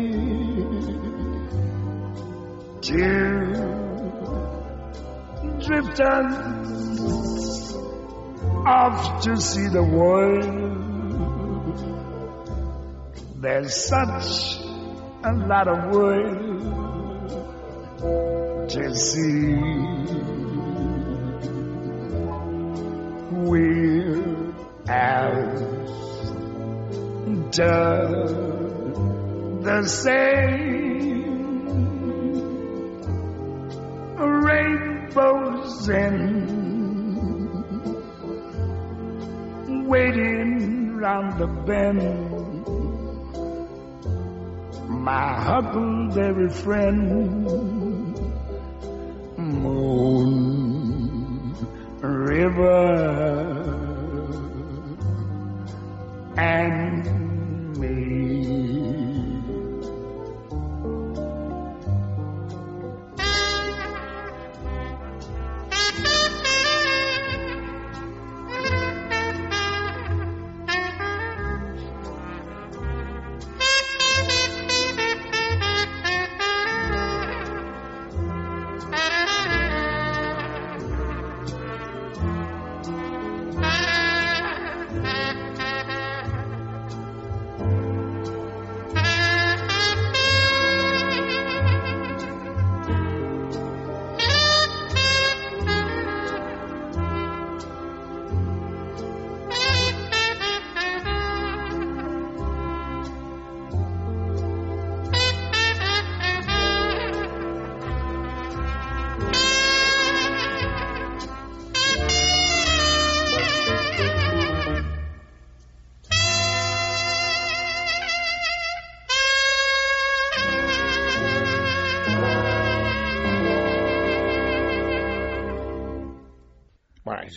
Speaker 9: Two drifters off to see the world. There's such a lot of world to see. We're after the same rainbows in waiting round the bend. My huckleberry friend, Moon River, and me.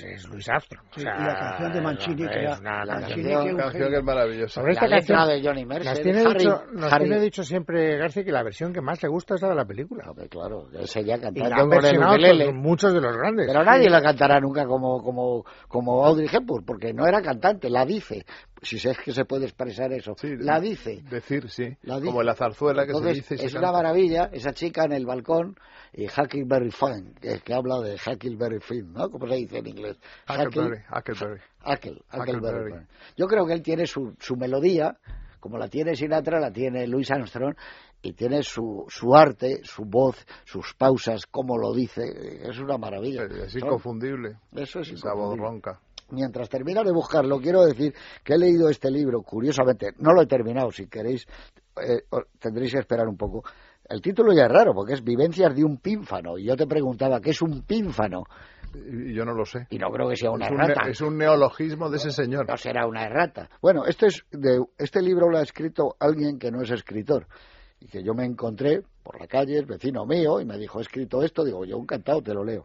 Speaker 3: es Luis Armstrong.
Speaker 6: Sí,
Speaker 3: o sea,
Speaker 6: y la canción de Mancini, que era
Speaker 3: una
Speaker 6: la
Speaker 3: canción,
Speaker 6: canción, que,
Speaker 5: canción que es maravillosa.
Speaker 3: Sobre esta
Speaker 4: la letra
Speaker 3: canción,
Speaker 4: de Johnny Mercer,
Speaker 3: nos tiene,
Speaker 4: Harry,
Speaker 3: dicho, nos
Speaker 4: Harry.
Speaker 3: tiene dicho siempre García que la versión que más le gusta es la de la película.
Speaker 4: Hombre, claro, ese ya
Speaker 3: Y
Speaker 4: cantando
Speaker 3: la han
Speaker 4: con el
Speaker 3: versionado
Speaker 4: ukelele.
Speaker 3: con muchos de los grandes.
Speaker 4: Pero nadie la cantará nunca como, como, como Audrey Hepburn, porque no era cantante, la dice. Si es que se puede expresar eso.
Speaker 5: Sí,
Speaker 4: la dice.
Speaker 5: Decir, sí.
Speaker 4: La dice.
Speaker 5: Como la zarzuela que
Speaker 4: Entonces,
Speaker 5: se dice y se
Speaker 4: es
Speaker 5: canta.
Speaker 4: una maravilla esa chica en el balcón y Huckleberry Finn, que, que habla de Huckleberry Finn, ¿no? ¿Cómo se dice en inglés?
Speaker 5: Huckleberry, Huckleberry.
Speaker 4: Huckle, Huckleberry.
Speaker 5: Huckleberry.
Speaker 4: Yo creo que él tiene su, su melodía, como la tiene Sinatra, la tiene Louis Armstrong, y tiene su, su arte, su voz, sus pausas, cómo lo dice, es una maravilla.
Speaker 5: Es inconfundible.
Speaker 4: Eso es
Speaker 5: esa voz ronca.
Speaker 4: Mientras termina de buscarlo, quiero decir que he leído este libro, curiosamente, no lo he terminado, si queréis, eh, tendréis que esperar un poco. El título ya es raro, porque es Vivencias de un pínfano, y yo te preguntaba, ¿qué es un pínfano?
Speaker 5: Y yo no lo sé.
Speaker 4: Y no creo que sea una
Speaker 5: es un
Speaker 4: errata.
Speaker 5: Ne- es un neologismo de ese señor.
Speaker 4: No será una errata. Bueno, este, es de, este libro lo ha escrito alguien que no es escritor, y que yo me encontré por la calle, es vecino mío, y me dijo, he escrito esto, digo, yo encantado te lo leo.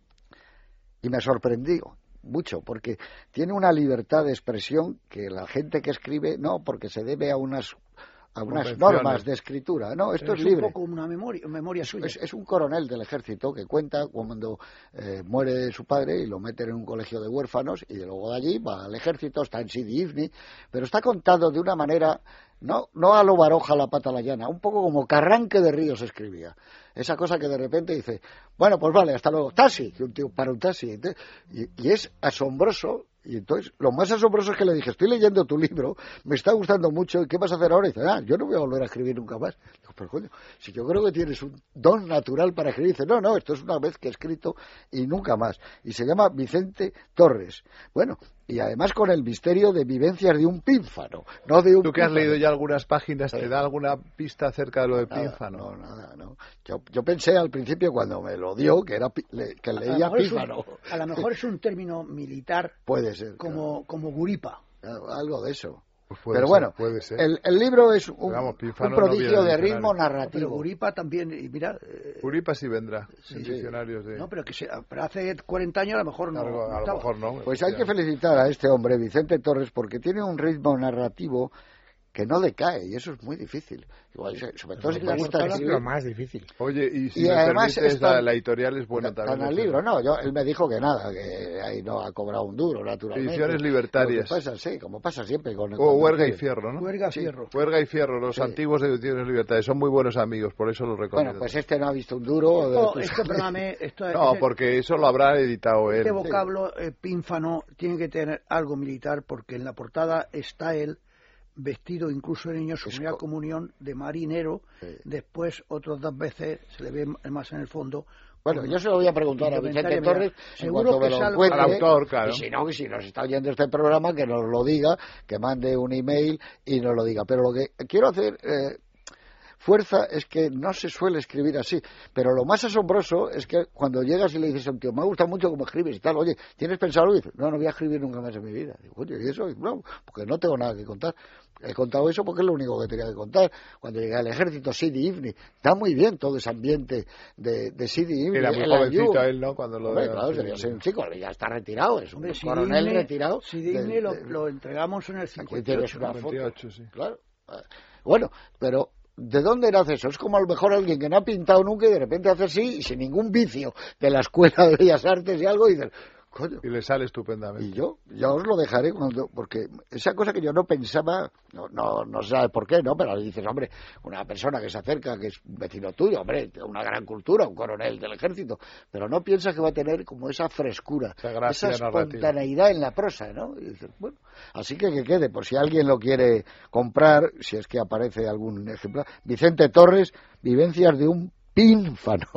Speaker 4: Y me sorprendí mucho, porque tiene una libertad de expresión que la gente que escribe, no, porque se debe a unas a unas normas de escritura. No, esto es,
Speaker 6: es
Speaker 4: libre.
Speaker 6: un poco una memoria, memoria suya.
Speaker 4: Es, es un coronel del ejército que cuenta cuando eh, muere su padre y lo meten en un colegio de huérfanos y luego de allí va al ejército, está en Sidi Ifni, pero está contado de una manera, no, no a lo Baroja la pata la llana, un poco como Carranque de Ríos escribía. Esa cosa que de repente dice, bueno, pues vale, hasta luego, taxi, y un tío para un taxi. Y, y es asombroso. Y entonces, lo más asombroso es que le dije, estoy leyendo tu libro, me está gustando mucho, ¿y qué vas a hacer ahora? Y dice, ah, yo no voy a volver a escribir nunca más. Digo, pero coño, si yo creo que tienes un don natural para escribir. Dice, no, no, esto es una vez que he escrito y nunca más. Y se llama Vicente Torres. Bueno, y además con el misterio de Vivencias de un pínfano, no de un
Speaker 5: ¿Tú que has
Speaker 4: pínfano.
Speaker 5: leído ya algunas páginas, te
Speaker 4: Sí.
Speaker 5: da alguna pista acerca de lo de
Speaker 4: Nada,
Speaker 5: pínfano?
Speaker 4: No, nada, no. Yo, yo pensé al principio cuando me lo dio que era pi- le- que
Speaker 6: A lo
Speaker 4: leía
Speaker 6: mejor es un-
Speaker 4: pífano.
Speaker 6: A lo mejor es un término militar
Speaker 4: Puede ser.
Speaker 6: como, como guripa.
Speaker 4: Claro, algo de eso.
Speaker 5: Pues puede
Speaker 4: Pero
Speaker 5: ser,
Speaker 4: bueno,
Speaker 5: puede ser.
Speaker 4: el, el libro es un,
Speaker 5: Vamos, pífano
Speaker 4: un
Speaker 5: no
Speaker 4: prodigio
Speaker 5: viene en
Speaker 4: de
Speaker 5: el
Speaker 4: ritmo
Speaker 5: diccionario.
Speaker 6: Pero
Speaker 4: narrativo.
Speaker 6: guripa también, y mira... eh,
Speaker 5: Uripa sí vendrá en
Speaker 4: sí.
Speaker 5: diccionarios de...
Speaker 6: no, pero que se, pero hace cuarenta años a lo mejor no.
Speaker 5: Claro,
Speaker 6: no
Speaker 5: a lo
Speaker 6: estaba.
Speaker 5: mejor no.
Speaker 4: Pues hay que felicitar a este hombre, Vicente Torres, porque tiene un ritmo narrativo que no decae, y eso es muy difícil. Igual, sobre todo si te gusta
Speaker 3: Es
Speaker 4: escribir.
Speaker 3: lo más difícil.
Speaker 5: Oye, y si
Speaker 4: Y
Speaker 5: me
Speaker 4: además
Speaker 5: permites,
Speaker 4: es tan-
Speaker 5: la, la editorial es buena
Speaker 4: Tan
Speaker 5: también.
Speaker 4: al libro, no, yo, él me dijo que nada, que ahí no ha cobrado un duro, naturalmente.
Speaker 5: Ediciones libertarias.
Speaker 4: Lo que pasa, sí, como pasa siempre con el...
Speaker 5: O Huerga y Fierro, ¿no?
Speaker 6: Huerga
Speaker 4: Sí.
Speaker 6: Fierro.
Speaker 5: Huerga y Fierro, los
Speaker 4: Sí.
Speaker 5: antiguos de Ediciones Libertarias, son muy buenos amigos, por eso los recomiendo.
Speaker 4: Bueno, pues este no ha visto un duro. de
Speaker 6: No,
Speaker 4: tus-
Speaker 6: esto, perdóname, esto,
Speaker 5: No,
Speaker 6: este-
Speaker 5: porque eso lo habrá editado él.
Speaker 6: Este vocablo eh, pínfano tiene que tener algo militar porque en la portada está él vestido incluso de niño, su
Speaker 4: Es
Speaker 6: primera
Speaker 4: co-
Speaker 6: comunión de marinero,
Speaker 4: Sí.
Speaker 6: después otras dos veces se le ve más en el fondo.
Speaker 4: Bueno, yo se lo voy a preguntar a Vicente
Speaker 6: Indumentaria,
Speaker 4: Torres
Speaker 6: mira,
Speaker 4: en
Speaker 6: seguro
Speaker 4: cuanto
Speaker 6: que
Speaker 4: me lo
Speaker 6: es algo-
Speaker 4: encuentre.
Speaker 5: Al autor, claro.
Speaker 4: Y si no, que si nos está oyendo este programa, que nos lo diga, que mande un email y nos lo diga. Pero lo que quiero hacer... Eh, fuerza es que no se suele escribir así, pero lo más asombroso es que cuando llegas y le dices a un tío, me gusta mucho cómo escribes y tal, oye, ¿tienes pensado? Y dices, no, no voy a escribir nunca más en mi vida. Digo, oye, ¿y eso? Y, no, porque no tengo nada que contar. He contado eso porque es lo único que tenía que contar. Cuando llegué al ejército, Sidi Ifni, está muy bien todo ese ambiente de, de Sidi Ifni.
Speaker 5: Era muy
Speaker 4: el
Speaker 5: jovencito
Speaker 4: Ayub.
Speaker 5: él, ¿no? Cuando lo
Speaker 4: Hombre,
Speaker 5: de-
Speaker 4: claro, sería ser un chico, ya está retirado, es un
Speaker 6: Hombre, si
Speaker 4: coronel
Speaker 6: Disney-
Speaker 4: retirado.
Speaker 6: Si
Speaker 4: de-
Speaker 6: Disney lo,
Speaker 4: de-
Speaker 6: lo entregamos en el
Speaker 4: Aquí
Speaker 6: cincuenta y
Speaker 4: tienes
Speaker 6: ocho.
Speaker 4: una foto.
Speaker 5: veintiocho, sí.
Speaker 4: Claro. Bueno, pero ¿de dónde nace eso? Es como a lo mejor alguien que no ha pintado nunca y de repente hace así y sin ningún vicio de la Escuela de Bellas Artes y algo y dices, coño.
Speaker 5: Y le sale estupendamente.
Speaker 4: Y yo, ya os lo dejaré cuando, porque esa cosa que yo no pensaba, no, no, no se sabe por qué, ¿no? Pero dices, hombre, una persona que se acerca, que es un vecino tuyo, hombre, una gran cultura, un coronel del ejército, pero no piensas que va a tener como esa frescura,
Speaker 5: Esa gracia
Speaker 4: esa
Speaker 5: narrativa.
Speaker 4: espontaneidad en la prosa, ¿no? Y dices, bueno, así que que quede, por si alguien lo quiere comprar, si es que aparece algún ejemplar, Vicente Torres, Vivencias de un pínfano.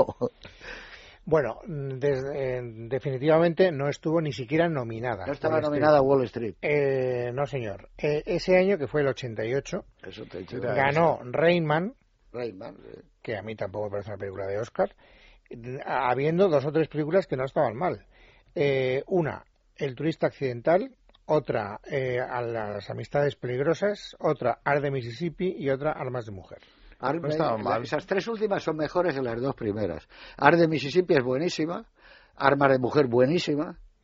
Speaker 3: Bueno, desde- eh, definitivamente no estuvo ni siquiera nominada.
Speaker 4: No estaba
Speaker 3: Wall Street.
Speaker 4: nominada a Wall Street.
Speaker 3: Eh, no, señor. Eh, ese año, que fue el ochenta y ocho,
Speaker 4: Eso te he dicho.
Speaker 5: Mira,
Speaker 3: ganó Rain Man,
Speaker 4: Rayman, eh.
Speaker 3: que a mí tampoco me parece una película de Oscar, eh, habiendo dos o tres películas que no estaban mal. Eh, una, El turista accidental, otra, eh, A las amistades peligrosas, otra, Ar de Mississippi y otra, Armas de mujer.
Speaker 4: Ar-
Speaker 5: No estaban mal.
Speaker 4: Esas tres últimas son mejores que las dos primeras. Ar de Mississippi es buenísima, Armas de Mujer buenísima,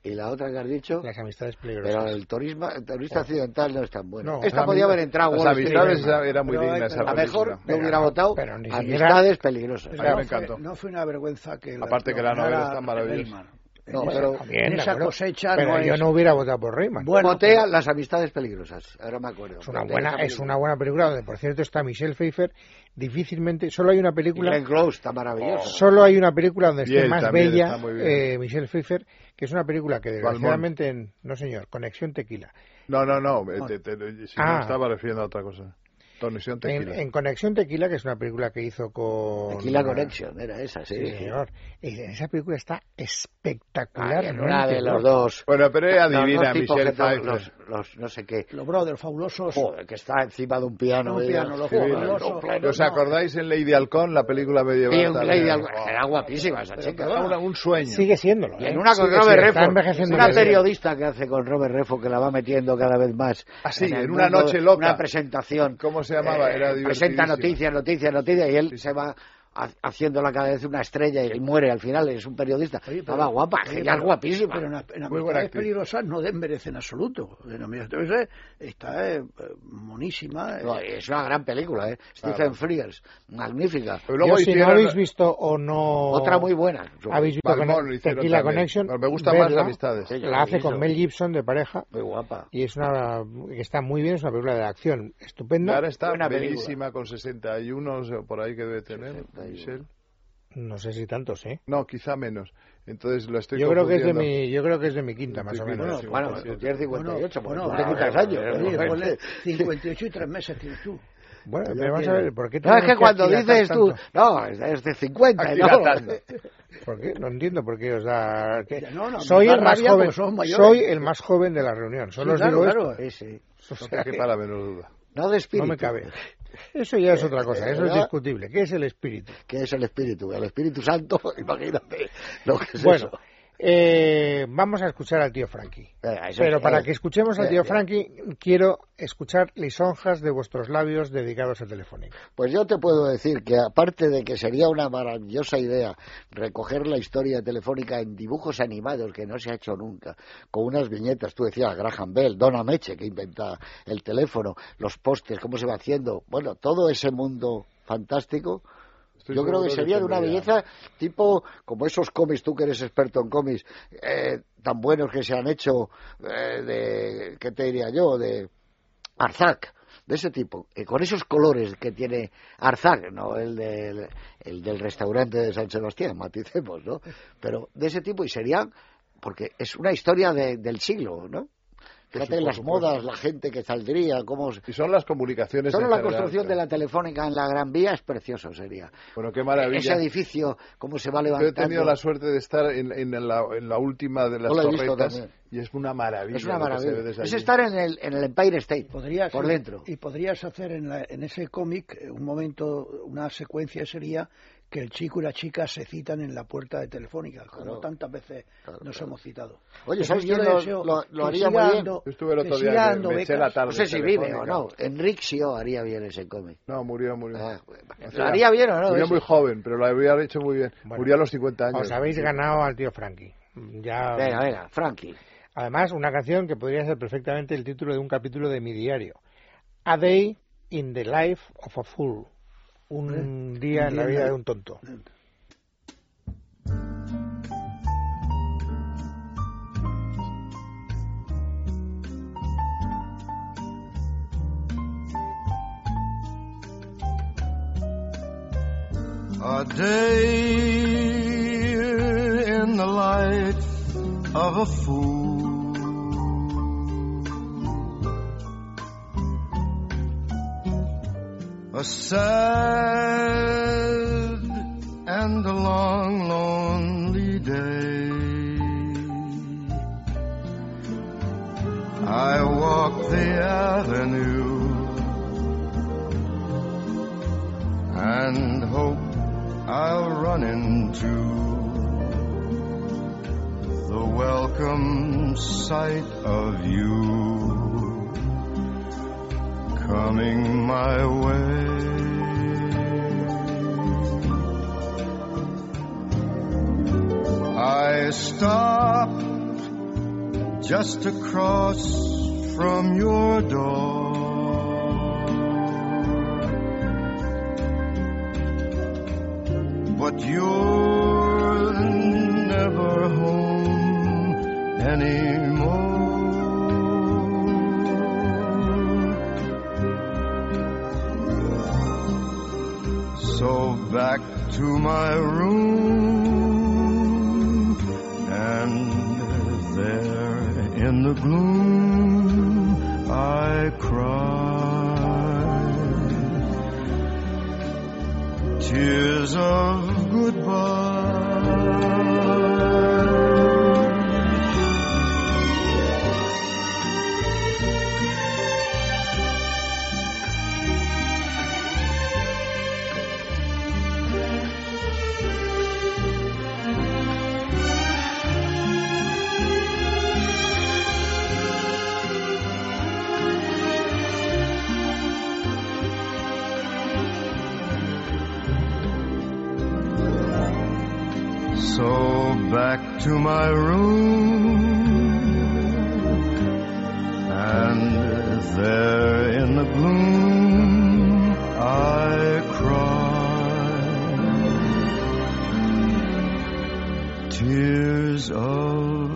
Speaker 4: ¿Y la otra que has dicho?
Speaker 3: Las amistades peligrosas.
Speaker 4: Pero el turismo, el turista occidental no es tan bueno.
Speaker 3: No,
Speaker 4: Esta podía haber entrado.
Speaker 5: Las amistades era muy digna esa película.
Speaker 4: A lo mejor
Speaker 3: pero,
Speaker 4: no hubiera votado
Speaker 3: pero ni
Speaker 4: amistades
Speaker 3: siquiera...
Speaker 4: peligrosas.
Speaker 6: Pero
Speaker 5: A mí
Speaker 6: no
Speaker 5: me
Speaker 6: fue,
Speaker 5: encantó.
Speaker 6: no fue una vergüenza que...
Speaker 5: Aparte
Speaker 6: la,
Speaker 5: que la novela
Speaker 6: ganara
Speaker 5: está maravillosa.
Speaker 6: Rayman.
Speaker 4: No,
Speaker 6: en
Speaker 4: pero
Speaker 6: esa,
Speaker 3: bien,
Speaker 6: en esa
Speaker 3: acuerdo.
Speaker 6: cosecha
Speaker 3: pero
Speaker 6: no
Speaker 3: yo
Speaker 6: es...
Speaker 3: no hubiera votado por Rayman.
Speaker 6: Bueno,
Speaker 4: Votea
Speaker 6: pero...
Speaker 4: Las amistades peligrosas. Ahora me acuerdo.
Speaker 3: Es una
Speaker 4: Voté
Speaker 3: buena,
Speaker 4: esa
Speaker 3: es
Speaker 4: película.
Speaker 3: una buena película donde, por cierto, está Michelle Pfeiffer. Difícilmente, solo hay una película.
Speaker 4: Glenn Close está maravilloso.
Speaker 3: Solo hay una película donde
Speaker 5: Y
Speaker 3: esté
Speaker 5: él
Speaker 3: más
Speaker 5: también
Speaker 3: bella
Speaker 5: está muy bien.
Speaker 3: eh, Michelle Pfeiffer, que es una película que desgraciadamente, en, no señor, Conexión Tequila.
Speaker 5: No, no, no. Te, te, te, si
Speaker 3: Ah.
Speaker 5: no estaba refiriendo a otra cosa. Conexión
Speaker 3: En,
Speaker 5: Tequila.
Speaker 3: en Conexión Tequila, que es una película que hizo con...
Speaker 4: Tequila Connection, era esa, sí.
Speaker 3: Sí, señor. Y esa película está espectacular.
Speaker 4: Ah, en una de los dos.
Speaker 5: Bueno, pero ella
Speaker 4: los
Speaker 5: adivina,
Speaker 4: dos tipos
Speaker 5: Michelle
Speaker 4: que son
Speaker 5: Pfeiffer.
Speaker 4: Los, los, no sé qué.
Speaker 6: Los brothers fabulosos.
Speaker 4: Joder, que está encima de un piano.
Speaker 6: Un
Speaker 4: ella.
Speaker 6: piano, los
Speaker 4: Sí,
Speaker 6: fabulosos.
Speaker 4: no, pleno,
Speaker 5: ¿Os
Speaker 4: no.
Speaker 5: acordáis en Lady Halcón, la película medieval?
Speaker 4: Sí, un
Speaker 5: también?
Speaker 4: Lady Halcón. Era guapísima esa chica.
Speaker 5: Era una- un sueño.
Speaker 3: Sigue siéndolo.
Speaker 4: Y
Speaker 3: ¿eh?
Speaker 4: en una con
Speaker 3: Sigue
Speaker 4: Robert
Speaker 3: siendo, está
Speaker 4: Redford,
Speaker 3: envejeciendo
Speaker 4: una
Speaker 3: bien.
Speaker 4: periodista que hace con Robert Redford que la va metiendo cada vez más.
Speaker 5: Ah, sí,
Speaker 4: el
Speaker 5: en una
Speaker 4: mundo,
Speaker 5: noche loca.
Speaker 4: Una presentación.
Speaker 5: ¿Cómo se llamaba? Era
Speaker 4: Eh, presenta
Speaker 5: divertidísima.
Speaker 4: noticias, noticias, noticias, y él se va ha- haciéndola cada vez una estrella y muere al final, es un periodista.
Speaker 6: Oye, pero-
Speaker 4: Estaba guapa,
Speaker 6: oye,
Speaker 4: ella es
Speaker 6: pero-
Speaker 4: guapísima.
Speaker 6: Pero en, la- en
Speaker 5: Muy buena
Speaker 6: Amistades
Speaker 5: actriz.
Speaker 6: Peligrosas no desmerece en absoluto. En Amistades Peligrosas está eh, monísima. eh.
Speaker 4: No, es una gran película, ¿eh? Stephen Frears, magnífica.
Speaker 5: Pero luego
Speaker 3: Yo, si no
Speaker 5: hicieron-
Speaker 3: habéis visto o no...
Speaker 4: Otra muy buena.
Speaker 3: Habéis visto
Speaker 5: Balmón
Speaker 3: Conne-
Speaker 5: lo hicieron
Speaker 3: Tequila
Speaker 5: también.
Speaker 3: Connection.
Speaker 5: Pero me gusta más
Speaker 3: verla.
Speaker 5: Amistades.
Speaker 4: Sí, yo
Speaker 3: La
Speaker 4: la he
Speaker 3: hace
Speaker 4: visto.
Speaker 3: con Mel Gibson de pareja.
Speaker 4: Muy guapa.
Speaker 3: Y es una que está muy bien, es una película de acción estupenda.
Speaker 5: Ahora está
Speaker 4: Buena película.
Speaker 5: bellísima con sesenta y uno o por ahí que debe tener,
Speaker 4: sesenta y uno.
Speaker 5: Michelle.
Speaker 3: No sé si tantos, ¿eh?
Speaker 5: No, quizá menos. Entonces lo estoy
Speaker 3: Yo creo que es de
Speaker 5: confundiendo.
Speaker 3: mi, yo creo que es de mi quinta, más o
Speaker 5: Bueno,
Speaker 3: menos.
Speaker 5: sí,
Speaker 4: Bueno,
Speaker 5: sí,
Speaker 4: tú
Speaker 5: sí.
Speaker 4: tienes cincuenta y ocho,
Speaker 6: Bueno,
Speaker 4: porque
Speaker 6: bueno,
Speaker 4: tú te quitas
Speaker 6: bueno,
Speaker 4: años.
Speaker 6: oye,
Speaker 4: pero-
Speaker 6: ponle cincuenta y ocho y tres meses tienes tú.
Speaker 3: Bueno,
Speaker 4: Ya
Speaker 3: pero vamos a
Speaker 4: tiene.
Speaker 3: ver, ¿por qué
Speaker 4: No, es
Speaker 3: tenemos
Speaker 4: que cuando
Speaker 3: aquilatar
Speaker 4: dices tú,
Speaker 3: tanto?
Speaker 4: no, es de cincuenta, ¿no?
Speaker 5: Aquilatando.
Speaker 3: ¿Por qué? No entiendo por qué os da... que-
Speaker 6: No, no,
Speaker 3: soy
Speaker 6: me da
Speaker 3: el más
Speaker 6: rabia
Speaker 3: joven,
Speaker 6: porque somos mayores.
Speaker 3: soy el más joven de la reunión. Solo
Speaker 6: Sí,
Speaker 3: os
Speaker 6: claro,
Speaker 3: digo
Speaker 6: claro.
Speaker 3: esto.
Speaker 4: Sí, sí.
Speaker 3: O
Speaker 5: No
Speaker 3: sea
Speaker 5: te
Speaker 3: que
Speaker 5: quepa la menor duda.
Speaker 4: No de espíritu.
Speaker 3: no me cabe. Eso ya es otra cosa, eso es
Speaker 4: ¿Verdad?
Speaker 3: discutible. ¿Qué es el espíritu?
Speaker 4: ¿Qué es el espíritu? El Espíritu Santo, imagínate lo que es
Speaker 3: Bueno,
Speaker 4: eso.
Speaker 3: eh, vamos a escuchar al tío Frankie.
Speaker 4: Venga, eso
Speaker 3: Pero
Speaker 4: es-
Speaker 3: para
Speaker 4: eh,
Speaker 3: que escuchemos al
Speaker 4: eh,
Speaker 3: tío
Speaker 4: eh.
Speaker 3: Frankie, quiero escuchar lisonjas de vuestros labios dedicados a Telefónica.
Speaker 4: Pues yo te puedo decir que aparte de que sería una maravillosa idea recoger la historia telefónica en dibujos animados que no se ha hecho nunca, con unas viñetas, tú decías Graham Bell, Donna Meche que inventa el teléfono, los postes, cómo se va haciendo, bueno, todo ese mundo fantástico.
Speaker 5: Estoy
Speaker 4: Yo creo que
Speaker 5: seguro
Speaker 4: sería de una
Speaker 5: tendría-
Speaker 4: belleza tipo como esos cómics, tú que eres experto en cómics, eh, tan buenos que se han hecho, eh, de, ¿qué te diría yo? De Arzac, de ese tipo, eh, con esos colores que tiene Arzac, no el del, el del restaurante de San Sebastián, maticemos, ¿no? Pero de ese tipo, y serían, porque es una historia de- del siglo, ¿no? Fíjate
Speaker 5: por
Speaker 4: las
Speaker 5: supuesto.
Speaker 4: modas, la gente que saldría, cómo...
Speaker 5: Y son las comunicaciones
Speaker 4: Solo
Speaker 5: en
Speaker 4: la
Speaker 5: general,
Speaker 4: construcción de
Speaker 5: claro.
Speaker 4: la telefónica en la Gran Vía es precioso, sería.
Speaker 5: Bueno, qué
Speaker 4: Ese
Speaker 5: maravilla.
Speaker 4: edificio, cómo se va
Speaker 5: Yo he
Speaker 4: levantando.
Speaker 5: tenido la suerte de estar en, en la, en la última de las
Speaker 4: Yo la he visto
Speaker 5: torretas
Speaker 4: también.
Speaker 5: y es una maravilla.
Speaker 4: Es una
Speaker 5: lo que se ve
Speaker 4: maravilla.
Speaker 5: desde
Speaker 4: Es
Speaker 5: allí.
Speaker 4: estar en el, en el Empire State,
Speaker 6: Podrías,
Speaker 4: por dentro.
Speaker 6: Y podrías hacer en, la- en ese cómic eh, un momento, una secuencia sería que el chico y la chica se citan en la puerta de Telefónica, como
Speaker 4: Claro.
Speaker 6: tantas veces
Speaker 4: Claro,
Speaker 6: nos
Speaker 4: claro.
Speaker 6: hemos citado.
Speaker 4: Oye,
Speaker 6: Pues
Speaker 4: ¿sabes
Speaker 6: yo
Speaker 4: quién
Speaker 6: le
Speaker 4: lo,
Speaker 6: deseo
Speaker 4: lo-
Speaker 6: que
Speaker 4: lo haría
Speaker 6: siga
Speaker 4: muy bien?
Speaker 6: dando-
Speaker 5: Yo estuve el
Speaker 6: que
Speaker 5: otro
Speaker 6: siga
Speaker 5: día, me,
Speaker 6: dando
Speaker 5: me eché
Speaker 6: becas.
Speaker 5: la tarde.
Speaker 4: No sé si vive o
Speaker 5: telefónica.
Speaker 4: no. Enrixio haría bien ese cómic.
Speaker 5: No, murió, murió.
Speaker 4: Ah,
Speaker 5: O
Speaker 4: ¿Lo
Speaker 5: sea,
Speaker 4: haría bien o no?
Speaker 5: Murió
Speaker 4: ese?
Speaker 5: muy joven, pero lo había hecho muy bien.
Speaker 3: Bueno,
Speaker 5: murió a los cincuenta años.
Speaker 3: Os habéis ganado al tío Frankie. Ya...
Speaker 4: Venga, venga, Frankie.
Speaker 3: Además, una canción que podría ser perfectamente el título de un capítulo de mi diario. A Day in the Life of a Fool. Un día en la vida de un tonto.
Speaker 8: A day in the life of a fool. A sad and a long, lonely day. I walk the avenue and hope I'll run into the welcome sight of you coming my way. I stop just across from your door. But you're never home anymore. So back to my room, and there in the gloom I cry tears of goodbye. So back to my room, and there in the gloom I cry tears of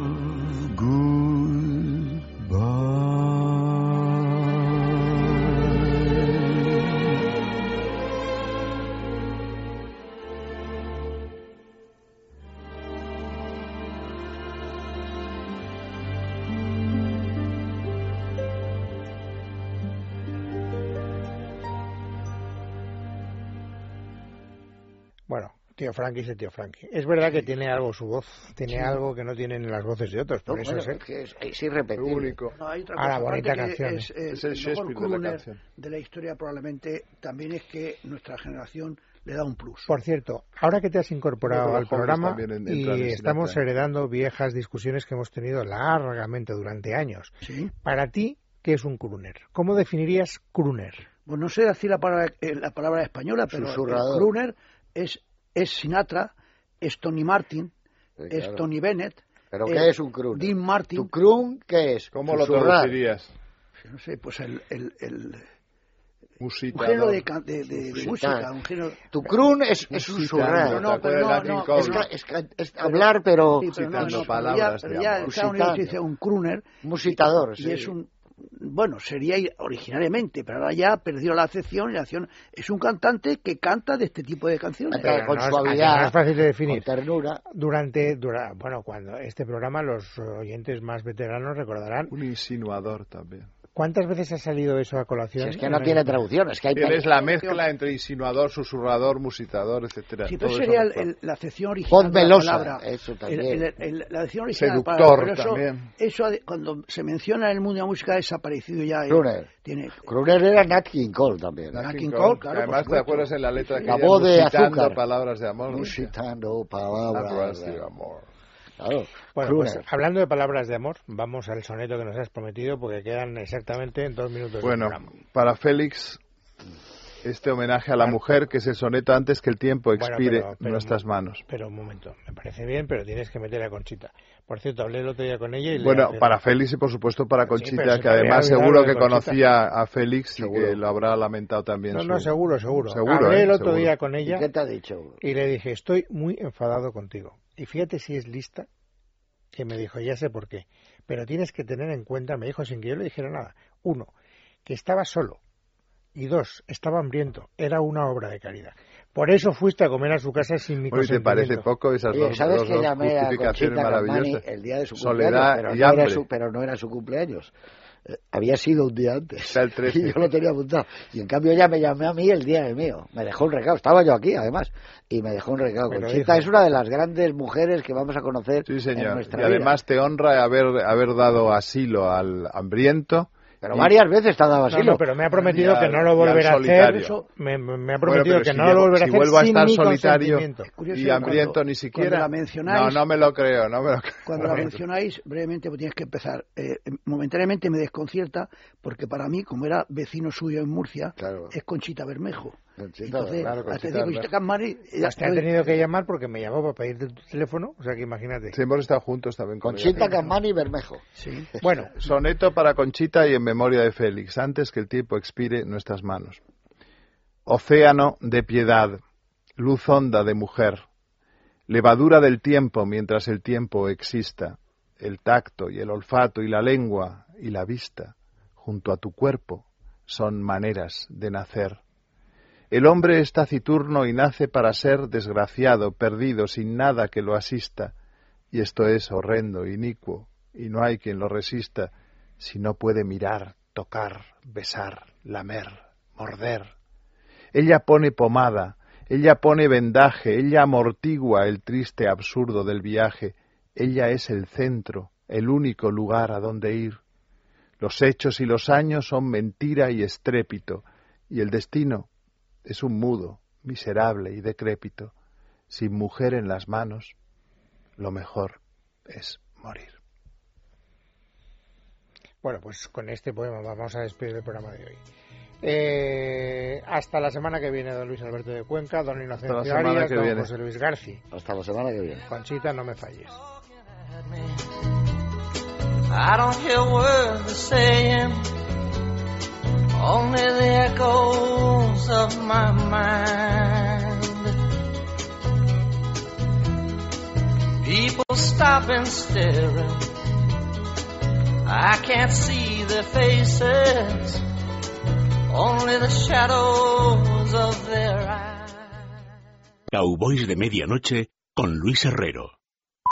Speaker 3: Bueno, tío Frankie es el tío Frankie. Es verdad sí. que tiene algo su voz, tiene sí. algo que no tienen las voces de otros, por no, eso
Speaker 4: bueno,
Speaker 3: es,
Speaker 4: es, que es, es irrepetible.
Speaker 5: Único.
Speaker 6: No, hay otra
Speaker 3: cosa, ah, la bonita canción.
Speaker 6: Es, es, es el, el mejor crooner de la, canción. de la historia probablemente también es que nuestra generación le da un plus.
Speaker 3: Por cierto, ahora que te has incorporado al programa en, en y estamos heredando viejas discusiones que hemos tenido largamente durante años.
Speaker 6: ¿Sí?
Speaker 3: Para ti, ¿qué es un crooner? ¿Cómo definirías crooner?
Speaker 6: Pues no sé decir la palabra, la palabra española, pero
Speaker 4: Susurrador.
Speaker 6: El crooner es es Sinatra, es Tony Martin, sí, claro. es Tony Bennett.
Speaker 4: ¿Pero qué es, es un crooner?
Speaker 6: Dean Martin.
Speaker 4: ¿Tu croon qué es?
Speaker 5: ¿Cómo lo traducirías?
Speaker 6: No sé, pues el... el, el
Speaker 5: Musita,
Speaker 6: un género de, de, de, de música. Un género...
Speaker 4: Tu croon es, es susurrar.
Speaker 6: No, no, pero no, no,
Speaker 4: es, es, es hablar, pero...
Speaker 6: Sí, pero no, no,
Speaker 5: palabras,
Speaker 6: pero ya, ya en Estados Unidos se dice un crooner.
Speaker 4: Musitador,
Speaker 6: y,
Speaker 4: sí.
Speaker 6: Y es un... Bueno, sería originariamente, pero ahora ya perdió la acepción y la acción. Es un cantante que canta de este tipo de canciones.
Speaker 4: Pero con no suavidad,
Speaker 3: no es fácil de definir.
Speaker 4: Con ternura.
Speaker 3: Durante, dura, bueno, cuando este programa los oyentes más veteranos recordarán.
Speaker 5: Un insinuador también.
Speaker 3: ¿Cuántas veces ha salido eso a colación?
Speaker 4: Si es que no tiene traducción, es que hay...
Speaker 5: Es la mezcla entre insinuador, susurrador, musitador, etcétera.
Speaker 6: Sí, pero sería el, el, la acepción original
Speaker 4: Voz melosa,
Speaker 6: de la palabra.
Speaker 4: Eso también.
Speaker 6: El, el, el, la acepción original
Speaker 5: Seductor
Speaker 6: de la palabra. Pero
Speaker 5: también.
Speaker 6: Eso, eso, cuando se menciona en el mundo de la música, ha desaparecido ya.
Speaker 4: Crooner.
Speaker 6: Tiene...
Speaker 4: Crooner era Nat King Cole también.
Speaker 6: Nat King Cole, claro.
Speaker 5: Además, ¿te acuerdas en la letra
Speaker 4: sí.
Speaker 5: que
Speaker 4: La voz de azúcar.
Speaker 5: palabras de amor?
Speaker 4: Musitando palabras
Speaker 5: de amor.
Speaker 3: Claro. Bueno, pues, hablando de palabras de amor, vamos al soneto que nos has prometido porque quedan exactamente dos minutos.
Speaker 5: Bueno,
Speaker 3: de programa.
Speaker 5: Para Félix, este homenaje a la mujer, que es el soneto antes que el tiempo expire bueno, pero, pero, en nuestras manos.
Speaker 3: Pero un momento, me parece bien, pero tienes que meter a Conchita. Por cierto, hablé el otro día con ella y...
Speaker 5: Bueno,
Speaker 3: le...
Speaker 5: para Félix y por supuesto para Conchita, sí, que además seguro que conocía a Félix seguro. Y que lo habrá lamentado también.
Speaker 3: No,
Speaker 5: su...
Speaker 3: no, seguro, seguro.
Speaker 5: seguro
Speaker 3: hablé
Speaker 5: ¿eh?
Speaker 3: el otro
Speaker 5: seguro.
Speaker 3: día con ella...
Speaker 4: ¿Y qué te ha dicho?
Speaker 3: Y le dije, estoy muy enfadado contigo. Y fíjate si es lista, que me dijo, ya sé por qué. Pero tienes que tener en cuenta, me dijo sin que yo le dijera nada. Uno, que estaba solo. Y dos, estaba hambriento. Era una obra de caridad. Por eso fuiste a comer a su casa sin mi consentimiento.
Speaker 5: ¿Te parece poco esas
Speaker 4: Oye,
Speaker 5: dos,
Speaker 4: ¿sabes
Speaker 5: dos,
Speaker 4: que
Speaker 5: dos
Speaker 4: llamé
Speaker 5: justificaciones
Speaker 4: a
Speaker 5: maravillosas?
Speaker 4: El día de su
Speaker 5: Soledad
Speaker 4: cumpleaños, pero,
Speaker 5: y
Speaker 4: no
Speaker 5: hambre.
Speaker 4: era su, pero no era su cumpleaños. Eh, había sido un día antes.
Speaker 5: Está el trece.
Speaker 4: Y yo lo tenía apuntado. Y en cambio ella me llamó a mí el día del mío. Me dejó un recado. Estaba yo aquí, además. Y me dejó un recado.
Speaker 3: Pero
Speaker 4: Conchita
Speaker 3: dijo...
Speaker 4: es una de las grandes mujeres que vamos a conocer
Speaker 5: sí, señor.
Speaker 4: en nuestra
Speaker 5: y además
Speaker 4: vida.
Speaker 5: te honra haber, haber dado asilo al hambriento.
Speaker 4: Pero varias veces te ha dado asilo.
Speaker 3: No, no, pero me ha prometido al, que no lo volverá a hacer. Eso, me, me ha prometido bueno, que si no llevo, lo volverá a
Speaker 5: si
Speaker 3: hacer
Speaker 5: vuelvo a
Speaker 3: sin
Speaker 5: estar
Speaker 3: mi
Speaker 5: solitario
Speaker 3: y
Speaker 5: hambriento
Speaker 6: cuando,
Speaker 5: ni siquiera.
Speaker 6: La mencionáis,
Speaker 5: no, no me lo creo, no me lo creo.
Speaker 6: Cuando la mencionáis, brevemente pues tienes que empezar. Eh, momentáneamente me desconcierta porque para mí, como era vecino suyo en Murcia,
Speaker 4: claro.
Speaker 6: es Conchita Bermejo. Conchita, Entonces, claro, Conchita, Conchita Campmany...
Speaker 3: Te ha tenido que llamar porque me llamó para pedirte tu teléfono, o sea que imagínate.
Speaker 5: Sí, hemos estado juntos también.
Speaker 4: Con Conchita Campmany y Bermejo.
Speaker 3: Sí. Bueno.
Speaker 5: Soneto para Conchita y en memoria de Félix, antes que el tiempo expire nuestras manos. Océano de piedad, luz honda de mujer, levadura del tiempo mientras el tiempo exista, el tacto y el olfato y la lengua y la vista, junto a tu cuerpo, son maneras de nacer. El hombre es taciturno y nace para ser desgraciado, perdido, sin nada que lo asista, y esto es horrendo, inicuo, y no hay quien lo resista, si no puede mirar, tocar, besar, lamer, morder. Ella pone pomada, ella pone vendaje, ella amortigua el triste absurdo del viaje, ella es el centro, el único lugar a donde ir. Los hechos y los años son mentira y estrépito, y el destino es un mudo, miserable y decrépito. Sin mujer en las manos, lo mejor es morir.
Speaker 3: Bueno, pues con este poema vamos a despedir el programa de hoy. Eh, hasta la semana que viene, don Luis Alberto de Cuenca, don Inocencio Arias, don José Luis García.
Speaker 4: Hasta la semana que viene.
Speaker 3: Conchita, no me falles.
Speaker 2: I don't hear words they're saying, only the echoes of my mind. People stop and staring, I can't see their faces, only the shadows of their eyes.
Speaker 1: Cowboys de Medianoche con Luis Herrero.